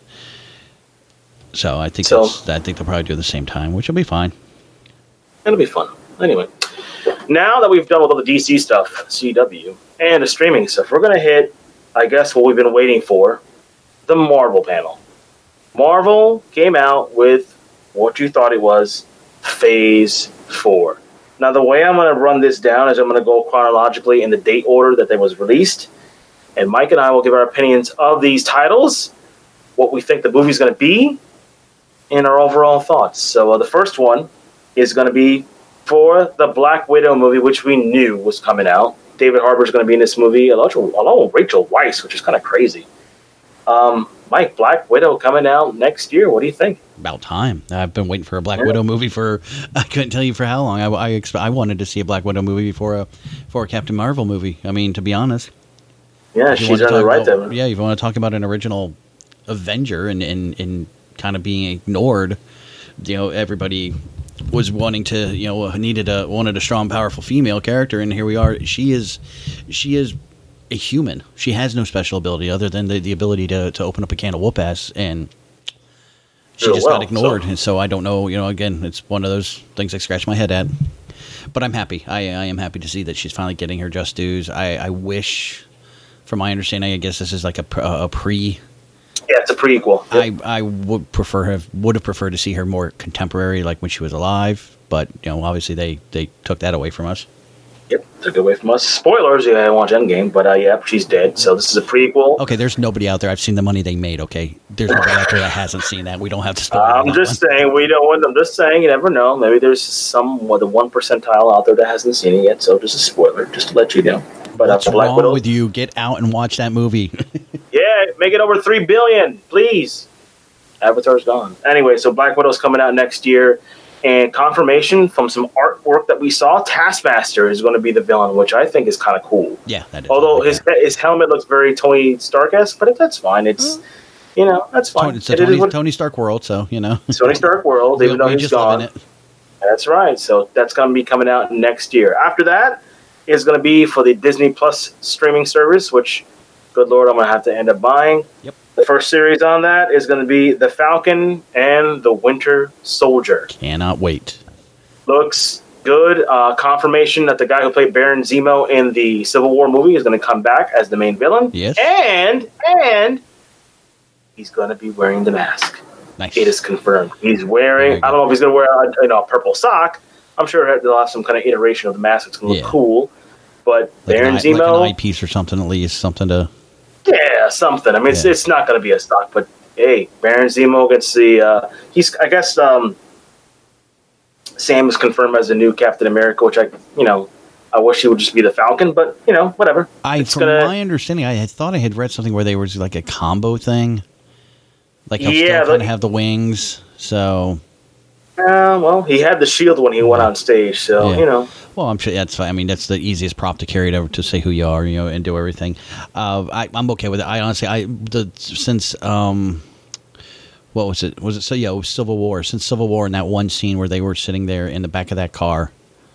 [SPEAKER 1] So I think so, that's, I think they'll probably do it at the same time, which will be fine.
[SPEAKER 4] It'll be fun. Anyway, now that we've done with all the D C stuff, C W, and the streaming stuff, we're going to hit, I guess, what we've been waiting for, the Marvel panel. Marvel came out with what you thought it was, Phase four. Now, the way I'm going to run this down is I'm going to go chronologically in the date order that they was released, and Mike and I will give our opinions of these titles, what we think the movie's going to be, and our overall thoughts. So uh, the first one is going to be for the Black Widow movie, which we knew was coming out. David Harbour's going to be in this movie, along with Rachel Weisz, which is kind of crazy. Um, Mike, Black Widow coming out next year. What do you think?
[SPEAKER 1] About time. I've been waiting for a Black yeah. Widow movie for, I couldn't tell you for how long. I, I, exp- I wanted to see a Black Widow movie before a, for a Captain Marvel movie. I mean, to be honest.
[SPEAKER 4] Yeah, she's on the right there.
[SPEAKER 1] Yeah, if you want to talk about an original Avenger and, and, and kind of being ignored, you know, everybody was wanting to, you know, needed a wanted a strong, powerful female character, and here we are. She is, she is a human. She has no special ability other than the, the ability to, to open up a can of whoop ass, and she
[SPEAKER 4] Real
[SPEAKER 1] just
[SPEAKER 4] well,
[SPEAKER 1] got ignored.
[SPEAKER 4] so.
[SPEAKER 1] And so I don't know. You know, again, it's one of those things I scratch my head at. But I'm happy. I, I am happy to see that she's finally getting her just dues. I, I wish, from my understanding, I guess this is like a, pr- a pre.
[SPEAKER 4] Yeah, it's a prequel.
[SPEAKER 1] I, I would prefer have would have preferred to see her more contemporary, like when she was alive. But you know, obviously they, they took that away from us.
[SPEAKER 4] Yep, took it away from us. Spoilers, yeah, I watch Endgame, but uh, yeah, she's dead. So this is a prequel.
[SPEAKER 1] Okay, there's nobody out there. I've seen the money they made. Okay, there's nobody out there that hasn't seen that. We don't have to spoil.
[SPEAKER 4] I'm
[SPEAKER 1] that
[SPEAKER 4] just
[SPEAKER 1] one.
[SPEAKER 4] saying we don't want. I'm just saying you never know. Maybe there's some what the one percentile out there that hasn't seen it yet. So just a spoiler, just to let you know. But
[SPEAKER 1] What's
[SPEAKER 4] uh, Black
[SPEAKER 1] wrong
[SPEAKER 4] Widow,
[SPEAKER 1] with you? Get out and watch that movie.
[SPEAKER 4] yeah, make it over three billion, please. Avatar's gone. Anyway, so Black Widow's coming out next year, and confirmation from some artwork that we saw, Taskmaster is going to be the villain, which I think is kind of cool.
[SPEAKER 1] Yeah, that is.
[SPEAKER 4] Although
[SPEAKER 1] like
[SPEAKER 4] his
[SPEAKER 1] that.
[SPEAKER 4] his helmet looks very Tony Stark-esque, but it, that's fine. It's you know that's fine.
[SPEAKER 1] Tony, it's a
[SPEAKER 4] It is
[SPEAKER 1] Tony,
[SPEAKER 4] what-
[SPEAKER 1] Tony Stark world, so you know.
[SPEAKER 4] Tony Stark world, even
[SPEAKER 1] We-
[SPEAKER 4] though
[SPEAKER 1] we
[SPEAKER 4] he's
[SPEAKER 1] just live
[SPEAKER 4] gone.
[SPEAKER 1] in it.
[SPEAKER 4] That's right. So that's going to be coming out next year. After that is going to be for the Disney Plus streaming service, which, good Lord, I'm going to have to end up buying.
[SPEAKER 1] Yep.
[SPEAKER 4] The first series on that is going to be The Falcon and the Winter Soldier.
[SPEAKER 1] Cannot wait.
[SPEAKER 4] Looks good. Uh, confirmation that the guy who played Baron Zemo in the Civil War movie is going to come back as the main villain.
[SPEAKER 1] Yes.
[SPEAKER 4] And, and he's going to be wearing the mask.
[SPEAKER 1] Nice.
[SPEAKER 4] It is confirmed. He's
[SPEAKER 1] Very
[SPEAKER 4] wearing.
[SPEAKER 1] good.
[SPEAKER 4] I don't know if he's going to wear a, you know, a purple sock. I'm sure they'll have some kind of iteration of the mask. It's going to look
[SPEAKER 1] Yeah.
[SPEAKER 4] cool. But
[SPEAKER 1] like
[SPEAKER 4] Baron
[SPEAKER 1] an, eye-
[SPEAKER 4] Zemo,
[SPEAKER 1] like an eyepiece or something at least, something to.
[SPEAKER 4] yeah, something. I mean, it's,
[SPEAKER 1] Yeah.
[SPEAKER 4] it's not going to be a stock, but hey, Baron Zemo gets the. Uh, he's. I guess um, Sam is confirmed as the new Captain America, which I, you know, I wish he would just be the Falcon, but you know, whatever.
[SPEAKER 1] I,
[SPEAKER 4] It's
[SPEAKER 1] from
[SPEAKER 4] gonna-
[SPEAKER 1] my understanding, I had thought I had read something where they were like a combo thing. Like he'll
[SPEAKER 4] Yeah,
[SPEAKER 1] still
[SPEAKER 4] but-
[SPEAKER 1] kind of have the wings, so.
[SPEAKER 4] Uh, well, he had the shield when he went on stage, so
[SPEAKER 1] Yeah.
[SPEAKER 4] you know.
[SPEAKER 1] Well, I'm sure that's fine. I mean, that's the easiest prop to carry it over to say who you are, you know, and do everything. Uh, I, I'm okay with it. I honestly, I the since um, what was it? Was it so? Yeah, it was Civil War. Since Civil War, and that one scene where they were sitting there in the back of that car.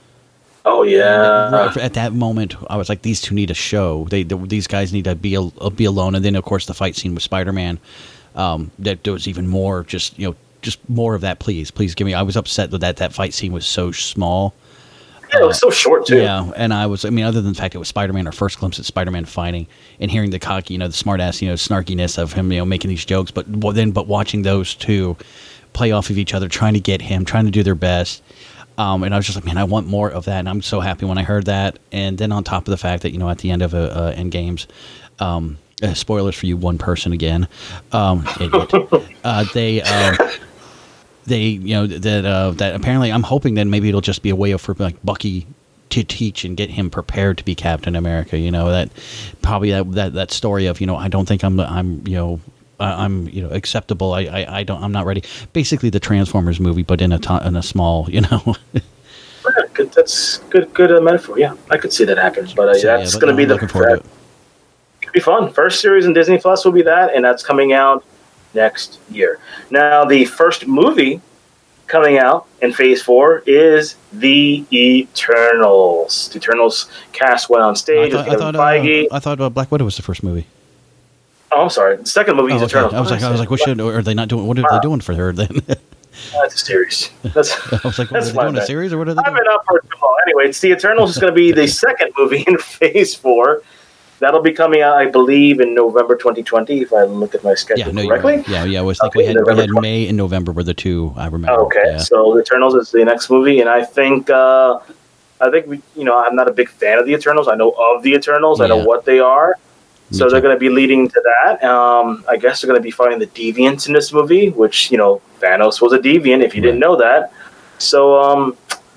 [SPEAKER 4] Oh yeah.
[SPEAKER 1] Right at that moment, I was like, these two need a show. They, the, these guys need to be a, be alone. And then, of course, the fight scene with Spider-Man. Um, that there was even more, just you know, just more of that. Please, please give me. I was upset that that, that fight scene was so small.
[SPEAKER 4] Yeah, it was so short too.
[SPEAKER 1] Yeah, and I was, I mean, other than the fact it was Spider-Man, our first glimpse at Spider-Man fighting, and hearing the cocky, you know, the smart-ass, you know, snarkiness of him, you know, making these jokes, but well, then, but watching those two play off of each other, trying to get him, trying to do their best, um, and I was just like, man, I want more of that, and I'm so happy when I heard that, and then on top of the fact that, you know, at the end of uh, uh, Endgames, um, uh, spoilers for you, one person again, um, idiot, uh, they, uh, They, you know, that uh, that apparently, I'm hoping that maybe it'll just be a way for like Bucky to teach and get him prepared to be Captain America. You know, that probably that that, that story of, you know, I don't think I'm I'm you know uh, I'm you know acceptable. I, I, I don't I'm not ready. Basically, the Transformers movie, but in a to- in a small, you know.
[SPEAKER 4] Yeah, good, that's good. Good uh, metaphor. Yeah, I could see that happen. But uh,
[SPEAKER 1] So, yeah,
[SPEAKER 4] that's
[SPEAKER 1] but
[SPEAKER 4] going to
[SPEAKER 1] no,
[SPEAKER 4] be
[SPEAKER 1] I'm
[SPEAKER 4] the.
[SPEAKER 1] looking forward to it.
[SPEAKER 4] It'll be fun. First series in Disney Plus will be that, and that's coming out next year. Now, the first movie coming out in Phase Four is The Eternals. The Eternals cast went on
[SPEAKER 1] I
[SPEAKER 4] stage
[SPEAKER 1] thought
[SPEAKER 4] with
[SPEAKER 1] I
[SPEAKER 4] Kevin
[SPEAKER 1] thought,
[SPEAKER 4] Feige.
[SPEAKER 1] uh, I thought uh, Black Widow was the first movie.
[SPEAKER 4] Oh, I'm sorry. The second movie is
[SPEAKER 1] Oh, okay.
[SPEAKER 4] Eternals.
[SPEAKER 1] I was like I was like, what should are they not doing? What are they doing for her then?
[SPEAKER 4] That's a series. That's.
[SPEAKER 1] I was like, what, are
[SPEAKER 4] That's
[SPEAKER 1] they
[SPEAKER 4] my
[SPEAKER 1] doing a
[SPEAKER 4] bad.
[SPEAKER 1] series or what are they
[SPEAKER 4] I've
[SPEAKER 1] doing?
[SPEAKER 4] been up for too long. Anyway, it's The Eternals is going to be the second movie in Phase Four. That'll be coming out, I believe, in November twenty twenty, if I look at my schedule
[SPEAKER 1] Yeah, no, you're
[SPEAKER 4] correctly.
[SPEAKER 1] right. Yeah, yeah. I was thinking
[SPEAKER 4] Okay,
[SPEAKER 1] we had, we
[SPEAKER 4] November
[SPEAKER 1] had
[SPEAKER 4] twentieth.
[SPEAKER 1] May and November were the two I remember.
[SPEAKER 4] Okay,
[SPEAKER 1] Yeah.
[SPEAKER 4] so The Eternals is the next movie, and I think, uh, I think we, you know, I'm not a big fan of the Eternals. I know of the Eternals. I know
[SPEAKER 1] Yeah.
[SPEAKER 4] what they are.
[SPEAKER 1] Me
[SPEAKER 4] So they're
[SPEAKER 1] too.
[SPEAKER 4] going to be leading to that. Um, I guess they're going to be fighting the Deviants in this movie, which, you know, Thanos was a Deviant, if you didn't know that. So um,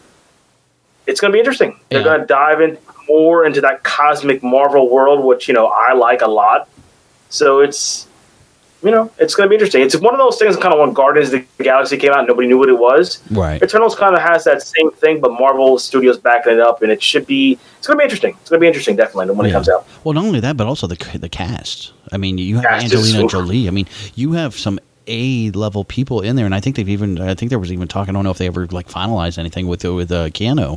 [SPEAKER 4] it's going to be interesting. They're
[SPEAKER 1] Yeah.
[SPEAKER 4] going to dive in more into that cosmic Marvel world, which, you know, I like a lot. So it's, you know, it's going to be interesting. It's one of those things kind of when Guardians of the Galaxy came out and nobody knew what it was.
[SPEAKER 1] Right.
[SPEAKER 4] Eternals kind of has that same thing, but Marvel Studios backing it up, and it should be, it's going to be interesting. It's going to be interesting, definitely, when it
[SPEAKER 1] Yeah.
[SPEAKER 4] comes out.
[SPEAKER 1] Well, not only that, but also the the cast. I mean, you have
[SPEAKER 4] Cast is
[SPEAKER 1] Angelina
[SPEAKER 4] so-
[SPEAKER 1] Jolie. I mean, you have some A level people in there, and I think they've even I think there was even talk. I don't know if they ever like finalized anything with with uh, Keanu.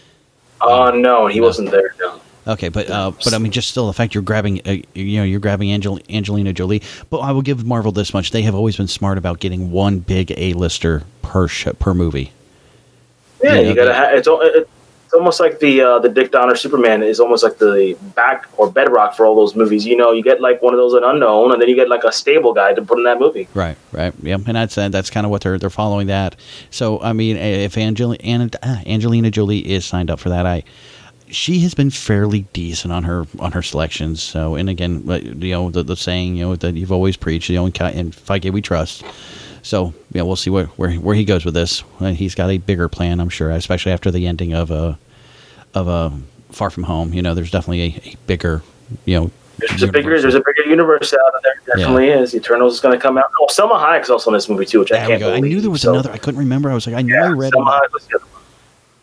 [SPEAKER 4] Oh uh, no, he no. wasn't there. No.
[SPEAKER 1] Okay, but uh, but I mean, just still the fact you're grabbing, uh, you know, you're grabbing Angel- Angelina Jolie. But I will give Marvel this much: they have always been smart about getting one big A-lister per sh- per movie.
[SPEAKER 4] Yeah, you, know, you gotta. Ha- it's it's almost like the uh, the Dick Donner Superman is almost like the back or bedrock for all those movies. You know, you get like one of those an unknown, and then you get like a stable guy to put in that movie.
[SPEAKER 1] Right, right, yeah, and that's uh, that's kind of what they're they're following that. So I mean, if Angel- An- uh, Angelina Jolie is signed up for that, I. She has been fairly decent on her on her selections. So, and again, you know, the, the saying, you know, that you've always preached, you know, in Feige we trust. So, yeah, we'll see where, where where he goes with this. He's got a bigger plan, I'm sure, especially after the ending of a of a Far From Home. You know, there's definitely a, a bigger, you know,
[SPEAKER 4] there's a bigger there's a bigger universe out there. There definitely yeah. is. Eternals is going to come out. Oh, Selma Hayek's also in this movie too, which there I can't believe.
[SPEAKER 1] I knew there was
[SPEAKER 4] so,
[SPEAKER 1] another. I couldn't remember. I was like, I knew
[SPEAKER 4] yeah,
[SPEAKER 1] I read
[SPEAKER 4] Selma
[SPEAKER 1] about.
[SPEAKER 4] Hayek was the other one.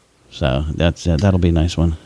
[SPEAKER 1] So that's uh, that'll be a nice one.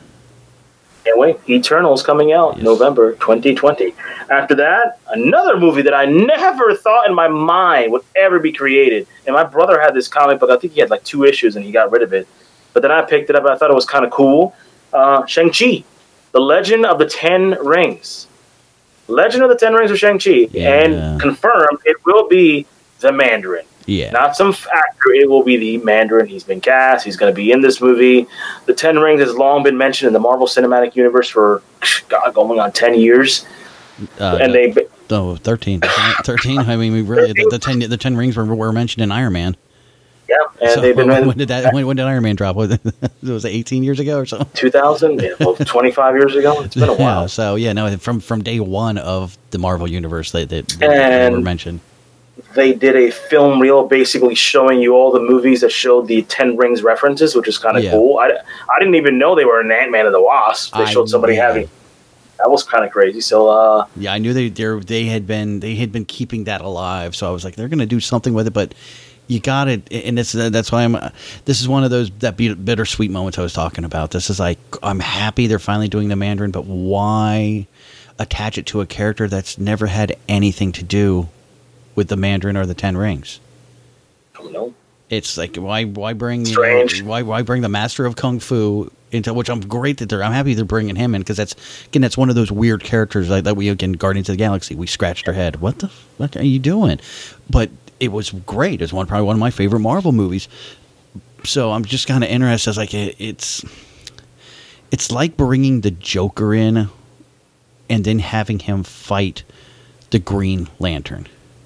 [SPEAKER 4] Can't wait. Eternals coming out yes. November twenty twenty. After that, another movie that I never thought in my mind would ever be created. And my brother had this comic book. I think he had like two issues and he got rid of it. But then I picked it up and I thought it was kind of cool. Uh, Shang-Chi, The Legend of the Ten Rings. Legend of the Ten Rings of Shang-Chi.
[SPEAKER 1] Yeah.
[SPEAKER 4] And confirmed it will be the Mandarin.
[SPEAKER 1] Yeah.
[SPEAKER 4] Not some actor. It will be the Mandarin. He's been cast. He's going to be in this movie. The Ten Rings has long been mentioned in the Marvel Cinematic Universe for, God, going on ten years.
[SPEAKER 1] Uh,
[SPEAKER 4] and
[SPEAKER 1] the,
[SPEAKER 4] they...
[SPEAKER 1] Oh, thirteen. thirteen? I mean, we really... The, the, ten, the ten Rings were, were mentioned in Iron Man.
[SPEAKER 4] Yeah, and
[SPEAKER 1] so
[SPEAKER 4] they've been...
[SPEAKER 1] When, when, did that, when, when did Iron Man drop? Was it, was it eighteen years ago or so?
[SPEAKER 4] two thousand? Yeah, well, twenty-five years ago. It's been a while.
[SPEAKER 1] Yeah, so, yeah, no, from, from day one of the Marvel Universe, they, they, they,
[SPEAKER 4] they
[SPEAKER 1] were mentioned.
[SPEAKER 4] They did a film reel basically showing you all the movies that showed the Ten Rings references, which is kind of yeah. cool. I, I didn't even know they were an Ant-Man and the Wasp. They showed I, somebody yeah. having... That was kind of crazy. So uh,
[SPEAKER 1] yeah, I knew they they had been they had been keeping that alive. So I was like, they're going to do something with it, but you got it. And it's, that's why I'm. Uh, this is one of those that bittersweet moments I was talking about. This is like, I'm happy they're finally doing the Mandarin, but why attach it to a character that's never had anything to do with the Mandarin or the Ten Rings?
[SPEAKER 4] I don't know.
[SPEAKER 1] It's like, why why bring
[SPEAKER 4] Strange.
[SPEAKER 1] You know, why why bring the Master of Kung Fu into, which I'm great that they're I'm happy they're bringing him in, because that's again that's one of those weird characters like that we again Guardians of the Galaxy we scratched our head, what the what are you doing? But it was great. It's one probably one of my favorite Marvel movies. So I'm just kind of interested. It's like it, it's it's like bringing the Joker in and then having him fight the Green Lantern.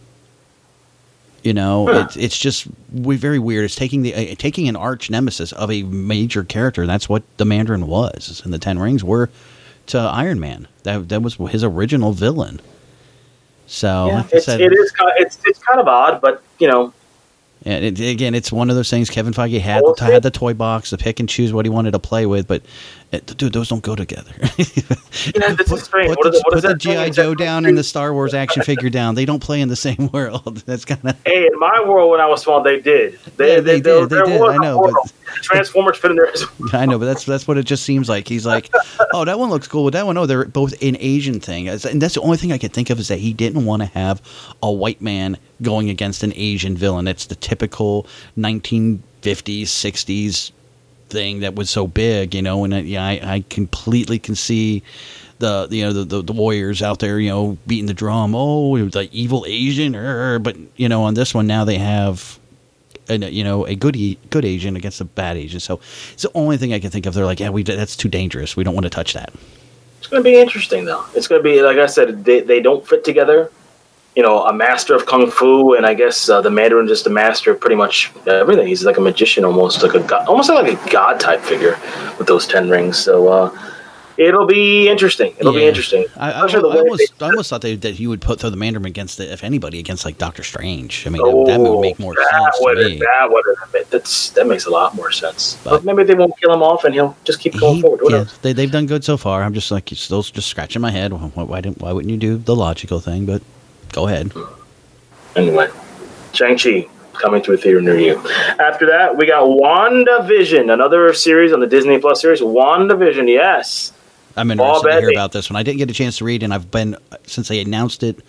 [SPEAKER 1] You know, huh. it's it's just we very weird. It's taking the uh, taking an arch nemesis of a major character. And that's what the Mandarin was, and the Ten Rings were to Iron Man. That that was his original villain. So,
[SPEAKER 4] yeah,
[SPEAKER 1] like I
[SPEAKER 4] it's,
[SPEAKER 1] said,
[SPEAKER 4] it is kind of, it's it's kind of odd, but you know.
[SPEAKER 1] And it, again, it's one of those things. Kevin Feige had the, had the toy box to pick and choose what he wanted to play with, but it, dude, those don't go together.
[SPEAKER 4] Yeah, this
[SPEAKER 1] put
[SPEAKER 4] is strange.
[SPEAKER 1] put
[SPEAKER 4] what
[SPEAKER 1] the,
[SPEAKER 4] is, what
[SPEAKER 1] put
[SPEAKER 4] is
[SPEAKER 1] the
[SPEAKER 4] that
[SPEAKER 1] G I Joe down and the Star Wars action figure down. They don't play in the same world. That's kind of.
[SPEAKER 4] Hey, in my world when I was small, they did. They,
[SPEAKER 1] yeah, they, they did. They did. I know, but
[SPEAKER 4] Transformers fit in there.
[SPEAKER 1] I know, but that's that's what it just seems like. He's like, oh, that one looks cool. With that one, oh, they're both an Asian thing, and that's the only thing I could think of is that he didn't want to have a white man going against an Asian villain. It's the typical nineteen fifties, sixties thing that was so big, you know. And uh, yeah, I, I completely can see the you know the, the the warriors out there, you know, beating the drum. Oh, the evil Asian, er, but you know, on this one now they have. A, you know, a good good Asian against a bad Asian. So it's the only thing I can think of. They're like, yeah, we that's too dangerous. We don't want to touch that.
[SPEAKER 4] It's going to be interesting, though. It's going to be, like I said, they, they don't fit together. You know, a master of Kung Fu, and I guess uh, the Mandarin just a master of pretty much everything. He's like a magician, almost like a god, almost like a god type figure with those ten rings. So uh, it'll be interesting. It'll
[SPEAKER 1] yeah.
[SPEAKER 4] be interesting.
[SPEAKER 1] I, I, I, almost, I almost thought they, that he would put throw the Mandarin against, the, if anybody, against like Doctor Strange. I mean,
[SPEAKER 4] oh,
[SPEAKER 1] that, that would make more
[SPEAKER 4] that
[SPEAKER 1] sense
[SPEAKER 4] would,
[SPEAKER 1] to me.
[SPEAKER 4] That would, that's, that makes a lot more sense. But, but maybe they won't kill him off, and he'll just keep going
[SPEAKER 1] he,
[SPEAKER 4] forward. Who
[SPEAKER 1] yeah,
[SPEAKER 4] knows?
[SPEAKER 1] They, they've done good so far. I'm just like still just scratching my head. Why, why didn't why wouldn't you do the logical thing? But go ahead.
[SPEAKER 4] Anyway, Shang-Chi coming to a theater near you. After that, we got WandaVision, another series on the Disney Plus series. WandaVision, yes.
[SPEAKER 1] I'm interested to hear about this one. I didn't get a chance to read, and I've been, since they announced it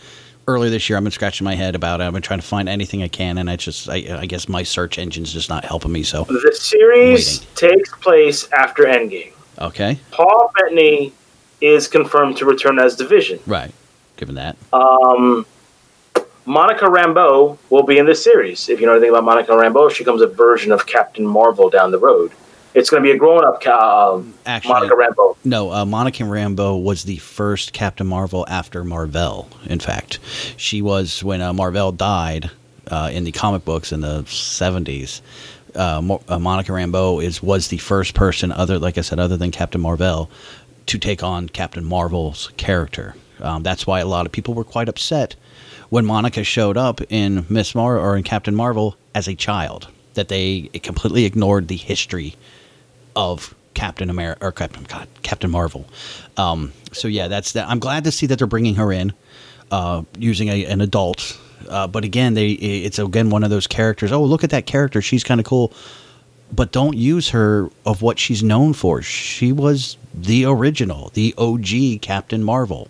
[SPEAKER 1] earlier this year, I've been scratching my head about it. I've been trying to find anything I can, and I just, I, I guess my search engine's just not helping me. So
[SPEAKER 4] the series takes place after Endgame.
[SPEAKER 1] Okay.
[SPEAKER 4] Paul Bettany is confirmed to return as Division.
[SPEAKER 1] Right. Given that.
[SPEAKER 4] Um, Monica Rambeau will be in this series. If you know anything about Monica Rambeau, she becomes a version of Captain Marvel down the road. It's going to be a grown-up uh,
[SPEAKER 1] Actually,
[SPEAKER 4] Monica Rambeau.
[SPEAKER 1] No, uh, Monica Rambeau was the first Captain Marvel after Marvel, in fact. She was, when uh, Marvel died uh, in the comic books in the seventies, uh, Mo- uh, Monica Rambeau is was the first person, other like I said, other than Captain Marvel, to take on Captain Marvel's character. Um, that's why a lot of people were quite upset when Monica showed up in Miss Mar or in Captain Marvel as a child, that they completely ignored the history of Captain America or Captain God, Captain Marvel. Um, so yeah, that's that. I'm glad to see that they're bringing her in, uh, using a, an adult. Uh, but again, they it's again one of those characters. Oh, look at that character; she's kind of cool. But don't use her of what she's known for. She was the original, the O G Captain Marvel.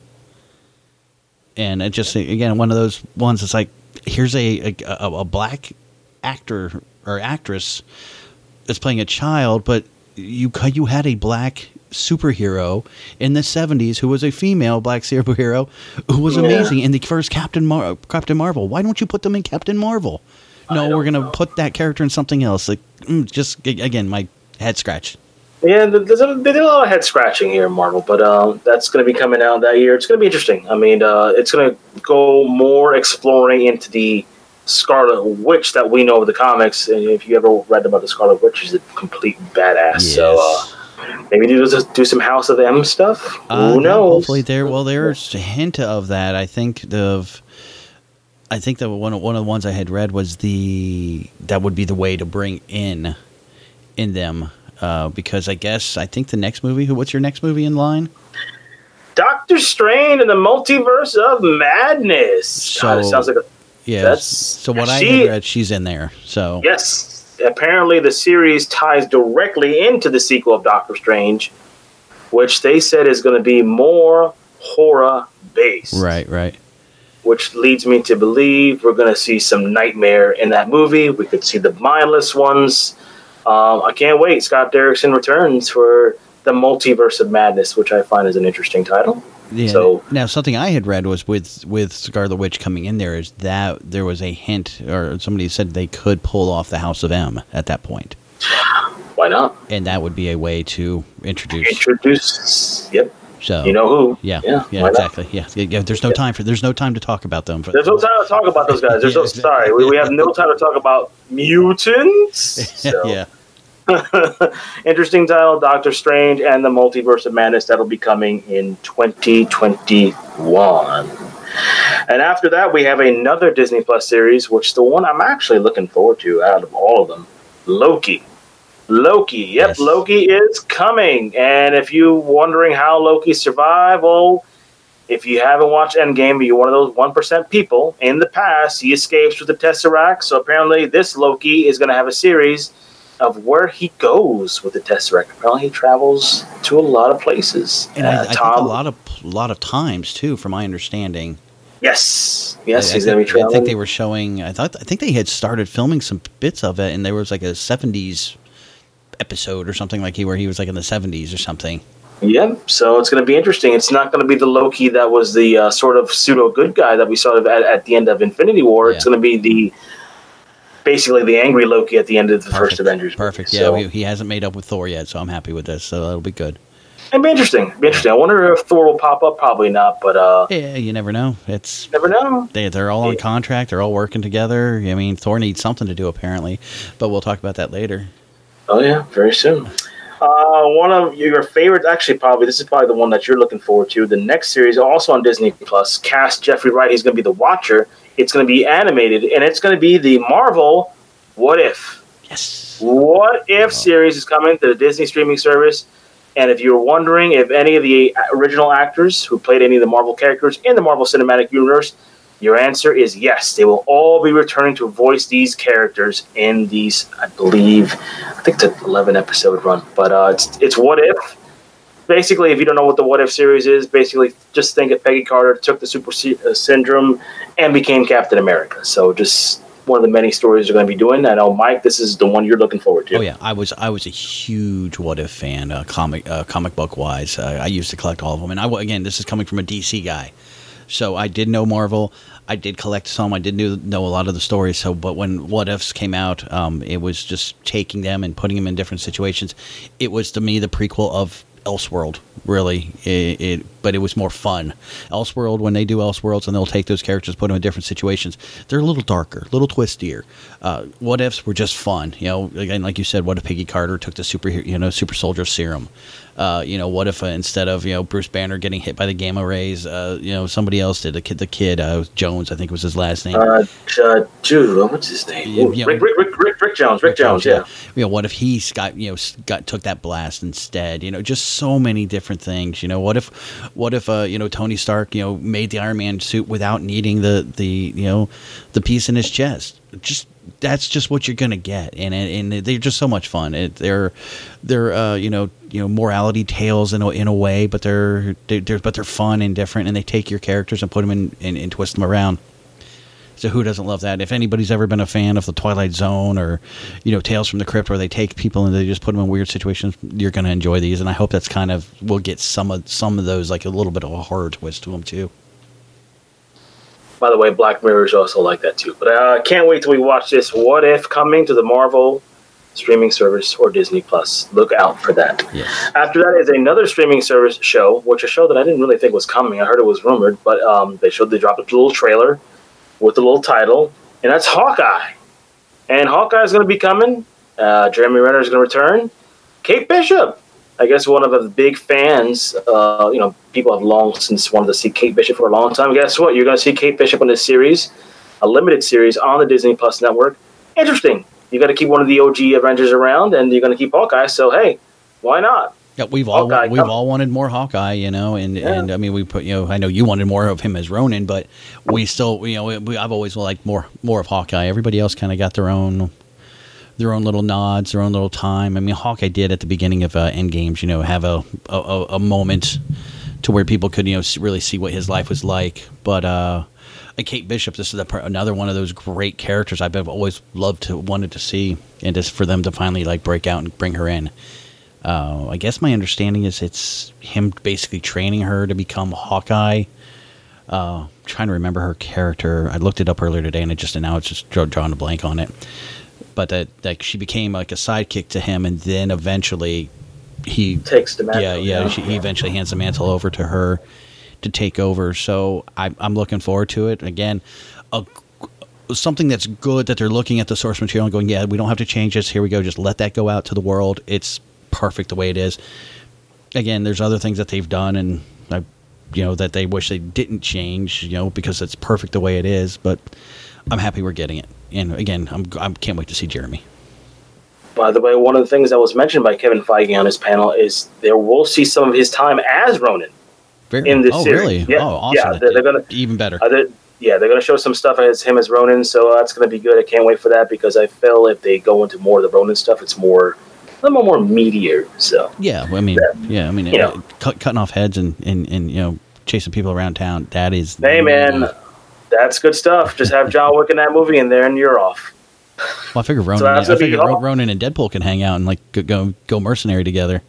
[SPEAKER 1] And it just again one of those ones. It's like here's a a, a black actor or actress that's playing a child, but you you had a black superhero in the seventies who was a female black superhero who was amazing yeah. in the first Captain Mar- Captain Marvel. Why don't you put them in Captain Marvel? No, we're gonna know. put that character in something else. Like mm, just again, my head scratched.
[SPEAKER 4] Yeah, there's a, they did a lot of head scratching here in Marvel, but uh, that's going to be coming out that year. It's going to be interesting. I mean, uh, it's going to go more exploring into the Scarlet Witch that we know of the comics. And if you ever read about the Scarlet Witch, she's a complete badass. Yes. So uh, maybe do do some House of M stuff.
[SPEAKER 1] Uh,
[SPEAKER 4] Who knows?
[SPEAKER 1] Hopefully, there. Well, there's a hint of that. I think the. I think that one one of the ones I had read was the that would be the way to bring in in them. Uh, because I guess I think the next movie. Who? What's your next movie in line?
[SPEAKER 4] Doctor Strange and the Multiverse of Madness.
[SPEAKER 1] So
[SPEAKER 4] God, it sounds like a
[SPEAKER 1] yeah.
[SPEAKER 4] That's,
[SPEAKER 1] so what
[SPEAKER 4] she,
[SPEAKER 1] I had read, she's in there. So
[SPEAKER 4] yes, apparently the series ties directly into the sequel of Doctor Strange, which they said is going to be more horror based.
[SPEAKER 1] Right, right.
[SPEAKER 4] Which leads me to believe we're going to see some Nightmare in that movie. We could see the mindless ones. Um, I can't wait. Scott Derrickson returns for the Multiverse of Madness, which I find is an interesting title.
[SPEAKER 1] Yeah.
[SPEAKER 4] So
[SPEAKER 1] now, something I had read was with with Scarlet Witch coming in there is that there was a hint, or somebody said they could pull off the House of M at that point.
[SPEAKER 4] Why not?
[SPEAKER 1] And that would be a way to introduce.
[SPEAKER 4] Introduce. Yep.
[SPEAKER 1] So
[SPEAKER 4] you know who?
[SPEAKER 1] Yeah. Yeah. yeah exactly. Yeah. yeah. There's no time for. There's no time to talk about them. For,
[SPEAKER 4] there's no time to talk about those guys. There's yeah, no. Exactly. Sorry, we, we have no time to talk about mutants. So.
[SPEAKER 1] yeah.
[SPEAKER 4] Interesting title, Doctor Strange and the Multiverse of Madness. That'll be coming in twenty twenty-one. And after that, we have another Disney Plus series, which is the one I'm actually looking forward to out of all of them. Loki. Loki. Yep, yes. Loki is coming. And if you're wondering how Loki survived, well, if you haven't watched Endgame, you're one of those one percent people. In the past, he escapes with the Tesseract. So apparently this Loki is going to have a series of where he goes with the Tesseract. Apparently, he travels to a lot of places.
[SPEAKER 1] And uh, I, I Tom, think a lot of a lot of times too, from my understanding.
[SPEAKER 4] Yes, yes,
[SPEAKER 1] I,
[SPEAKER 4] he's
[SPEAKER 1] going
[SPEAKER 4] to be traveling.
[SPEAKER 1] I think they were showing. I thought. I think they had started filming some bits of it, and there was like a seventies episode or something like he where he was like in the seventies or something.
[SPEAKER 4] Yep. So it's going to be interesting. It's not going to be the Loki that was the uh, sort of pseudo good guy that we saw at, at the end of Infinity War. Yeah. It's going to be the basically the angry Loki at the end of the
[SPEAKER 1] Perfect.
[SPEAKER 4] first Avengers movie.
[SPEAKER 1] Perfect. Yeah,
[SPEAKER 4] so,
[SPEAKER 1] we, he hasn't made up with Thor yet, so I'm happy with this. So that'll be good.
[SPEAKER 4] It'll be interesting. It'll be interesting. I wonder if Thor will pop up. Probably not, but uh,
[SPEAKER 1] yeah, you never know. It's
[SPEAKER 4] never know.
[SPEAKER 1] They they're all on
[SPEAKER 4] yeah.
[SPEAKER 1] contract. They're all working together. I mean, Thor needs something to do apparently, but we'll talk about that later.
[SPEAKER 4] Oh yeah, very soon. Uh, one of your favorites, actually, probably this is probably the one that you're looking forward to. The next series, also on Disney Plus, cast Jeffrey Wright. He's going to be the Watcher. It's going to be animated, and it's going to be the Marvel What If.
[SPEAKER 1] Yes.
[SPEAKER 4] What If oh. series is coming to the Disney streaming service. And if you're wondering if any of the original actors who played any of the Marvel characters in the Marvel Cinematic Universe, your answer is yes. They will all be returning to voice these characters in these, I believe, I think it's an eleven episode run. But uh, it's it's What If. basically, if you don't know what the What If series is, basically just think of Peggy Carter took the super sy- uh, syndrome and became Captain America. So just one of the many stories you're going to be doing. I know, Mike, this is the one you're looking forward to.
[SPEAKER 1] Oh yeah, I was I was a huge What If fan, uh, comic uh, comic book wise. Uh, I used to collect all of them, and I again, this is coming from a D C guy, so I did know Marvel. I did collect some. I did know, know a lot of the stories. So, but when What Ifs came out, um, it was just taking them and putting them in different situations. It was to me the prequel of Elseworld, really. It, it, but it was more fun. Elseworld, when they do Elseworlds and they'll take those characters, put them in different situations, they're a little darker, a little twistier. Uh, what Ifs were just fun. You know, again, like you said, what if Peggy Carter took the super, you know, super soldier serum? Uh, you know, what if uh, instead of, you know, Bruce Banner getting hit by the gamma rays, uh, you know, somebody else did. The kid, the kid uh, Jones, I think was his last name.
[SPEAKER 4] Uh, uh, Jude, what's his name?
[SPEAKER 1] You know,
[SPEAKER 4] Rick, Rick, Rick, Rick, Rick Jones. Rick, Rick Jones, Jones, yeah.
[SPEAKER 1] You know, what if he got, you know, got took that blast instead? You know, just so many different things. You know, what if, what if, uh, you know, Tony Stark, you know, made the Iron Man suit without needing the, the, you know, the piece in his chest? Just that's just what you're gonna get, and and they're just so much fun. It, they're they're uh, you know you know morality tales in a, in a way, but they're, they're but they're fun and different, and they take your characters and put them in and, and twist them around. So who doesn't love that? If anybody's ever been a fan of the Twilight Zone or, you know, Tales from the Crypt, where they take people and they just put them in weird situations, you're going to enjoy these. And I hope that's kind of, we'll get some of some of those, like a little bit of a horror twist to them too.
[SPEAKER 4] By the way, Black Mirror is also like that too. But I uh, can't wait till we watch this What If coming to the Marvel streaming service or Disney Plus. Look out for that.
[SPEAKER 1] Yes.
[SPEAKER 4] After that is another streaming service show, which a show that I didn't really think was coming. I heard it was rumored, but um, they showed they dropped a little trailer with a little title, and that's Hawkeye. And Hawkeye is going to be coming. Uh, Jeremy Renner is going to return. Kate Bishop, I guess one of the big fans. Uh, you know, people have long since wanted to see Kate Bishop for a long time. Guess what? You're going to see Kate Bishop in this series, a limited series on the Disney Plus network. Interesting. You got to keep one of the O G Avengers around, and you're going to keep Hawkeye. So hey, why not?
[SPEAKER 1] Yeah, we've all
[SPEAKER 4] Hawkeye,
[SPEAKER 1] we've
[SPEAKER 4] come.
[SPEAKER 1] all wanted more Hawkeye, you know, and,
[SPEAKER 4] Yeah.
[SPEAKER 1] and I mean we put you know I know you wanted more of him as Ronin, but we still you know we, I've always liked more more of Hawkeye. Everybody else kind of got their own their own little nods, their own little time. I mean, Hawkeye did at the beginning of uh, Endgames, you know, have a, a a moment to where people could you know really see what his life was like. But uh, Kate Bishop, this is a, another one of those great characters I've always loved to wanted to see, and just for them to finally like break out and bring her in. Uh, I guess my understanding is it's him basically training her to become Hawkeye. Uh, I'm trying to remember her character. I looked it up earlier today, and it just and now it's just draw, drawing a blank on it. But that like she became like a sidekick to him, and then eventually he
[SPEAKER 4] Takes the mantle.
[SPEAKER 1] yeah yeah,
[SPEAKER 4] yeah.
[SPEAKER 1] she, he eventually hands the mantle over to her to take over. So I, I'm looking forward to it. Again, a, something that's good that they're looking at the source material and going, yeah, we don't have to change this. Here we go. Just let that go out to the world. It's perfect the way it is. Again, there's other things that they've done and I, you know, that they wish they didn't change, you know, because it's perfect the way it is. But I'm happy we're getting it. And again, I'm I can't wait to see Jeremy.
[SPEAKER 4] By the way, one of the things that was mentioned by Kevin Feige on his panel is there will see some of his time as Ronin
[SPEAKER 1] Very,
[SPEAKER 4] in this
[SPEAKER 1] oh,
[SPEAKER 4] series.
[SPEAKER 1] really?
[SPEAKER 4] Yeah,
[SPEAKER 1] Oh, awesome.
[SPEAKER 4] yeah, they're, they're gonna
[SPEAKER 1] even better.
[SPEAKER 4] uh, they're, yeah, they're gonna show some stuff as him as Ronin, so that's gonna be good. I can't wait for that because I feel if they go into more of the Ronin stuff, it's more a little more meatier. So
[SPEAKER 1] Yeah, well, I mean,
[SPEAKER 4] Yeah.
[SPEAKER 1] yeah, I mean,
[SPEAKER 4] You
[SPEAKER 1] uh,
[SPEAKER 4] know.
[SPEAKER 1] cut, cutting off heads and, and, and you know chasing people around town. That is,
[SPEAKER 4] hey man, that's good stuff. Just have John Wick in that movie, and then you're off.
[SPEAKER 1] Well, I figure Ronan,
[SPEAKER 4] So that's
[SPEAKER 1] I
[SPEAKER 4] gonna be
[SPEAKER 1] figure Ro-
[SPEAKER 4] all-
[SPEAKER 1] Ronan and Deadpool can hang out and like go go, go mercenary together.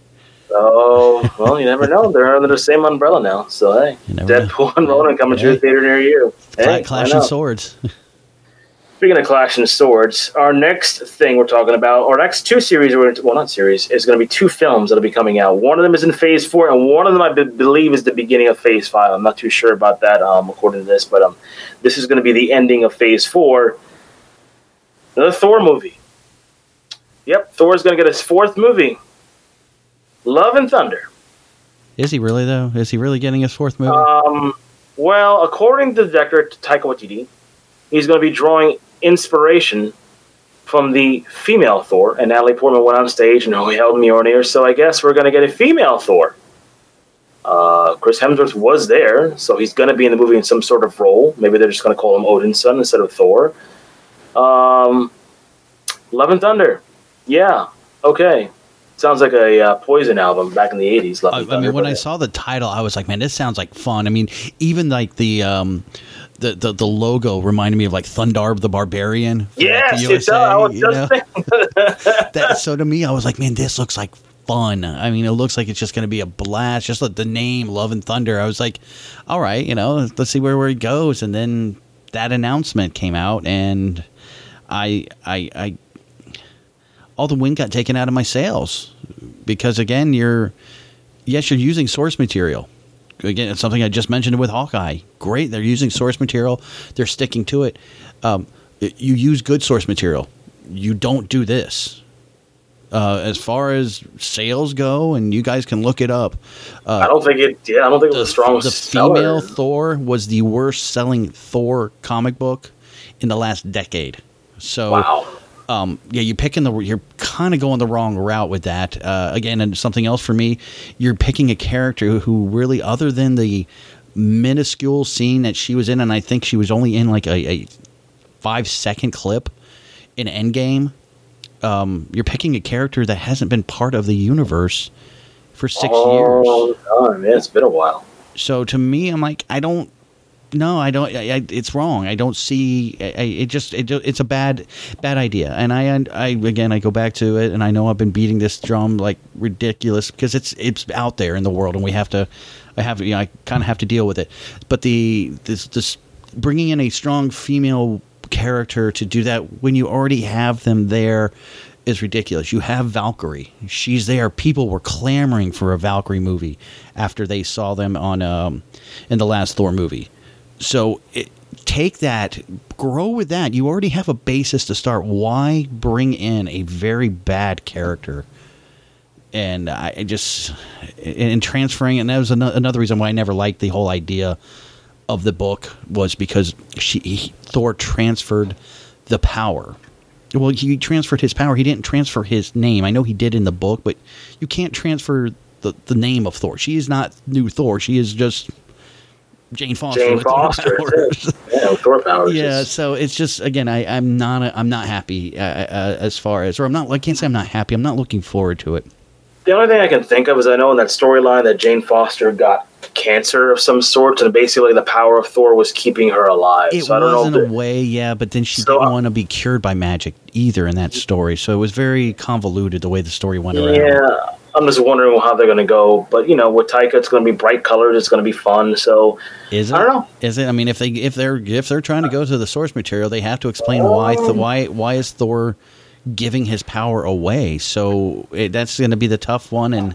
[SPEAKER 4] Oh well, you never know. They're under the same umbrella now. So hey,
[SPEAKER 1] You never know.
[SPEAKER 4] Deadpool and Ronin coming to
[SPEAKER 1] Hey.
[SPEAKER 4] the theater near you.
[SPEAKER 1] Cla-
[SPEAKER 4] Hey, why
[SPEAKER 1] clashing
[SPEAKER 4] not?
[SPEAKER 1] swords.
[SPEAKER 4] Speaking of clashing swords, our next thing we're talking about, our next two series, we're well, not series, is going to be two films that'll be coming out. One of them is in Phase Four, and one of them I be- believe is the beginning of Phase Five. I'm not too sure about that, um, according to this, but um, this is going to be the ending of Phase Four. Another Thor movie. Yep, Thor's going to get his fourth movie. Love and Thunder.
[SPEAKER 1] Is he really though? Is he really getting his fourth movie?
[SPEAKER 4] Um, well, according to the director Taika Waititi, he's going to be drawing inspiration from the female Thor, and Natalie Portman went on stage and held Mjolnir, so I guess we're going to get a female Thor. Uh, Chris Hemsworth was there, so he's going to be in the movie in some sort of role. Maybe they're just going to call him Odin's son instead of Thor. Um, Love and Thunder. Yeah, okay. Sounds like a uh, Poison album back in the eighties.
[SPEAKER 1] I, I mean, when I saw the title, I was like, man, this sounds like fun. I mean, even like the um, the, the, the logo reminded me of like Thundarb the Barbarian.
[SPEAKER 4] Yes,
[SPEAKER 1] the U S A,
[SPEAKER 4] it does. I was
[SPEAKER 1] you
[SPEAKER 4] just
[SPEAKER 1] know?
[SPEAKER 4] thinking.
[SPEAKER 1] that, so to me, I was like, man, this looks like fun. I mean, it looks like it's just going to be a blast. Just like the name Love and Thunder. I was like, all right, you know, let's see where, where it goes. And then that announcement came out, and I, I, I, all the wind got taken out of my sails because again, you're, yes, you're using source material. Again, it's something I just mentioned with Hawkeye. Great. They're using source material. They're sticking to it. Um, you use good source material. You don't do this. Uh, as far as sales go, and you guys can look it up. Uh,
[SPEAKER 4] I don't think it. Yeah, I don't think it was the strongest.
[SPEAKER 1] The
[SPEAKER 4] seller.
[SPEAKER 1] female Thor was the worst selling Thor comic book in the last decade. So,
[SPEAKER 4] wow.
[SPEAKER 1] Um, yeah, you're picking the. You're kind of going the wrong route with that. Uh, again, and something else for me, you're picking a character who really, other than the minuscule scene that she was in, and I think she was only in like a, a five second clip in Endgame. Um, you're picking a character that hasn't been part of the universe for six
[SPEAKER 4] oh,
[SPEAKER 1] years.
[SPEAKER 4] Oh, man, it's been a while.
[SPEAKER 1] So to me, I'm like, I don't. No, I don't. I, I, it's wrong. I don't see. I, I, it just. It, it's a bad, bad idea. And I, I, again, I go back to it, and I know I've been beating this drum like ridiculous because it's, it's out there in the world, and we have to. I have, you know, I kind of have to deal with it. But the this, this bringing in a strong female character to do that when you already have them there is ridiculous. You have Valkyrie. She's there. People were clamoring for a Valkyrie movie after they saw them on um, in the last Thor movie. So it, take that, grow with that. You already have a basis to start. Why bring in a very bad character? And I, I just in transferring, and that was another, another reason why I never liked the whole idea of the book was because she he, Thor transferred the power. Well, he transferred his power. He didn't transfer his name. I know he did in the book, but you can't transfer the, the name of Thor. She is not new Thor. She is just Jane Foster.
[SPEAKER 4] Jane
[SPEAKER 1] with
[SPEAKER 4] Foster.
[SPEAKER 1] Thor powers.
[SPEAKER 4] Yeah, with Thor powers.
[SPEAKER 1] Yeah, so it's just again, I, I'm not a, I'm not happy uh, uh, as far as, or I'm not. I can't say I'm not happy. I'm not looking forward to it.
[SPEAKER 4] The only thing I can think of is I know in that storyline that Jane Foster got cancer of some sort, and basically the power of Thor was keeping her alive.
[SPEAKER 1] It
[SPEAKER 4] so I don't
[SPEAKER 1] was
[SPEAKER 4] know
[SPEAKER 1] in a way, yeah, but then she
[SPEAKER 4] so,
[SPEAKER 1] didn't
[SPEAKER 4] uh,
[SPEAKER 1] want to be cured by magic either in that story. So it was very convoluted the way the story went around.
[SPEAKER 4] Yeah, I'm just wondering how they're going to go. But you know, with Taika, it's going to be bright colors. It's going to be fun. So
[SPEAKER 1] is it?
[SPEAKER 4] I don't know.
[SPEAKER 1] Is it? I mean, if they if they're if they're trying to go to the source material, they have to explain why th- why why is Thor giving his power away? So it, that's going to be the tough one. And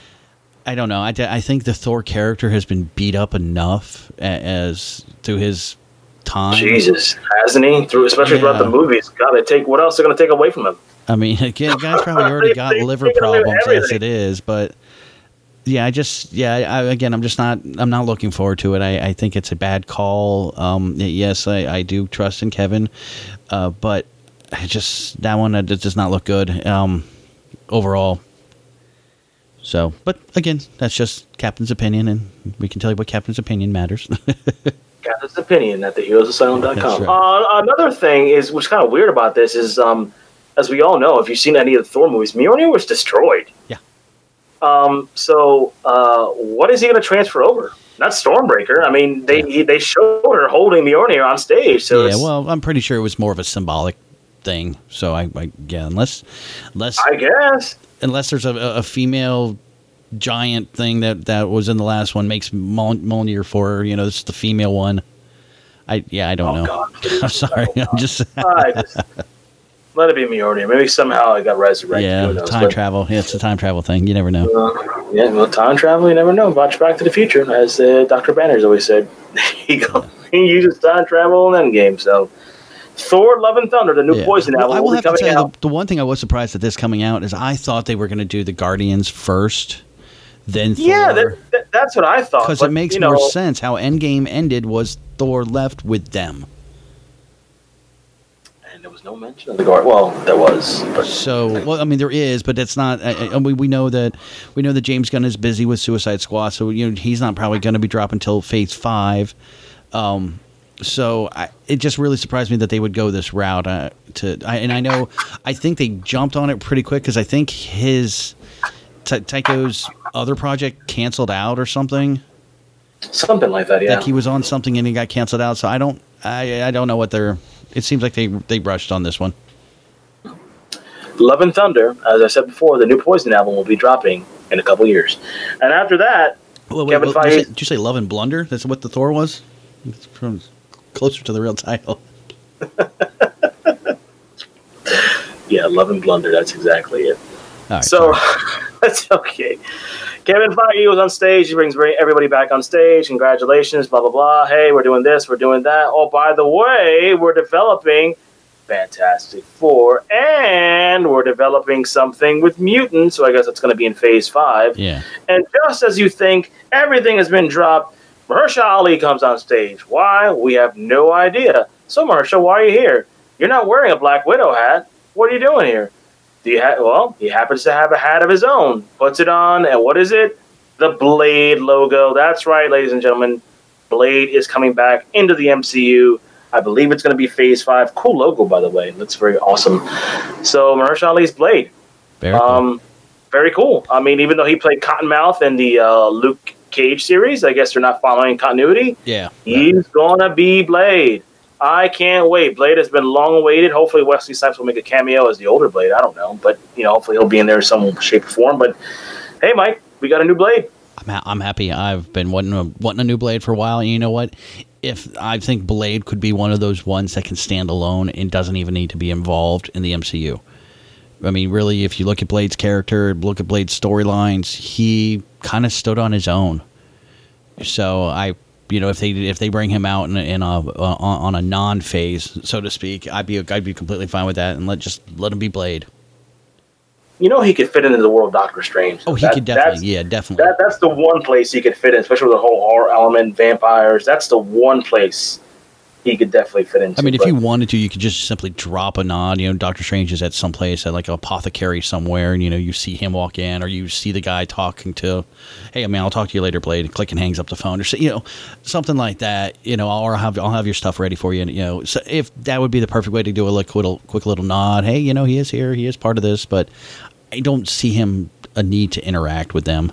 [SPEAKER 1] I don't know. I, I think the Thor character has been beat up enough as through his time.
[SPEAKER 4] Jesus, hasn't he? Through especially
[SPEAKER 1] Yeah.
[SPEAKER 4] throughout the movies. God, they take what else they're going to take away from him?
[SPEAKER 1] I mean, again, guys probably already got
[SPEAKER 4] They-
[SPEAKER 1] liver
[SPEAKER 4] they can live
[SPEAKER 1] problems as
[SPEAKER 4] everything.
[SPEAKER 1] it is, but yeah, I just yeah, I, again, I'm just not I'm not looking forward to it. I, I think it's a bad call. Um, yes, I, I do trust in Kevin, uh, but I just that one uh, does not look good um, overall. So, but again, that's just Captain's opinion, and we can tell you what Captain's opinion matters.
[SPEAKER 4] Captain's opinion at the heroes asylum dot com.
[SPEAKER 1] That's right.
[SPEAKER 4] Uh, another thing is, what's kind of weird about this is, um, as we all know, if you've seen any of the Thor movies, Mjolnir was destroyed.
[SPEAKER 1] Yeah.
[SPEAKER 4] Um. So, uh, what is he going to transfer over? Not Stormbreaker. I mean, they
[SPEAKER 1] Yeah.
[SPEAKER 4] he, they showed her holding Mjolnir on stage. So
[SPEAKER 1] yeah,
[SPEAKER 4] it's,
[SPEAKER 1] well, I'm pretty sure it was more of a symbolic thing. So I, I yeah, unless unless
[SPEAKER 4] I guess.
[SPEAKER 1] unless there's a, a female giant thing that, that was in the last one makes Mol- Mjolnir for her. You know, this is the female one. I yeah, I don't
[SPEAKER 4] Oh,
[SPEAKER 1] know.
[SPEAKER 4] God.
[SPEAKER 1] I'm sorry. I'm just
[SPEAKER 4] I just let it be Mjolnir. Maybe somehow it got resurrected.
[SPEAKER 1] yeah,
[SPEAKER 4] Who knows?
[SPEAKER 1] time
[SPEAKER 4] But,
[SPEAKER 1] travel. Yeah, it's a time travel thing. You never know.
[SPEAKER 4] uh, yeah, well, time travel, you never know. Watch Back to the Future, as uh, Doctor Banner's always said. he, go, he uses time travel in Endgame. So, Thor: Love and Thunder, the new
[SPEAKER 1] Yeah.
[SPEAKER 4] Poison
[SPEAKER 1] Well,
[SPEAKER 4] album,
[SPEAKER 1] I
[SPEAKER 4] will
[SPEAKER 1] will
[SPEAKER 4] be
[SPEAKER 1] have to
[SPEAKER 4] coming
[SPEAKER 1] tell you,
[SPEAKER 4] out.
[SPEAKER 1] the, the one thing I was surprised at this coming out is I thought they were going to do the Guardians first, then Thor.
[SPEAKER 4] Yeah, that, that, that's what I thought.
[SPEAKER 1] Because
[SPEAKER 4] but,
[SPEAKER 1] it makes
[SPEAKER 4] you know,
[SPEAKER 1] more sense. How Endgame ended was Thor left with them.
[SPEAKER 4] And there was no mention of the guard. Well, there was. But
[SPEAKER 1] So, well, I mean, there is, but it's not. I, I, we we know that we know that James Gunn is busy with Suicide Squad, so you know he's not probably going to be dropping until Phase Five. Um, so I, it just really surprised me that they would go this route. Uh, to I, and I know, I think they jumped on it pretty quick because I think his Ta- Taiko's other project canceled out or something.
[SPEAKER 4] Something like that, yeah.
[SPEAKER 1] Like he was on something and he got canceled out. So I don't, I, I don't know what they're. It seems like they they rushed on this one.
[SPEAKER 4] Love and Thunder, as I said before, the new Poison album will be dropping in a couple years, and after that,
[SPEAKER 1] Well, wait,
[SPEAKER 4] Kevin
[SPEAKER 1] well, did, you
[SPEAKER 4] Feige.
[SPEAKER 1] say, did you say Love and Blunder? That's what the Thor was. It's from closer to the real title.
[SPEAKER 4] Yeah, Love and Blunder. That's exactly it.
[SPEAKER 1] All right,
[SPEAKER 4] So
[SPEAKER 1] sorry.
[SPEAKER 4] that's okay. Kevin Feige was on stage. He brings everybody back on stage. Congratulations, blah, blah, blah. Hey, we're doing this. We're doing that. Oh, by the way, we're developing Fantastic Four, and we're developing something with mutants. So I guess it's going to be in Phase five.
[SPEAKER 1] Yeah.
[SPEAKER 4] And just as you think everything has been dropped, Mahershala Ali comes on stage. Why? We have no idea. So, Mahershala, why are you here? You're not wearing a Black Widow hat. What are you doing here? Do you ha- well, he happens to have a hat of his own. Puts it on, and what is it? The Blade logo. That's right, ladies and gentlemen. Blade is coming back into the M C U. I believe it's going to be Phase five. Cool logo, by the way. Looks very awesome. So, Mahershala Ali's Blade.
[SPEAKER 1] Very cool.
[SPEAKER 4] Um, very cool. I mean, even though he played Cottonmouth in the uh, Luke Cage series, I guess they're not following continuity.
[SPEAKER 1] Yeah.
[SPEAKER 4] He's going to be Blade. I can't wait. Blade has been long awaited. Hopefully Wesley Snipes will make a cameo as the older Blade. I don't know. But, you know, hopefully he'll be in there in some shape or form. But, hey, Mike, we got a new Blade.
[SPEAKER 1] I'm, ha- I'm happy. I've been wanting a, wanting a new Blade for a while. And you know what? If I think Blade could be one of those ones that can stand alone and doesn't even need to be involved in the M C U. I mean, really, if you look at Blade's character, look at Blade's storylines, he kind of stood on his own. So I, you know, if they if they bring him out in a, in a uh, on a non-phase, so to speak, I'd be I'd be completely fine with that, and let just let him be Blade.
[SPEAKER 4] You know he could fit into the world of Doctor Strange.
[SPEAKER 1] Oh, he
[SPEAKER 4] That-
[SPEAKER 1] could
[SPEAKER 4] that's-
[SPEAKER 1] definitely, yeah, definitely.
[SPEAKER 4] That, that's the one place he could fit in, especially with the whole horror element, vampires. That's the one place he could definitely fit into.
[SPEAKER 1] I mean, if
[SPEAKER 4] but-
[SPEAKER 1] you wanted to, you could just simply drop a nod. You know, Doctor Strange is at some place, at like an apothecary somewhere, and, you know, you see him walk in, or you see the guy talking to, hey, I mean, I'll talk to you later, Blade, and click and hangs up the phone, or, so- you know, something like that, you know, or I'll have, I'll have your stuff ready for you, and, you know, so if that would be the perfect way to do a quick little, quick little nod, hey, you know, he is here, he is part of this, but I don't see him a need to interact with them.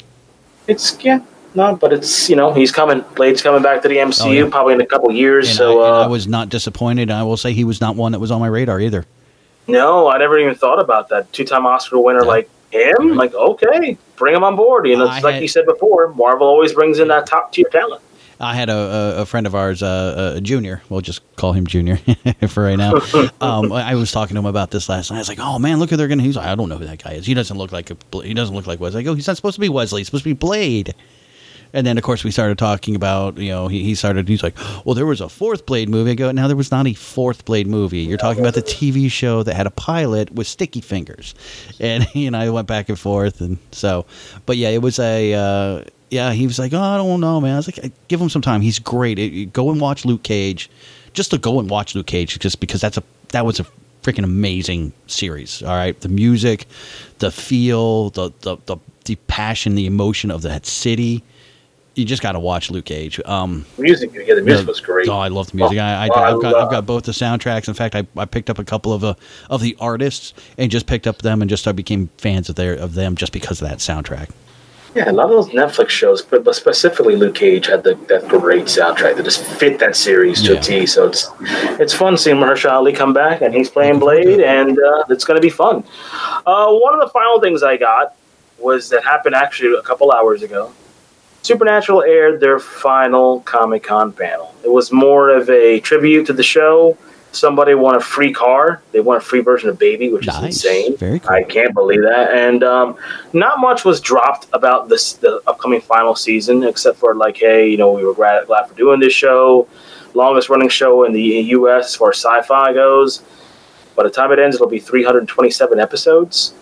[SPEAKER 4] It's, yeah, no, but it's, you know, he's coming. Blade's coming back to the M C U
[SPEAKER 1] Oh, yeah.
[SPEAKER 4] probably in a couple years.
[SPEAKER 1] And,
[SPEAKER 4] so
[SPEAKER 1] I, and
[SPEAKER 4] uh,
[SPEAKER 1] I was not disappointed. I will say he was not one that was on my radar either.
[SPEAKER 4] No, I never even thought about that. Two-time Oscar winner
[SPEAKER 1] Yeah.
[SPEAKER 4] like him? Like, okay, bring him on board. You know,
[SPEAKER 1] I
[SPEAKER 4] it's like
[SPEAKER 1] had-
[SPEAKER 4] you said before, Marvel always brings in that top-tier talent.
[SPEAKER 1] I had a, a, a friend of ours, uh, a Junior. We'll just call him Junior for right now. Um, I was talking to him about this last night. I was like, "Oh man, look who they're gonna." He's like, "I don't know who that guy is. He doesn't look like a. He doesn't look like Wesley." I go, "He's not supposed to be Wesley. He's supposed to be Blade." And then, of course, we started talking about, you know, he, he started, he's like, well, there was a fourth Blade movie. I go, now there was not a fourth Blade movie. You're talking about the T V show that had a pilot with sticky fingers. And, you know, I went back and forth. And so, but yeah, it was a, uh, yeah, he was like, oh, I don't know, man. I was like, give him some time. He's great. It, go and watch Luke Cage. Just to go and watch Luke Cage, just because that's a, that was a freaking amazing series. All right. The music, the feel, the, the, the, the passion, the emotion of that city. You just got to watch Luke Cage. Um,
[SPEAKER 4] Music, yeah, the music was great.
[SPEAKER 1] Oh, I love the music. I, I,
[SPEAKER 4] Oh, I
[SPEAKER 1] I've got
[SPEAKER 4] love-
[SPEAKER 1] I've got both the soundtracks. In fact, I, I picked up a couple of uh, of the artists and just picked up them and just I became fans of their of them just because of that soundtrack.
[SPEAKER 4] Yeah, a lot of those Netflix shows, but, but specifically Luke Cage had the, that great soundtrack that just fit that series to
[SPEAKER 1] Yeah.
[SPEAKER 4] a T. So it's it's fun seeing Mahershala Ali come back, and he's playing
[SPEAKER 1] Looking forward to
[SPEAKER 4] Blade,
[SPEAKER 1] it.
[SPEAKER 4] and uh, it's going to be fun. Uh, one of the final things I got was that happened actually a couple hours ago. Supernatural aired their final Comic-Con panel. It was more of a tribute to the show. Somebody won a free car. They won a free version of Baby, which
[SPEAKER 1] Nice.
[SPEAKER 4] is insane.
[SPEAKER 1] Very cool.
[SPEAKER 4] I can't believe that. And um, not much was dropped about this the upcoming final season, except for like, hey, you know, we were glad, glad for doing this show. Longest running show in the U S as far as sci-fi goes. By the time it ends, it'll be three hundred twenty-seven episodes.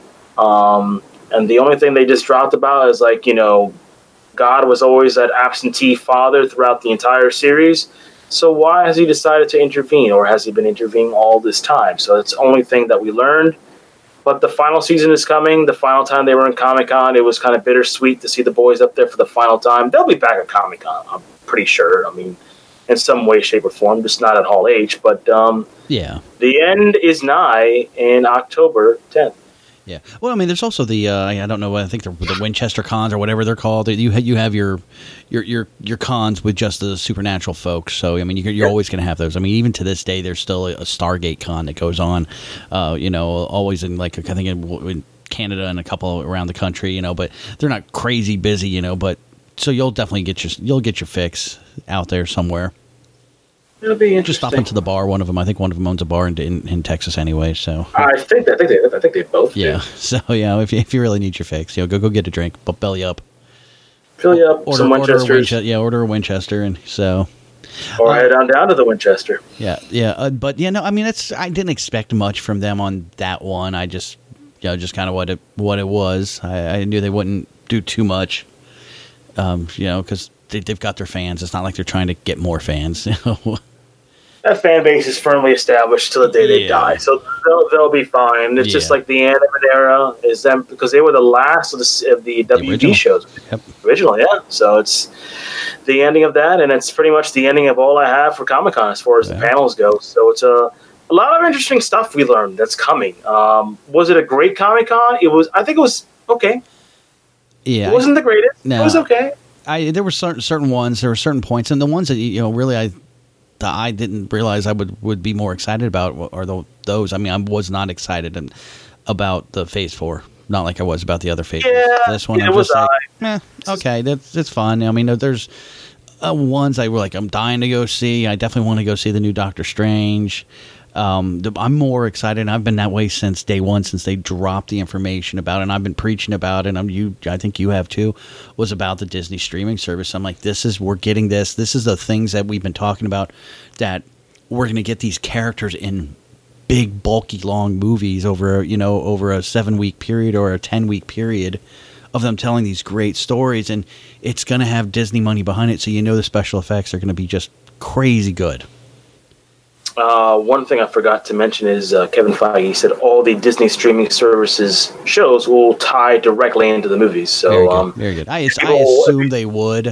[SPEAKER 4] Um, and the only thing they just dropped about is like, you know, God was always that absentee father throughout the entire series. So why has he decided to intervene, or has he been intervening all this time? So that's the only thing that we learned. But the final season is coming. The final time they were in Comic-Con, it was kind of bittersweet to see the boys up there for the final time. They'll be back at Comic-Con, I'm pretty sure. I mean, in some way, shape, or form, just not at Hall H. But um,
[SPEAKER 1] Yeah.
[SPEAKER 4] the end is nigh in October tenth.
[SPEAKER 1] Yeah. Well, I mean, there's also the uh, I don't know. I think the, the Winchester cons or whatever they're called. You you have your your your your cons with just the supernatural folks. So I mean, you're, you're
[SPEAKER 4] Yeah.
[SPEAKER 1] always going to have those. I mean, even to this day, there's still a, a Stargate con that goes on. Uh, you know, always in like I think in, in Canada and a couple around the country. You know, but they're not crazy busy. You know, but so you'll definitely get your you'll get your fix out there somewhere.
[SPEAKER 4] It'll be interesting.
[SPEAKER 1] Just stop into the bar. One of them, I think, one of them owns a bar in in, in Texas anyway. So
[SPEAKER 4] I think I think they I think they both do.
[SPEAKER 1] yeah. So yeah, if you, if you really need your fix, you know, go go get a drink, but belly up.
[SPEAKER 4] Fill you up
[SPEAKER 1] Order,
[SPEAKER 4] some
[SPEAKER 1] order a
[SPEAKER 4] Winchesters,
[SPEAKER 1] Winchester, yeah, order a Winchester, and so
[SPEAKER 4] or head on down to the Winchester.
[SPEAKER 1] yeah, yeah. Uh, but yeah, no, I mean, it's I didn't expect much from them on that one. I just, you know, just kind of what it what it was. I, I knew they wouldn't do too much, um, you know, because they, they've got their fans. It's not like they're trying to get more fans. You know?
[SPEAKER 4] That fan base is firmly established till the day they
[SPEAKER 1] Yeah.
[SPEAKER 4] die, so they'll, they'll be fine. It's just
[SPEAKER 1] Yeah.
[SPEAKER 4] like the Animate era is them because they were the last of the, of the W B
[SPEAKER 1] original.
[SPEAKER 4] shows.
[SPEAKER 1] Yep.
[SPEAKER 4] Original, yeah. So it's the ending of that, and it's pretty much the ending of all I have for Comic Con as far as
[SPEAKER 1] Yeah.
[SPEAKER 4] the panels go. So it's a a lot of interesting stuff we learned that's coming. Um, was it a great Comic Con? It was. I think it was okay.
[SPEAKER 1] Yeah,
[SPEAKER 4] It wasn't the greatest.
[SPEAKER 1] No.
[SPEAKER 4] It was okay.
[SPEAKER 1] I there were certain certain ones. There were certain points, and the ones that you know really I. that I didn't realize I would, would be more excited about are the, those. I mean, I was not excited and, about the Phase Four, not like I was about the other phases.
[SPEAKER 4] Yeah,
[SPEAKER 1] this one,
[SPEAKER 4] it
[SPEAKER 1] I'm
[SPEAKER 4] was
[SPEAKER 1] just like, eh, okay, that's it's fun. I mean, there's uh, ones I were like, I'm dying to go see. I definitely want to go see the new Doctor Strange. Um, the, I'm more excited. And I've been that way since day one, since they dropped the information about it. And I've been preaching about it. And I'm you. I think you have too. Was about the Disney streaming service. I'm like, this is we're getting this. This is the things that we've been talking about. That we're going to get these characters in big, bulky, long movies over you know over a seven week period or a ten week period of them telling these great stories. And it's going to have Disney money behind it. So you know the special effects are going to be just crazy good.
[SPEAKER 4] Uh, one thing I forgot to mention is uh, Kevin Feige said all the Disney streaming services shows will tie directly into the movies. So,
[SPEAKER 1] Very good.
[SPEAKER 4] um,
[SPEAKER 1] Very good. I, I
[SPEAKER 4] people-
[SPEAKER 1] assume they would.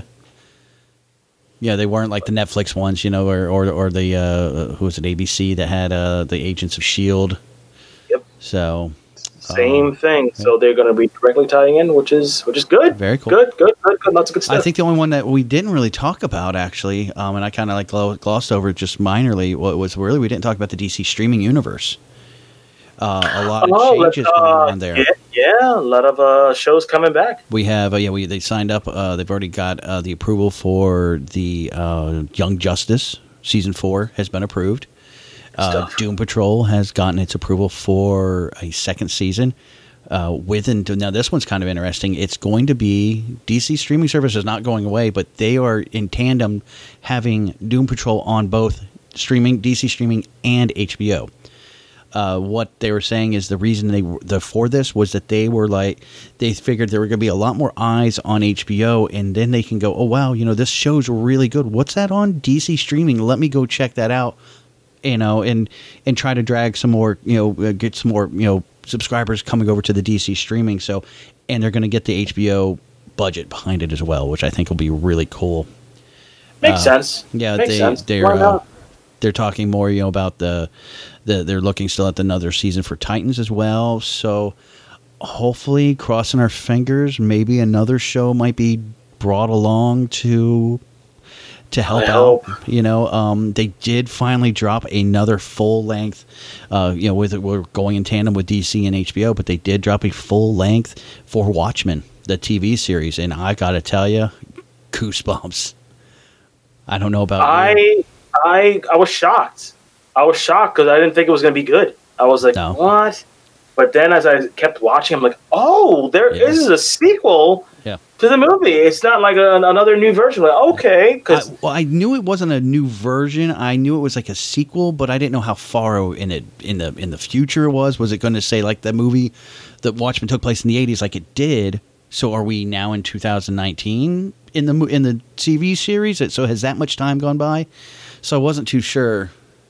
[SPEAKER 1] Yeah, they weren't like the Netflix ones, you know, or or, or the uh, who was it, A B C that had uh, the Agents of S H I E L D.
[SPEAKER 4] Yep.
[SPEAKER 1] So
[SPEAKER 4] Same
[SPEAKER 1] um,
[SPEAKER 4] thing. So they're going to be directly tying in, which is which is good.
[SPEAKER 1] Very cool.
[SPEAKER 4] Good, good, good, good. Lots of good stuff.
[SPEAKER 1] I think the only one that we didn't really talk about, actually, um, and I kind of like glo- glossed over it just minorly, what was really we didn't talk about the D C streaming universe. Uh, a lot of
[SPEAKER 4] Oh,
[SPEAKER 1] changes
[SPEAKER 4] let's,
[SPEAKER 1] going
[SPEAKER 4] uh,
[SPEAKER 1] on there.
[SPEAKER 4] Yeah, yeah, a lot of uh, shows coming back.
[SPEAKER 1] We have, uh, yeah, we they signed up. Uh, they've already got uh, the approval for the uh, Young Justice season four has been approved. Uh,
[SPEAKER 4] Stuff.
[SPEAKER 1] Doom Patrol has gotten its approval for a second season. Uh, within now, this one's kind of interesting. It's going to be D C streaming service is not going away, but they are in tandem having Doom Patrol on both streaming, D C streaming, and H B O. Uh, what they were saying is the reason they the for this was that they were like they figured there were going to be a lot more eyes on H B O, and then they can go, oh wow, you know this show's really good. What's that on D C streaming? Let me go check that out, you know, and and try to drag some more, you know, uh, get some more, you know, subscribers coming over to the D C streaming. So, and they're going to get the H B O budget behind it as well, which I think will be really cool.
[SPEAKER 4] Makes
[SPEAKER 1] Uh,
[SPEAKER 4] sense.
[SPEAKER 1] Yeah,
[SPEAKER 4] Makes
[SPEAKER 1] they
[SPEAKER 4] sense.
[SPEAKER 1] they're
[SPEAKER 4] Why
[SPEAKER 1] uh,
[SPEAKER 4] not?
[SPEAKER 1] they're talking more, you know, about the the they're looking still at another season for Titans as well. So hopefully, crossing our fingers, maybe another show might be brought along to to help
[SPEAKER 4] I
[SPEAKER 1] out.
[SPEAKER 4] hope.
[SPEAKER 1] You know, um, they did finally drop another full length. Uh, you know, with we're going in tandem with D C and H B O, but they did drop a full length for Watchmen, the T V series, and I got to tell you, goosebumps. I don't know about you.
[SPEAKER 4] I I I was shocked. I was shocked because I didn't think it was going to be good. I was like,
[SPEAKER 1] No.
[SPEAKER 4] what? But then as I kept watching, I'm like, oh, there
[SPEAKER 1] Yeah.
[SPEAKER 4] this is a sequel
[SPEAKER 1] Yeah.
[SPEAKER 4] to the movie. It's not like a, another new version. Like, okay, because
[SPEAKER 1] I, well, I knew it wasn't a new version. I knew it was like a sequel, but I didn't know how far in it in the in the future it was. Was it going to say like the movie that Watchmen took place in the eighties, like it did? So are we now in two thousand nineteen in the mo- in the T V series? So has that much time gone by? So I wasn't too sure.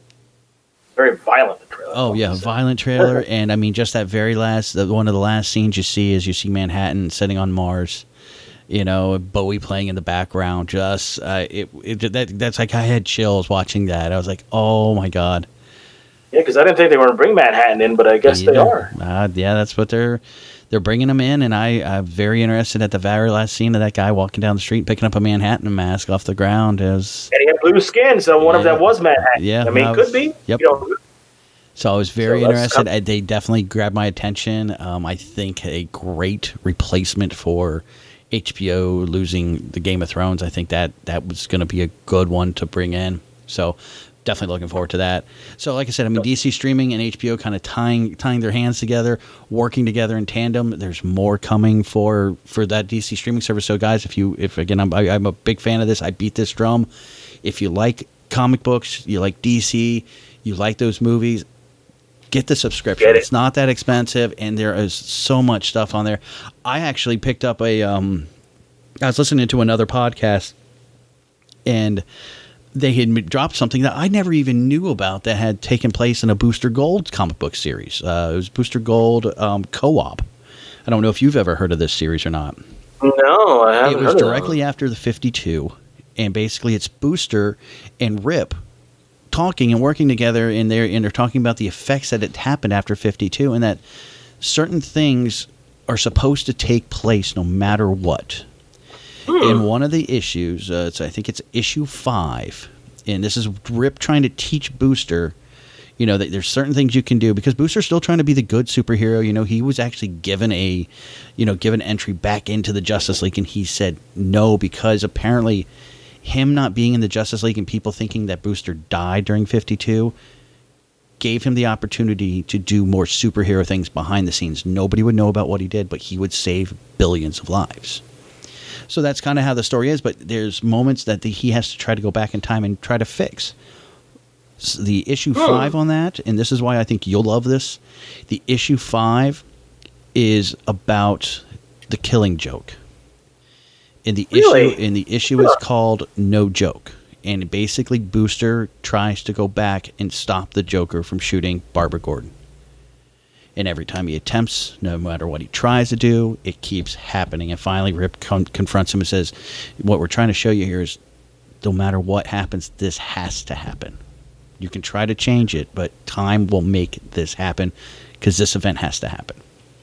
[SPEAKER 4] very violent. The trailer.
[SPEAKER 1] Oh yeah, violent trailer, and I mean just that very last, the, one of the last scenes you see is you see Manhattan sitting on Mars, you know, Bowie playing in the background. Just uh, it, it that that's like I had chills watching that. I was like, oh my god,
[SPEAKER 4] Yeah, because I didn't think they were going to bring Manhattan in, but I guess
[SPEAKER 1] Either.
[SPEAKER 4] they are.
[SPEAKER 1] Uh, yeah, that's what they're they're bringing him in, and I, I'm very interested at the very last scene of that guy walking down the street picking up a Manhattan mask off the ground. As
[SPEAKER 4] And he had blue skin, so one of
[SPEAKER 1] Yeah.
[SPEAKER 4] them was Manhattan.
[SPEAKER 1] Yeah,
[SPEAKER 4] I mean,
[SPEAKER 1] I
[SPEAKER 4] could
[SPEAKER 1] was-
[SPEAKER 4] be.
[SPEAKER 1] yep.
[SPEAKER 4] You know,
[SPEAKER 1] So I was very
[SPEAKER 4] So that's
[SPEAKER 1] interested.
[SPEAKER 4] com-
[SPEAKER 1] I, they definitely grabbed my attention. Um, I think a great replacement for H B O losing the Game of Thrones. I think that that was going to be a good one to bring in. So definitely looking forward to that. So like I said, I mean, D C streaming and H B O kind of tying tying their hands together, working together in tandem. There's more coming for for that D C streaming service. So guys, if you if again, I'm I, I'm a big fan of this. I beat this drum. If you like comic books, you like D C, you like those movies, get the subscription.
[SPEAKER 4] Get it.
[SPEAKER 1] It's not that expensive, and there is so much stuff on there. I actually picked up a. Um, I was listening to another podcast, and they had dropped something that I never even knew about that had taken place in a Booster Gold comic book series. Uh, it was Booster Gold um, Co-op. I don't know if you've ever heard of this series or not.
[SPEAKER 4] no, I haven't
[SPEAKER 1] It was
[SPEAKER 4] heard of
[SPEAKER 1] directly after the fifty-two, and basically it's Booster and Rip talking and working together, and they're and they're talking about the effects that had happened after fifty-two, and that certain things are supposed to take place no matter what. In one of the issues, uh, it's, I think it's issue five, and this is Rip trying to teach Booster, you know, that there's certain things you can do, because Booster's still trying to be the good superhero. You know, he was actually given a, you know, given entry back into the Justice League, and he said no, because apparently him not being in the Justice League and people thinking that Booster died during fifty-two gave him the opportunity to do more superhero things behind the scenes. Nobody would know about what he did, but he would save billions of lives. So that's kind of how the story is, but there's moments that the, he has to try to go back in time and try to fix. So the issue five on that, and this is why I think you'll love this, the issue five is about the Killing Joke. And the
[SPEAKER 4] Really?
[SPEAKER 1] issue and the issue is called No Joke. And basically Booster tries to go back and stop the Joker from shooting Barbara Gordon. And every time he attempts, no matter what he tries to do, it keeps happening. And finally, Rip con- confronts him and says, what we're trying to show you here is no matter what happens, this has to happen. You can try to change it, but time will make this happen because this event has to happen.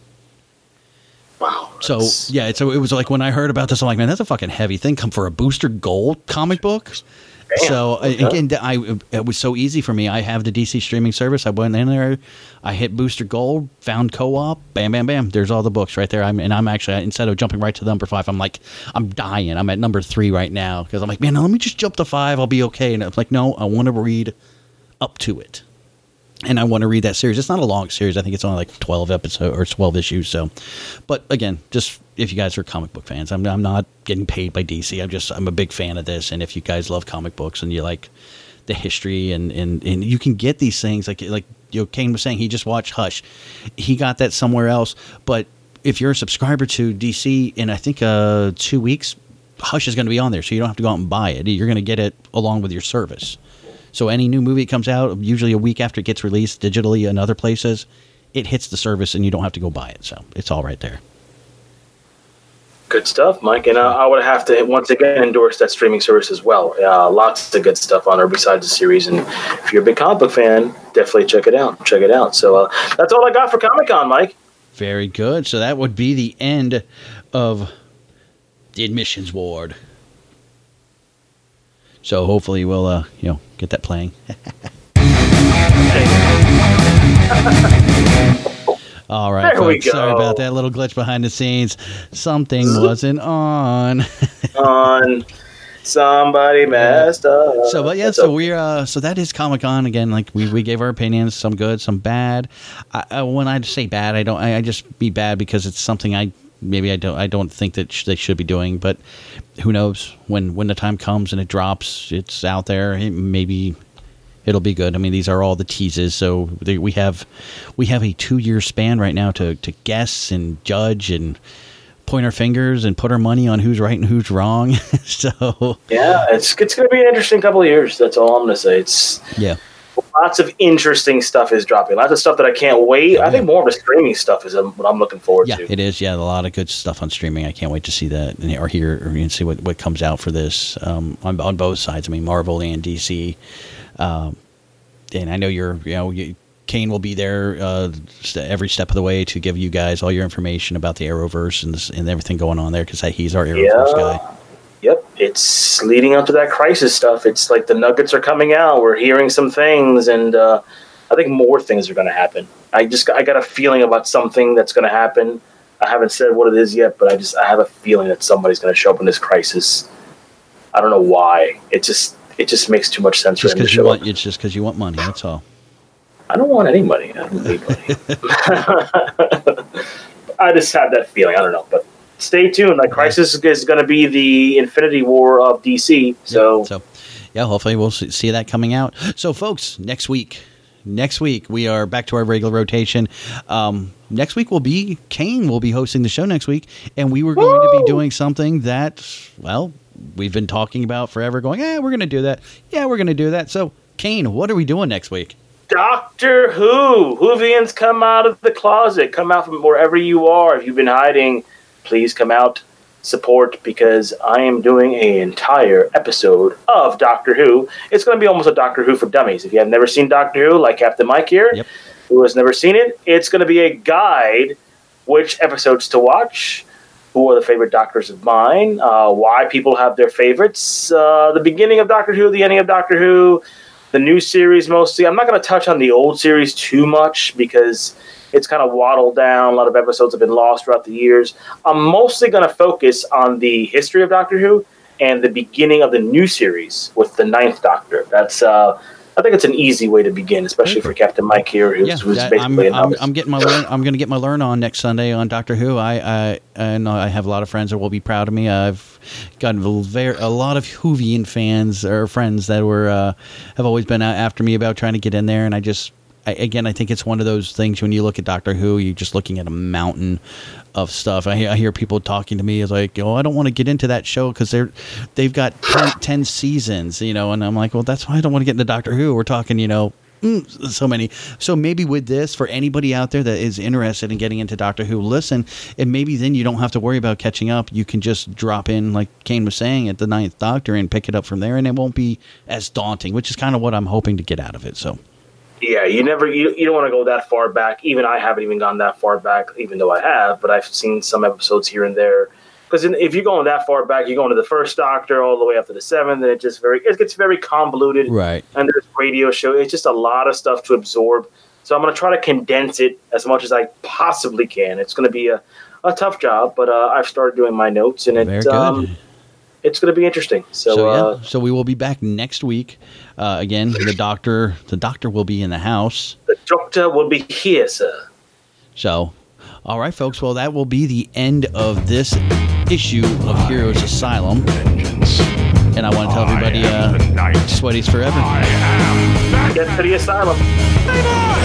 [SPEAKER 4] Wow.
[SPEAKER 1] So,
[SPEAKER 4] that's-
[SPEAKER 1] yeah, so it was like when I heard about this, I'm like, man, that's a fucking heavy thing. Come for a Booster Gold comic book?
[SPEAKER 4] Damn.
[SPEAKER 1] So
[SPEAKER 4] Okay.
[SPEAKER 1] again, I it was so easy for me. I have the D C streaming service. I went in there, I hit Booster Gold, found Co-op, bam, bam, bam. There's all the books right there. I'm and I'm actually, instead of jumping right to number five, I'm like, I'm dying. I'm at number three right now because I'm like, man, let me just jump to five. I'll be okay. And I'm like, no, I want to read up to it, and I want to read that series. It's not a long series. I think it's only like twelve episodes or twelve issues. So, but again, just if you guys are comic book fans, I'm I'm not getting paid by D C. I'm just I'm a big fan of this. And if you guys love comic books and you like the history and and, and you can get these things like like you know, Kane was saying, he just watched Hush. He got that somewhere else. But if you're a subscriber to D C in I think uh two weeks, Hush is going to be on there, so you don't have to go out and buy it. You're going to get it along with your service. So any new movie that comes out, usually a week after it gets released digitally in other places, it hits the service and you don't have to go buy it. So it's all right there.
[SPEAKER 4] Good stuff, Mike. And uh, I would have to once again endorse that streaming service as well. Uh, lots of good stuff on there besides the series. And if you're a big comic book fan, definitely check it out. Check it out. So uh, that's all I got for Comic-Con, Mike.
[SPEAKER 1] Very good. So that would be the end of the admissions ward. So hopefully we'll, uh, you know, get that playing. All right,
[SPEAKER 4] There we
[SPEAKER 1] folks. Sorry
[SPEAKER 4] go.
[SPEAKER 1] about that little glitch behind the scenes. Something wasn't on.
[SPEAKER 4] On somebody messed up.
[SPEAKER 1] So, but yeah,
[SPEAKER 4] That's
[SPEAKER 1] so
[SPEAKER 4] okay.
[SPEAKER 1] we're uh, so that is Comic Con again. Like we, we gave our opinions, some good, some bad. I, I, when I say bad, I don't. I, I just be bad because it's something I maybe I don't. I don't think that sh- they should be doing. But who knows when when the time comes and it drops, it's out there. It, maybe it'll be good. I mean, these are all the teases. So they, we have we have a two year span right now to to guess and judge and point our fingers and put our money on who's right and who's wrong. So
[SPEAKER 4] Yeah, it's it's going to be an interesting couple of years. That's all I'm going to say. It's
[SPEAKER 1] yeah.
[SPEAKER 4] lots of interesting stuff is dropping. Lots of stuff that I can't wait. I think more of the streaming stuff is what I'm looking forward
[SPEAKER 1] Yeah,
[SPEAKER 4] to.
[SPEAKER 1] it is. Yeah, a lot of good stuff on streaming. I can't wait to see that and, or hear or and see what, what comes out for this um, on on both sides. I mean, Marvel and D C. Um, and I know you're, you know, you, Kane will be there uh, every step of the way to give you guys all your information about the Arrowverse and, this, and everything going on there because he's our Arrowverse
[SPEAKER 4] yeah.
[SPEAKER 1] guy.
[SPEAKER 4] Yep, it's leading up to that Crisis stuff. It's like the nuggets are coming out. We're hearing some things, and uh, I think more things are going to happen. I just I got a feeling about something that's going to happen. I haven't said what it is yet, but I just I have a feeling that somebody's going to show up in this Crisis. I don't know why. It just it just makes too much sense
[SPEAKER 1] just
[SPEAKER 4] for him to
[SPEAKER 1] you
[SPEAKER 4] show
[SPEAKER 1] want,
[SPEAKER 4] up.
[SPEAKER 1] It's just because you want money. That's all.
[SPEAKER 4] I don't want any money. I don't need money. I just have that feeling. I don't know, but stay tuned. Like Crisis is going to be the Infinity War of D C. So,
[SPEAKER 1] yeah, so yeah, hopefully we'll see that coming out. So, folks, next week, next week we are back to our regular rotation. Um, next week will be Kane will be hosting the show next week, and we were going Woo! to be doing something that, well, we've been talking about forever. Going, yeah, we're going to do that. Yeah, we're going to do that. So, Kane, what are we doing next week?
[SPEAKER 4] Doctor Who. Whovians, come out of the closet. Come out from wherever you are. If you've been hiding, please come out, support, because I am doing an entire episode of Doctor Who. It's going to be almost a Doctor Who for dummies. If you have never seen Doctor Who, like Captain Mike here,
[SPEAKER 1] yep.
[SPEAKER 4] who has never seen it, it's going to be a guide which episodes to watch, who are the favorite Doctors of mine, uh, why people have their favorites, uh, the beginning of Doctor Who, the ending of Doctor Who, the new series mostly. I'm not going to touch on the old series too much because it's kind of waddled down. A lot of episodes have been lost throughout the years. I'm mostly going to focus on the history of Doctor Who and the beginning of the new series with the Ninth Doctor. That's, uh, I think it's an easy way to begin, especially for Captain Mike here, who's,
[SPEAKER 1] yeah,
[SPEAKER 4] who's
[SPEAKER 1] that,
[SPEAKER 4] basically
[SPEAKER 1] I'm,
[SPEAKER 4] a
[SPEAKER 1] I'm,
[SPEAKER 4] novice.
[SPEAKER 1] I'm getting my learn, I'm going to get my learn on next Sunday on Doctor Who. I I, I know I have a lot of friends that will be proud of me. I've gotten a, very, a lot of Whovian fans or friends that were uh, have always been after me about trying to get in there, and I just. I, again, I think it's one of those things when you look at Doctor Who, you're just looking at a mountain of stuff. I, I hear people talking to me as like, oh, I don't want to get into that show because they're they've got ten, ten seasons, you know. And I'm like, well, that's why I don't want to get into Doctor Who. We're talking, you know, mm, so many. So maybe with this, for anybody out there that is interested in getting into Doctor Who, listen, and maybe then you don't have to worry about catching up. You can just drop in, like Kane was saying, at the Ninth Doctor and pick it up from there, and it won't be as daunting, which is kind of what I'm hoping to get out of it. So.
[SPEAKER 4] Yeah, you never you, you don't want to go that far back. Even I haven't even gone that far back, even though I have. But I've seen some episodes here and there. Because if you're going that far back, you're going to the first Doctor all the way up to the seventh, and it just very it gets very convoluted.
[SPEAKER 1] Right.
[SPEAKER 4] And there's radio show. It's just a lot of stuff to absorb. So I'm going to try to condense it as much as I possibly can. It's going to be a, a tough job, but uh, I've started doing my notes, and it. Um, It's going to be interesting. So,
[SPEAKER 1] so, yeah.
[SPEAKER 4] uh,
[SPEAKER 1] so we will be back next week. Uh, again, the doctor, the doctor will be in the house.
[SPEAKER 4] The doctor will be here, sir.
[SPEAKER 1] So, all right, folks. Well, that will be the end of this issue of Heroes Asylum. And I want to tell everybody, uh, Sweaties forever.
[SPEAKER 2] I am
[SPEAKER 4] Get to the asylum.
[SPEAKER 2] Bye-bye.